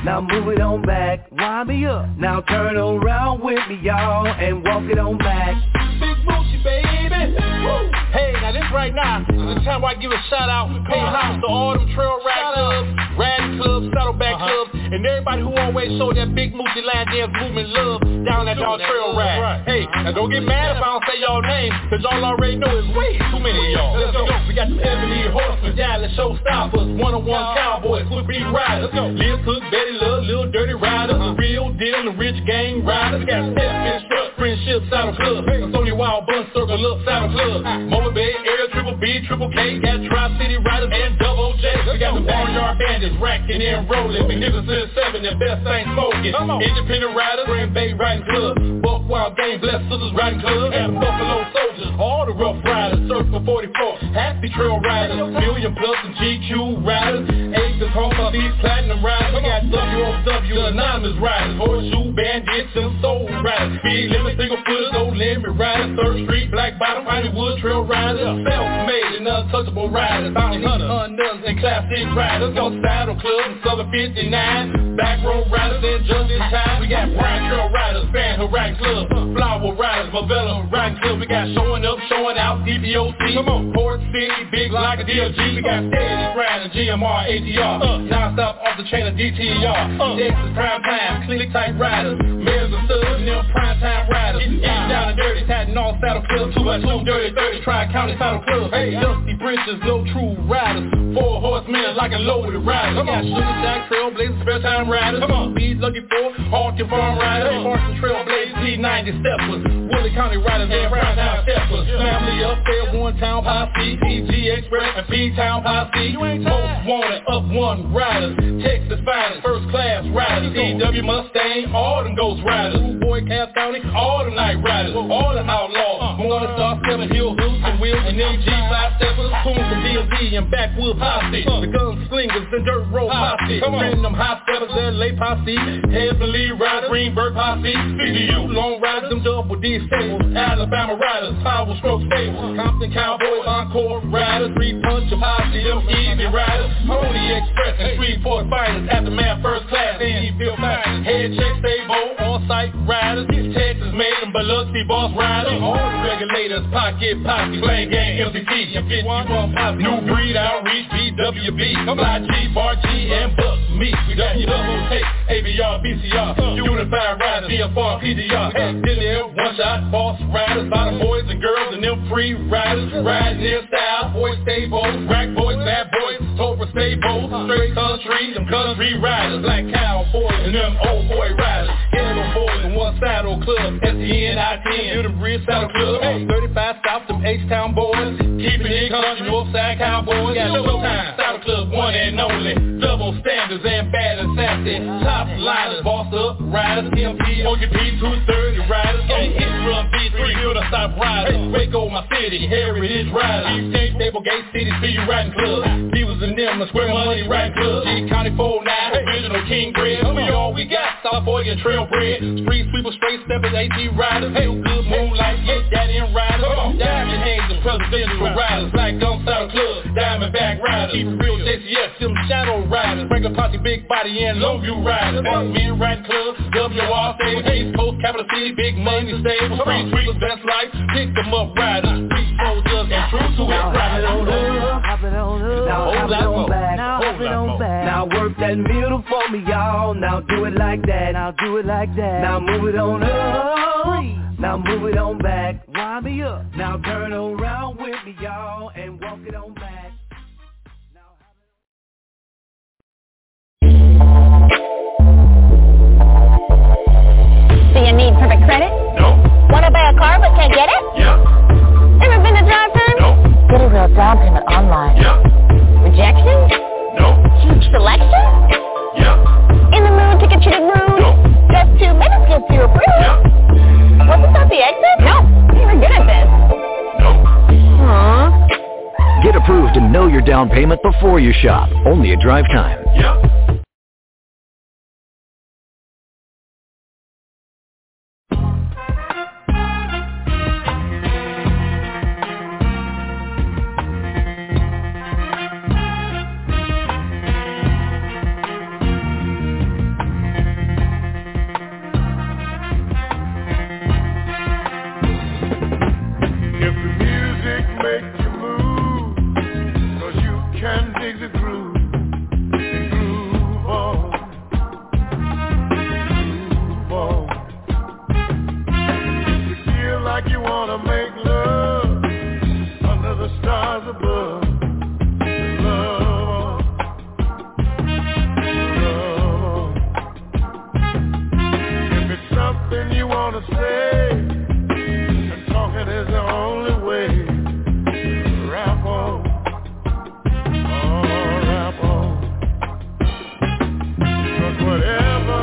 Now move it on back. Wind me up. Now turn around with me, y'all, and walk it on back. Big Boochie, baby. Woo. Hey, now this right now is the time where I give a shout out, pay homage to all them trail ride clubs, riding clubs, saddleback uh-huh. clubs, and everybody who always show that Big Moochie Line Dance movement love down at y'all trail ride. Right. Hey, now don't get mad if I don't say y'all names, cause y'all already know it's way too many of y'all. Let's go. We got the Ebony Horsemen, Dallas Showstoppers, one-on-one cowboys, Quick Beat Riders, Lil Cook, Betty Love, Lil Dirty Riders, the Real Deal, the Rich Gang Riders. We got Step Truck, Friendship Saddle Club, Sony Wild Bun Circle Up Saddle Club, Mobile Bay, Air, Triple B, Triple K, got Tri-City Riders and Double J. We got the Barnyard Bandits, racking and rolling, Magnificent Seven, the best thing smoking, Independent Riders, Grand Bay Riding Club, Buck Wild Game, Blessed Sisters Riding Club, and Buffalo Soldiers, all the Rough Riders, Surf for forty-four, Happy Trail Riders, Million Plus and G Q Riders, Aces, Home These Platinum Riders. We got W O W, Anonymous Riders, Horseshoe Bandits and Soul Riders, Speed Limit, Single Footers, No Limit Riders, Third Street, Black Bottom, Hollywood Trail Riders, Self-Made and Untouchable Riders, Bounty Hunters, Unknowns and Classic Riders, Go Saddle Club and Southern fifty-nine, Back Road Riders and Just in Time. We got Brian Trail Riders, Fan Hill Riding Club, Flower Riders, Mavella Riding Club. We got Showing Up, Showing Out, D P O C, come on, Port City, Big Lock of D L G. We got Steady Grinding, G M R, A T R, uh, Non-Stop Off the Chain of D T R, uh, Texas Prime Time, Clinic Type Riders, Mayors and Studs and them Prime Time Riders, East Down and Dirty, Tatting All Saddle Club, two by two, Dirty thirty, Tri-County Saddle Club, hey, Dusty Bridges, No True Riders, Four Horsemen like a loaded rider. We got Sugar Shack, Trailblazers, Spare Time Riders, come on, Speed Lucky Four, Hawkin Farm Riders, Horton Trailblazers, T ninety Steppers, Woolly County Riders, and Brown Town Steppers, Family Up there, One Town Posse, P G Express, and P-Town Posse, Most Wanted, Up One Riders, Texas Finest, First Class Riders, C W Mustang, all them Ghost Riders, Boy Cass County, all the Night Riders, all the Outlaws, Morning Star, Seven Hill, Hoops and Wheels, and M G Five Steppers, Coons and D L D, and Backwood Posse, the Gunslingers and Dirt Road Posse, Random High Steppers, L A Posse, Heavenly Riders, Greenberg Posse, C D U, Long Riders, them Double D Stables, Alabama Riders, Power Stroke Stables, Compton Cowboys, Encore Riders, Three Punch Posse, them Easy Riders, Pony Express, and Shreveport Finest, Aftermath First Class, and Evil Finest, Head Check Stable, On-Site Riders, Texas Made and Biloxi Boss Riders, all the regulators, Pocket Posse, Playing Game, M C T, and fifty-one Posse, New Breed Outreach, B W B, Fly G, Bar G, and Buck Meat. We got your double take, A B R, B C R, Unified Riders, B F R, P D R, Dilly One Shot, Boss Riders, Bottom Boys and Girls, and them Free Riders, Riding their style, Boys Stay Bold, Rack Boys, Bad Boys, Topher Stay Bold, Straight Country, them Country Riders, Black Cowboys, and them Old Boy Riders, Yellow Boys, and One Saddle Club, S T N I ten, Newton Bridge Saddle Club, thirty-five South, them H-Town Boys, Keeping It Country, Northside Cowboys, got Showtime, Saddle Club, one and only, Double Standards and Bad and Sassy, Top Liners, Boss Up Riders, M P, O G P, two thirty Riders, Gang Hit Run, B three, Build a Stop Riders, Waco, my city, Heritage Riders, East Stable Gate City, Speed Riding Club, Divas and them, the Square Money Riding Club, G County four nine, Original King Bread, we all we got, South Boy and Trailbread, Street Sweeper, Straight Steppers, A T Riders, Hey, Good Moonlight, yeah, Daddy and Riders, Diamond Hands and Presidential Riders, Black Gum Saddle Club, Diamondback Riders, Keep It Real J C S, them Shadow Riders, Franklin Posse, Big Body and Longview Riders, Men Riding Club, W R Stable, East Coast, Capital City, Big Money Stable, Street Sweepers, Best Life, Pick Them Up Riders, Street Soldiers, and True to It Riders. Hop it on up, now hop it on back, now hop it on back. Now work that middle for me, y'all. Now do it like that, now do it like that. Now move it on up, now move it on back. Wind me up, now turn around with me, y'all, and walk it on back. Do you need perfect credit? No. Want to buy a car but can't get it? Yeah. Ever been to drive-thru? No. Get a real down payment online. Yeah. Rejection? No. Huge selection? Yeah. In the mood to get you to groove? No. Just two minutes gets you approved? Yeah. Wasn't that the exit? No. You were good at this. No. Aww. Get approved and know your down payment before you shop. Only at Drive Time. Yeah. something you wanna say, and talking is the only way. Rap on, oh, rap on. 'Cause whatever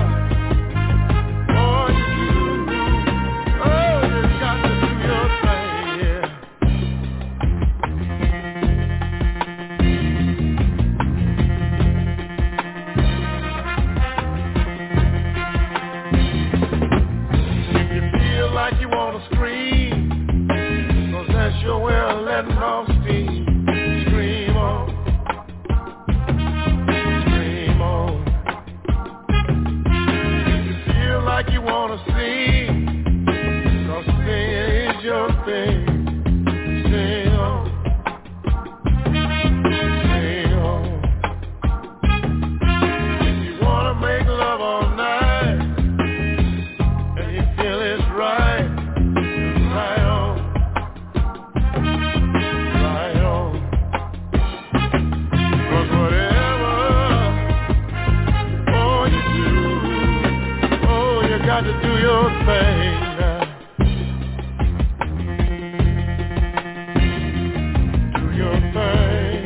boy you do, oh, you got to do your thing, yeah. If you feel like you wanna scream, 'cause that's your way of letting off steam. Scream on, scream on. If you feel like you wanna sing, 'cause singing is your thing. Sing on, sing on. If you wanna make love all night, and you feel it's right, right on. Right on. 'Cause whatever, oh, you do, oh, you got to do your thing now. Do your thing.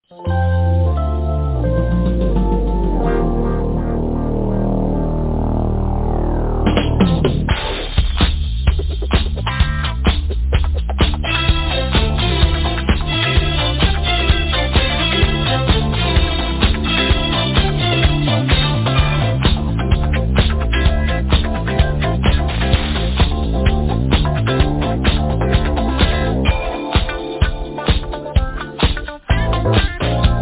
We'll be right back.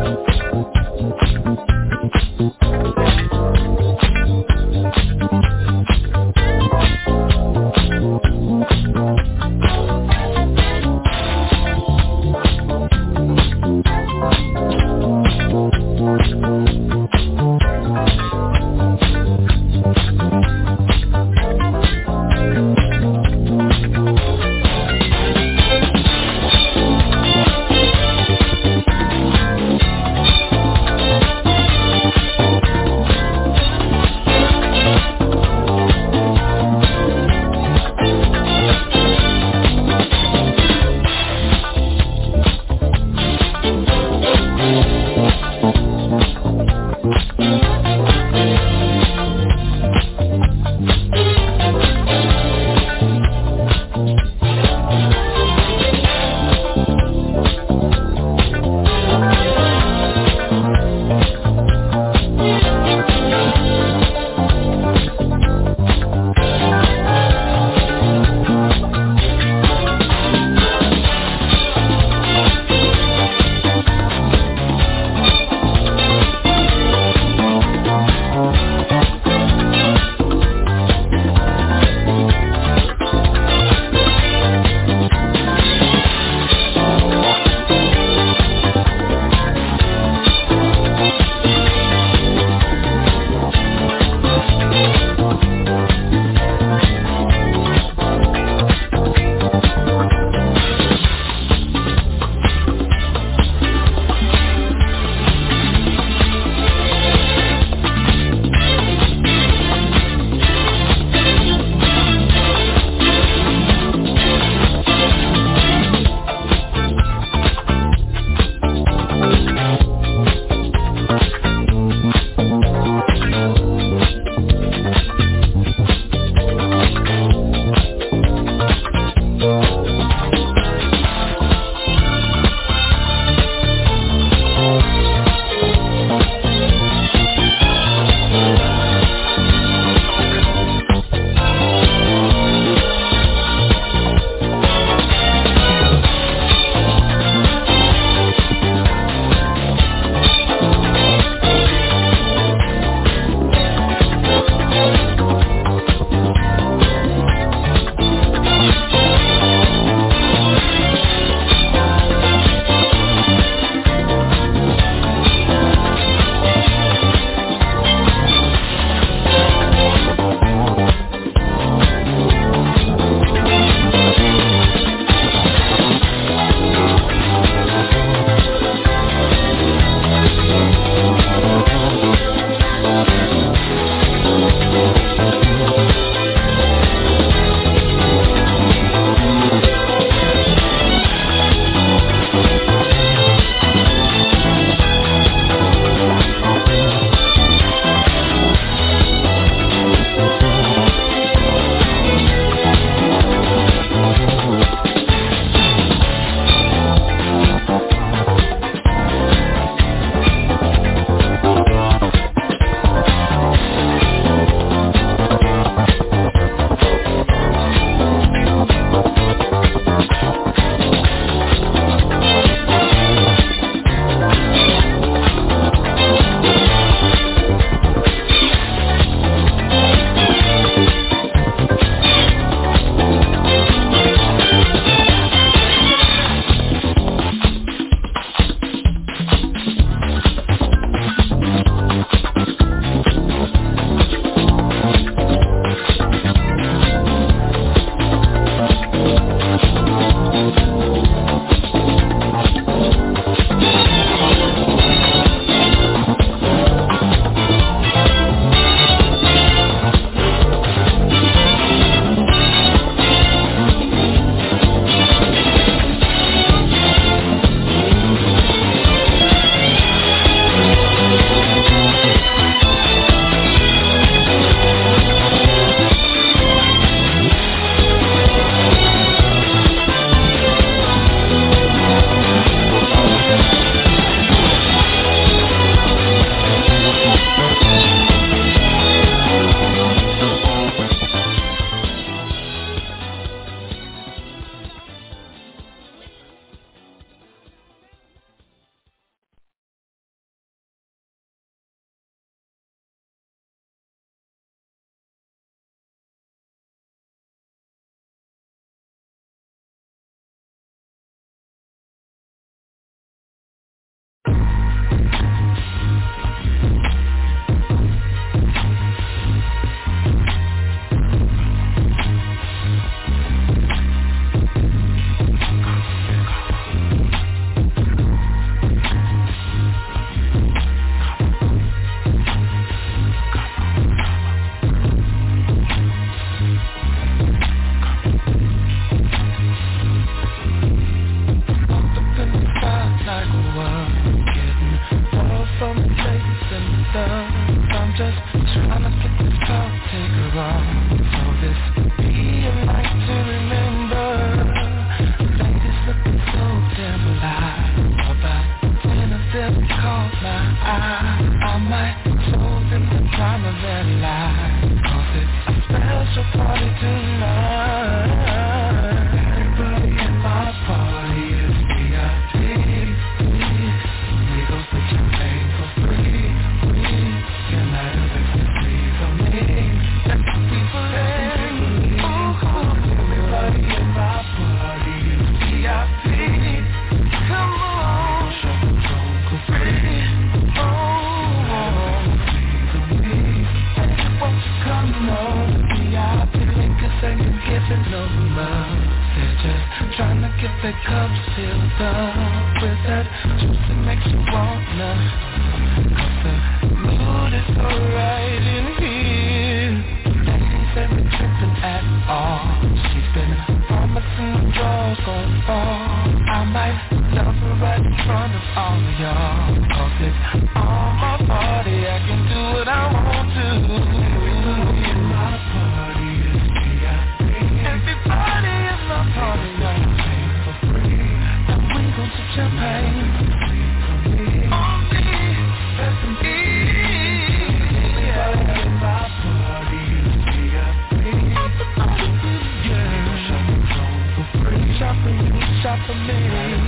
come on to V I P, cause they ain't giving no love. They're just trying to get their cups filled up with that juice that makes you wanna. Cause the mood is so right in here. She ain't been tripping at all. She's been promising the drawers gon' fall. I might love her right in front of all of y'all. Cause it's all my party, I can do what I want to. Everybody in my party is V I P. Everybody in my party now pay for free. And we gon' sip champagne on me, that's me. Everybody in my party is V I P. Yeah, shop for free. Shop for you, shop for me.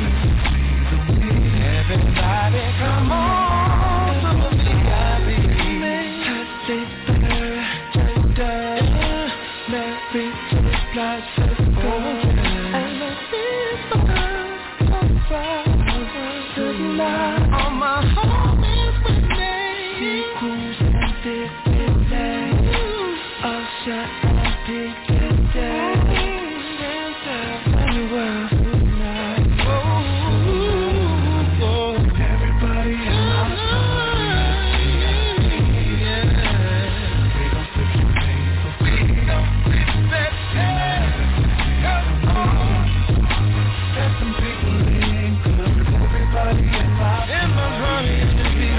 Everybody come on to the V I P. Happy birthday, Merry Christmas, and the people alright tonight. All my homies with me. Keep cruising, big day. Usher and big day. Anywhere tonight. Everybody in my party. We gon' flip some paper. We gon' flip that paper. Come on. Let some people in. Cause everybody in my in my party is to be.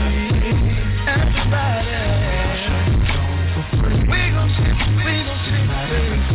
Everybody. We gon' flip, we gon' flip.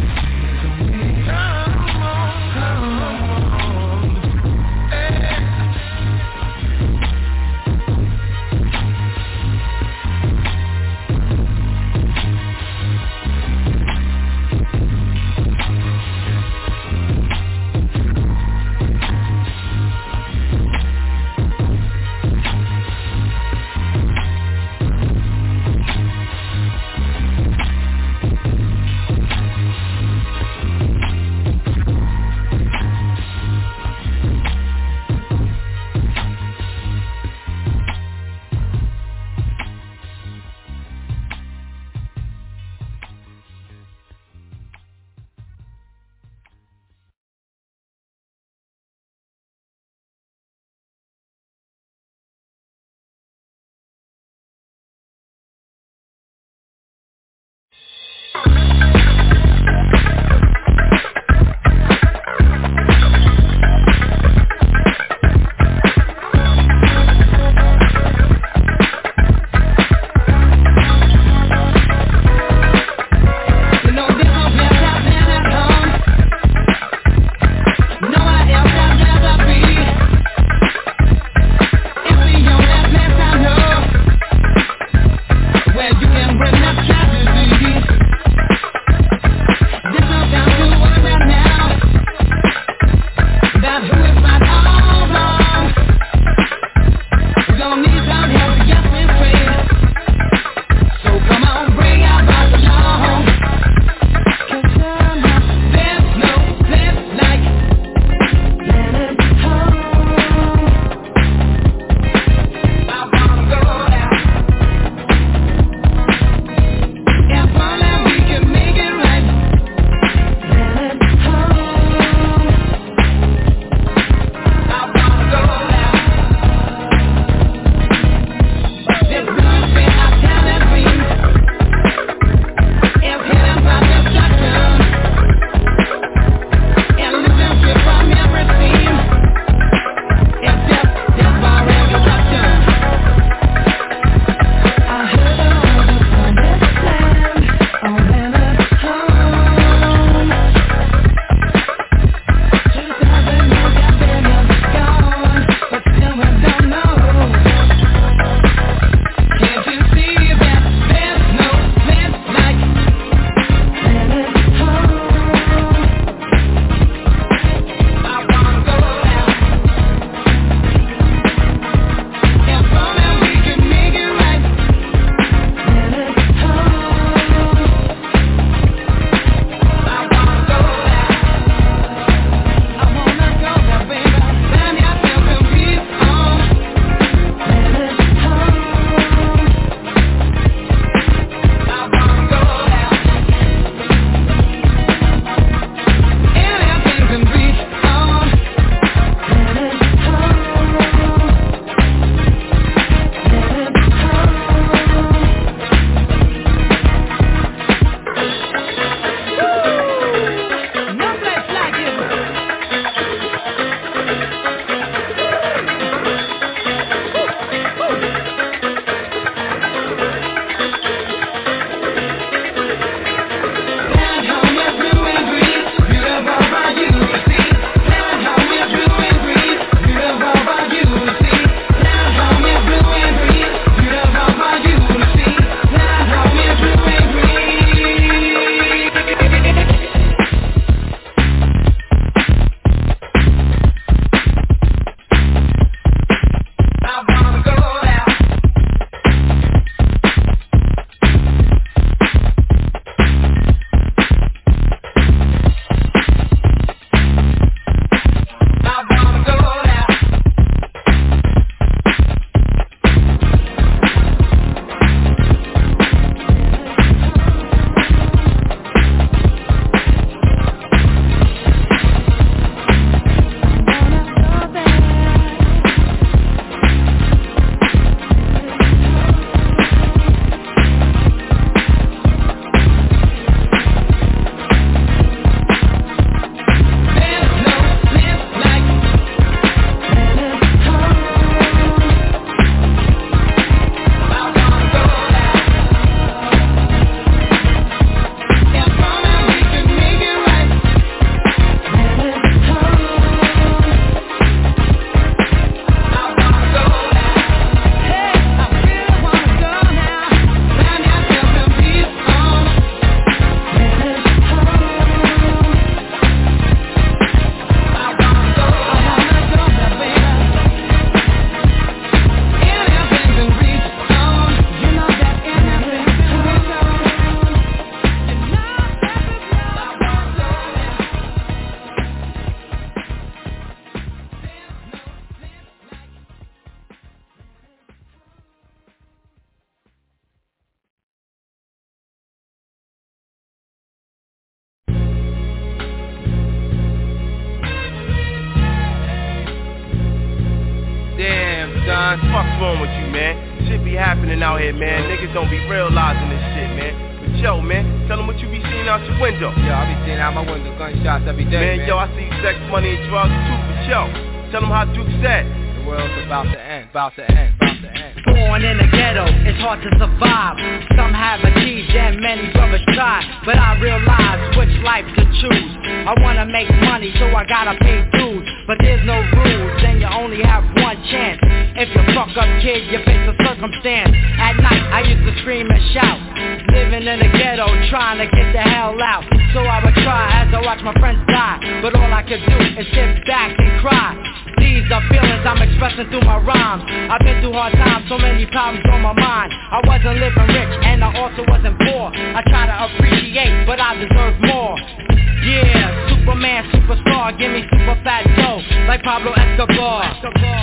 Son, fuck's wrong with you, man? Shit be happening out here, man. Niggas don't be realizing this shit, man. But yo, man, tell them what you be seeing out your window. Yo, I be seeing out my window gunshots every day, man. Man, yo, I see sex, money, and drugs too, but yo, tell them how Duke said. The world's about to end, about to end, about to end. Born in the ghetto, it's hard to survive. Some have achieved and many brothers try, but I realize which life to choose. I wanna make money, so I gotta pay dues, but there's no rules, and you only have one chance. If you fuck up, kid, you face a circumstance. At night, I used to scream and shout, living in the ghetto, trying to get the hell out. So I would try as I watch my friends die, but all I could do is sit back and cry. These are feelings I'm expressing through my rhymes. I've been through hard times, so many problems on my mind. I wasn't living rich, and I also wasn't poor. I try to appreciate, but I deserve more. Yeah, Superman, superstar, give me super fat dough, like Pablo Escobar.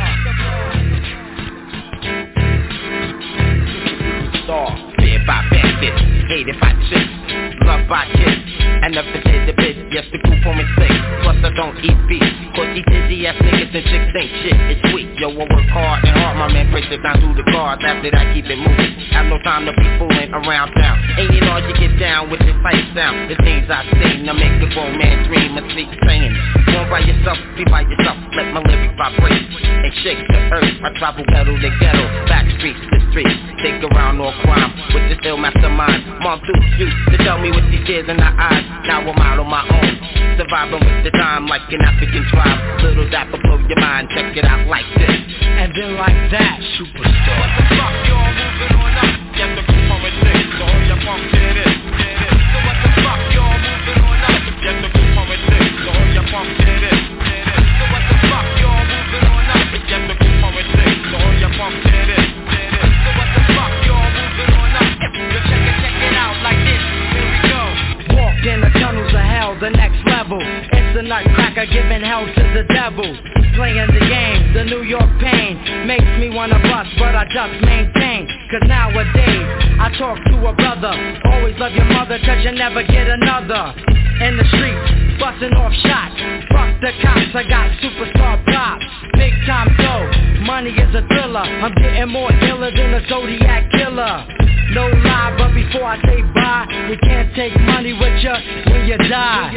Star, feared by bandits, hated by chicks, loved by kids, and never did the bit. Yes, the group on mistake. Plus I don't eat beef. Cause these dizzy ass niggas and chicks think shit is sweet. Yo, I work hard and hard, my man breaks it down through the cards. After that, keep it moving. Have no time to be fooling around town. Ain't it hard you get down with this fight sound? The things I've seen, I make a grown man dream and sleep saying, go by yourself, be by yourself. Let my lyrics vibrate and shake the earth. I travel ghetto to ghetto, back streets to streets. Take around all crime with this ill mastermind. Mom too used to tell me with these tears in her eyes. Now I'm out on my own, surviving with the time like an African tribe. Little dapper blow your mind, check it out like this. And then like that, superstar. What the fuck, y'all moving on up? Get the group on with this, so all your punk did it, did it. So what the fuck, y'all moving on up? Get the group on with this, so all your punk did it, did it. So what the fuck, y'all moving on up? Get the group on with this, so all your punk did it, did it. So what the fuck, y'all moving on up? You check it, check it out like this. Here we go. Walk in the tunnels of hell, the next level. It's the nutcracker giving hell to the devil. Playing the game, the New York pain makes me wanna bust, but I just maintain. Cause nowadays, I talk to a brother. Always love your mother, cause you never get another. In the streets, busting off shots. Fuck the cops, I got superstar props. Big time dough, money is a thriller. I'm getting more iller than a Zodiac killer. No lie, but before I say bye, you can't take money with you when you die.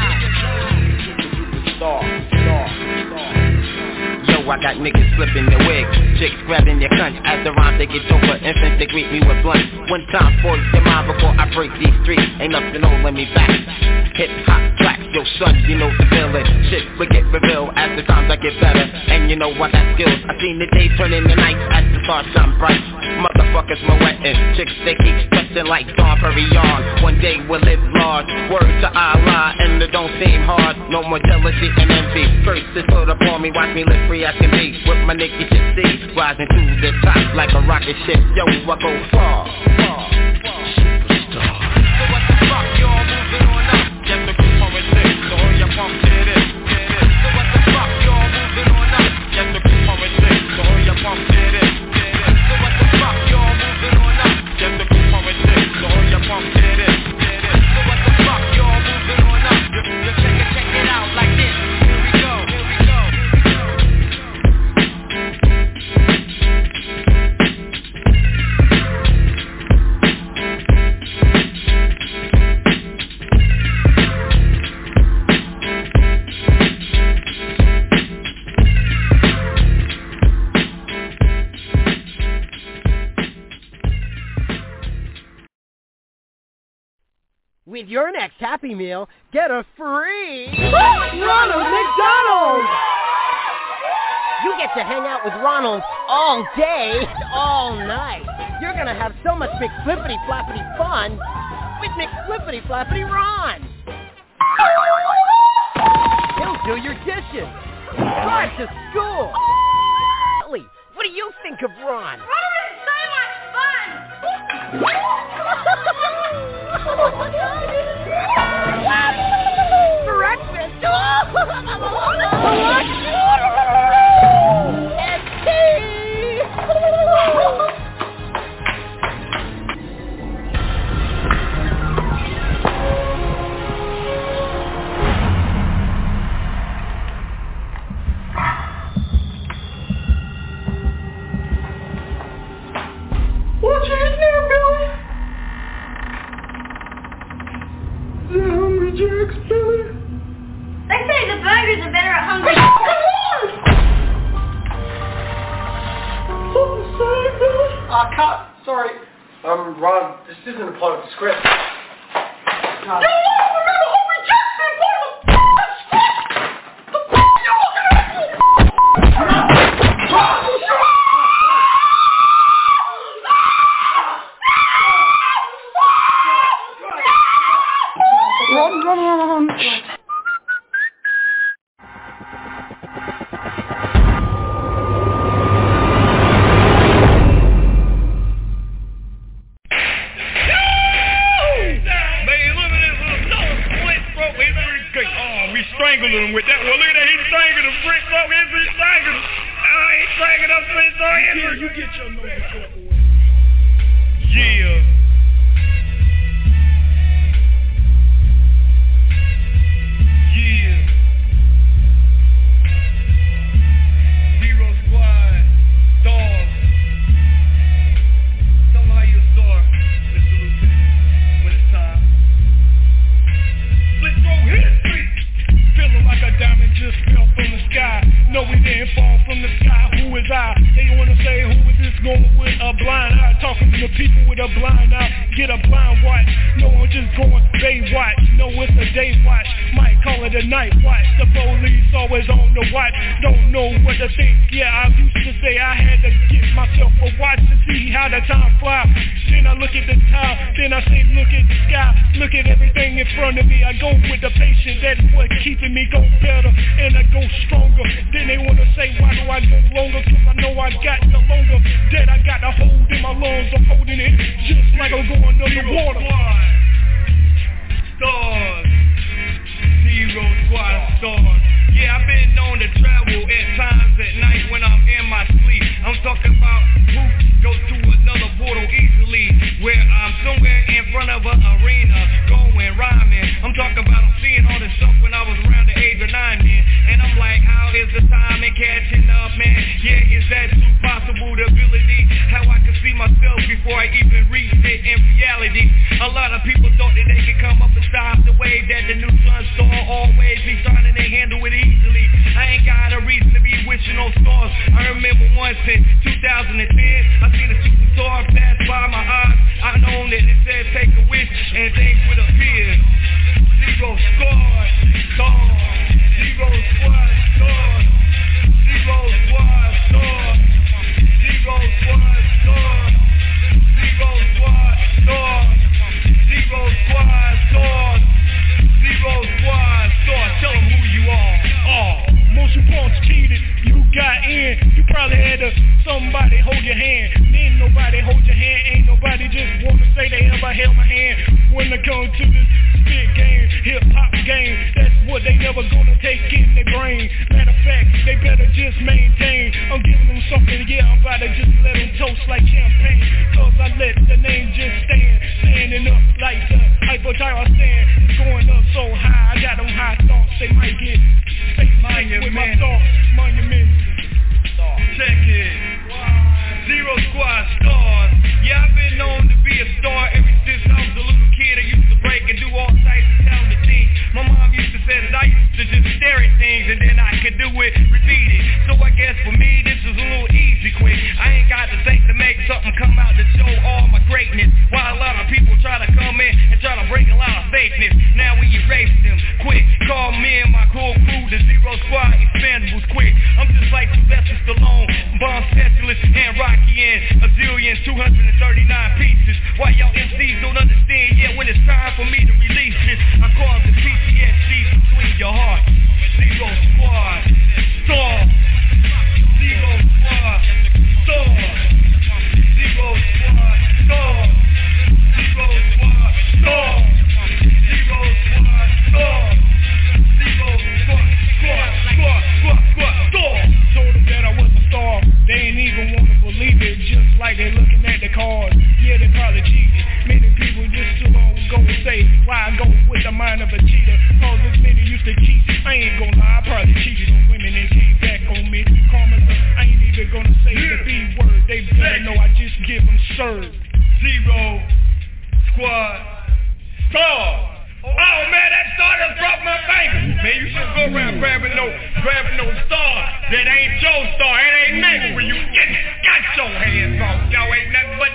Star, star, star. Yo, I got niggas flipping their wigs, chicks grabbing their cunts. As the rhyme they get over, infants they greet me with blunts. One time for your mind before I break these streets. Ain't nothing holding me back. Hip hop tracks, yo son, you know the feeling. Shit will get revealed as the times I get better. And you know I got skills. I seen the day turn into nights as the stars shine bright. Motherfuckers moetting, chicks they keep stressing like Dawn Perignon. One day we'll live large. Word to Allah, and it don't seem hard. No more jealousy and envy. First is put upon me, watch me live free as can be. With my niggas you see, rising to the top like a rocket ship. Yo, I go far, far, far. Superstar. So what the fuck, y'all moving on up? Get the group on with this, so all your punk did it, did it. So what the fuck, y'all moving on up? Get the group on with this, so all your punk did it, did it. So what the fuck, y'all moving on up? Get the group on with this, so all your punk did it, did it. So what the fuck, y'all moving on up? You, you check it, check it out like this. Here we go, here we go. With your next Happy Meal, get a free Ronald McDonald! You get to hang out with Ronald all day, all night. You're gonna have so much McFlippity-flappity fun with McFlippity-flappity Ron. He'll do your dishes, drive to school. What do you think of Ron? Ron is so much fun! Breakfast! And tea! Jacks, Billy? They say the burgers are better at Hungry. Something to say, Billy? Uh, cut. Sorry. Um, Ron, this isn't a part of the script. No, you lost me to Hungry Jacks and part of the script! The f*** you looking at? Run, run, run, run. Strangled him with that. Well, look at that. He strangled him. Brick broke his. He strangled him. Oh, he strangled him. So he's so angry. You get your nose up, boy. Yeah. Yeah. Zero Squad. Stars. Tell me how you a star, Mister Lieutenant, when it's time. Split throat history. Feeling like a diamond just fell from the sky. No, we didn't fall from the sky. Who is I? They wanna say, who is this going with a blind eye? Talking to the people with a blind eye. Get a blind watch. No, I'm just going Baywatch. No, it's a day watch. Might call it a night watch. The police always on the watch. Don't know what to think. Yeah, I used to say I had to get myself a watch to see how the time flies. Then I look at the time. Then I say, look at the sky. Look at everything in front of me. I go with the patient. That's what keeps me go better and I go stronger. Then they wanna say, why do I go longer? Cause I know I got the longer that I got a hold in my lungs. I'm holding it just like I'm going underwater. Stars, Zero Squad stars. Yeah, I've been known to travel at times at night when I'm in my sleep. I'm talking about who goes to another portal easily, where I'm somewhere in front of an arena, going rhyming. I'm talking about I'm seeing all this stuff when I was around the age of nine, man. And I'm like, how is the time and catching up, man? Yeah, is that too possible, the ability? How I can see myself before I even reached it in reality. A lot of people thought that they could come up and stop the way that the new sun star always be shining and handle it easily. I ain't got a reason to be wishing on stars. I remember once in two thousand ten, I seen a shooting star pass by my eyes. I know that it said take a wish and things would appear. Zero Squad, stars. Zero Squad, stars. Zero Squad, stars. Zero Squad, stars. Zero Squad, stars. Zero Squad, stars. Zero Squad, stars. Tell them who you are. Oh, most important cheated. You got in. You probably had to somebody hold your hand. Then nobody hold your hand. Ain't nobody just wanna say they ever held my hand. When I come to this big game, hip hop game, that's what they never gonna take in their brain. Matter of fact, they better just maintain. I'm giving them something, yeah, I'm about to just let them toast like champagne. Cause I let the name just stand, standing up like the hypothyroid. It's going up so high, I got them high thoughts, they might get face with my thoughts. Monument. Check it. Zero Squad stars. Yeah, I've been known to be a star ever since I was a little kid. I used to break and do all types of talented things. My mom used to say that I used to just stare at things and then I could do it, repeat it. So I guess for me this is a little easy quick. I ain't got to think to make something come out to show all my greatness. While a lot of people try to come in and try to break a lot of fakeness. Now we erase them quick. Call me and my cool crew the Zero Squad expendables quick. I'm just like Sylvester Stallone, bomb specialist and Rocky and a zillion two hundred thirty-nine pieces. Why y'all M Cs don't understand yet when it's time for me to release this? I call it the P T S D between your heart. Zero Squad, star. Zero Squad, star. Zero Squad, star. Zero Squad, star. Zero Squad, star. Zero Squad, squad, squad, squad, squad, star. Told them that I was a star. They ain't even want to believe it, just like they looking at the cards. Yeah, they probably cheated. Many people just too long go and say, why I go with the mind of a cheater? Cause as many used to cheat. I ain't gonna lie, I probably cheated on women and came back on me. Karma's up, I ain't even gonna say the B word. They better know I just give them serve. Zero Squad star. Oh man, that star man. You should go around grabbing no, grabbing no star that ain't your star. It ain't next when you get got your hands off. Y'all ain't nothing but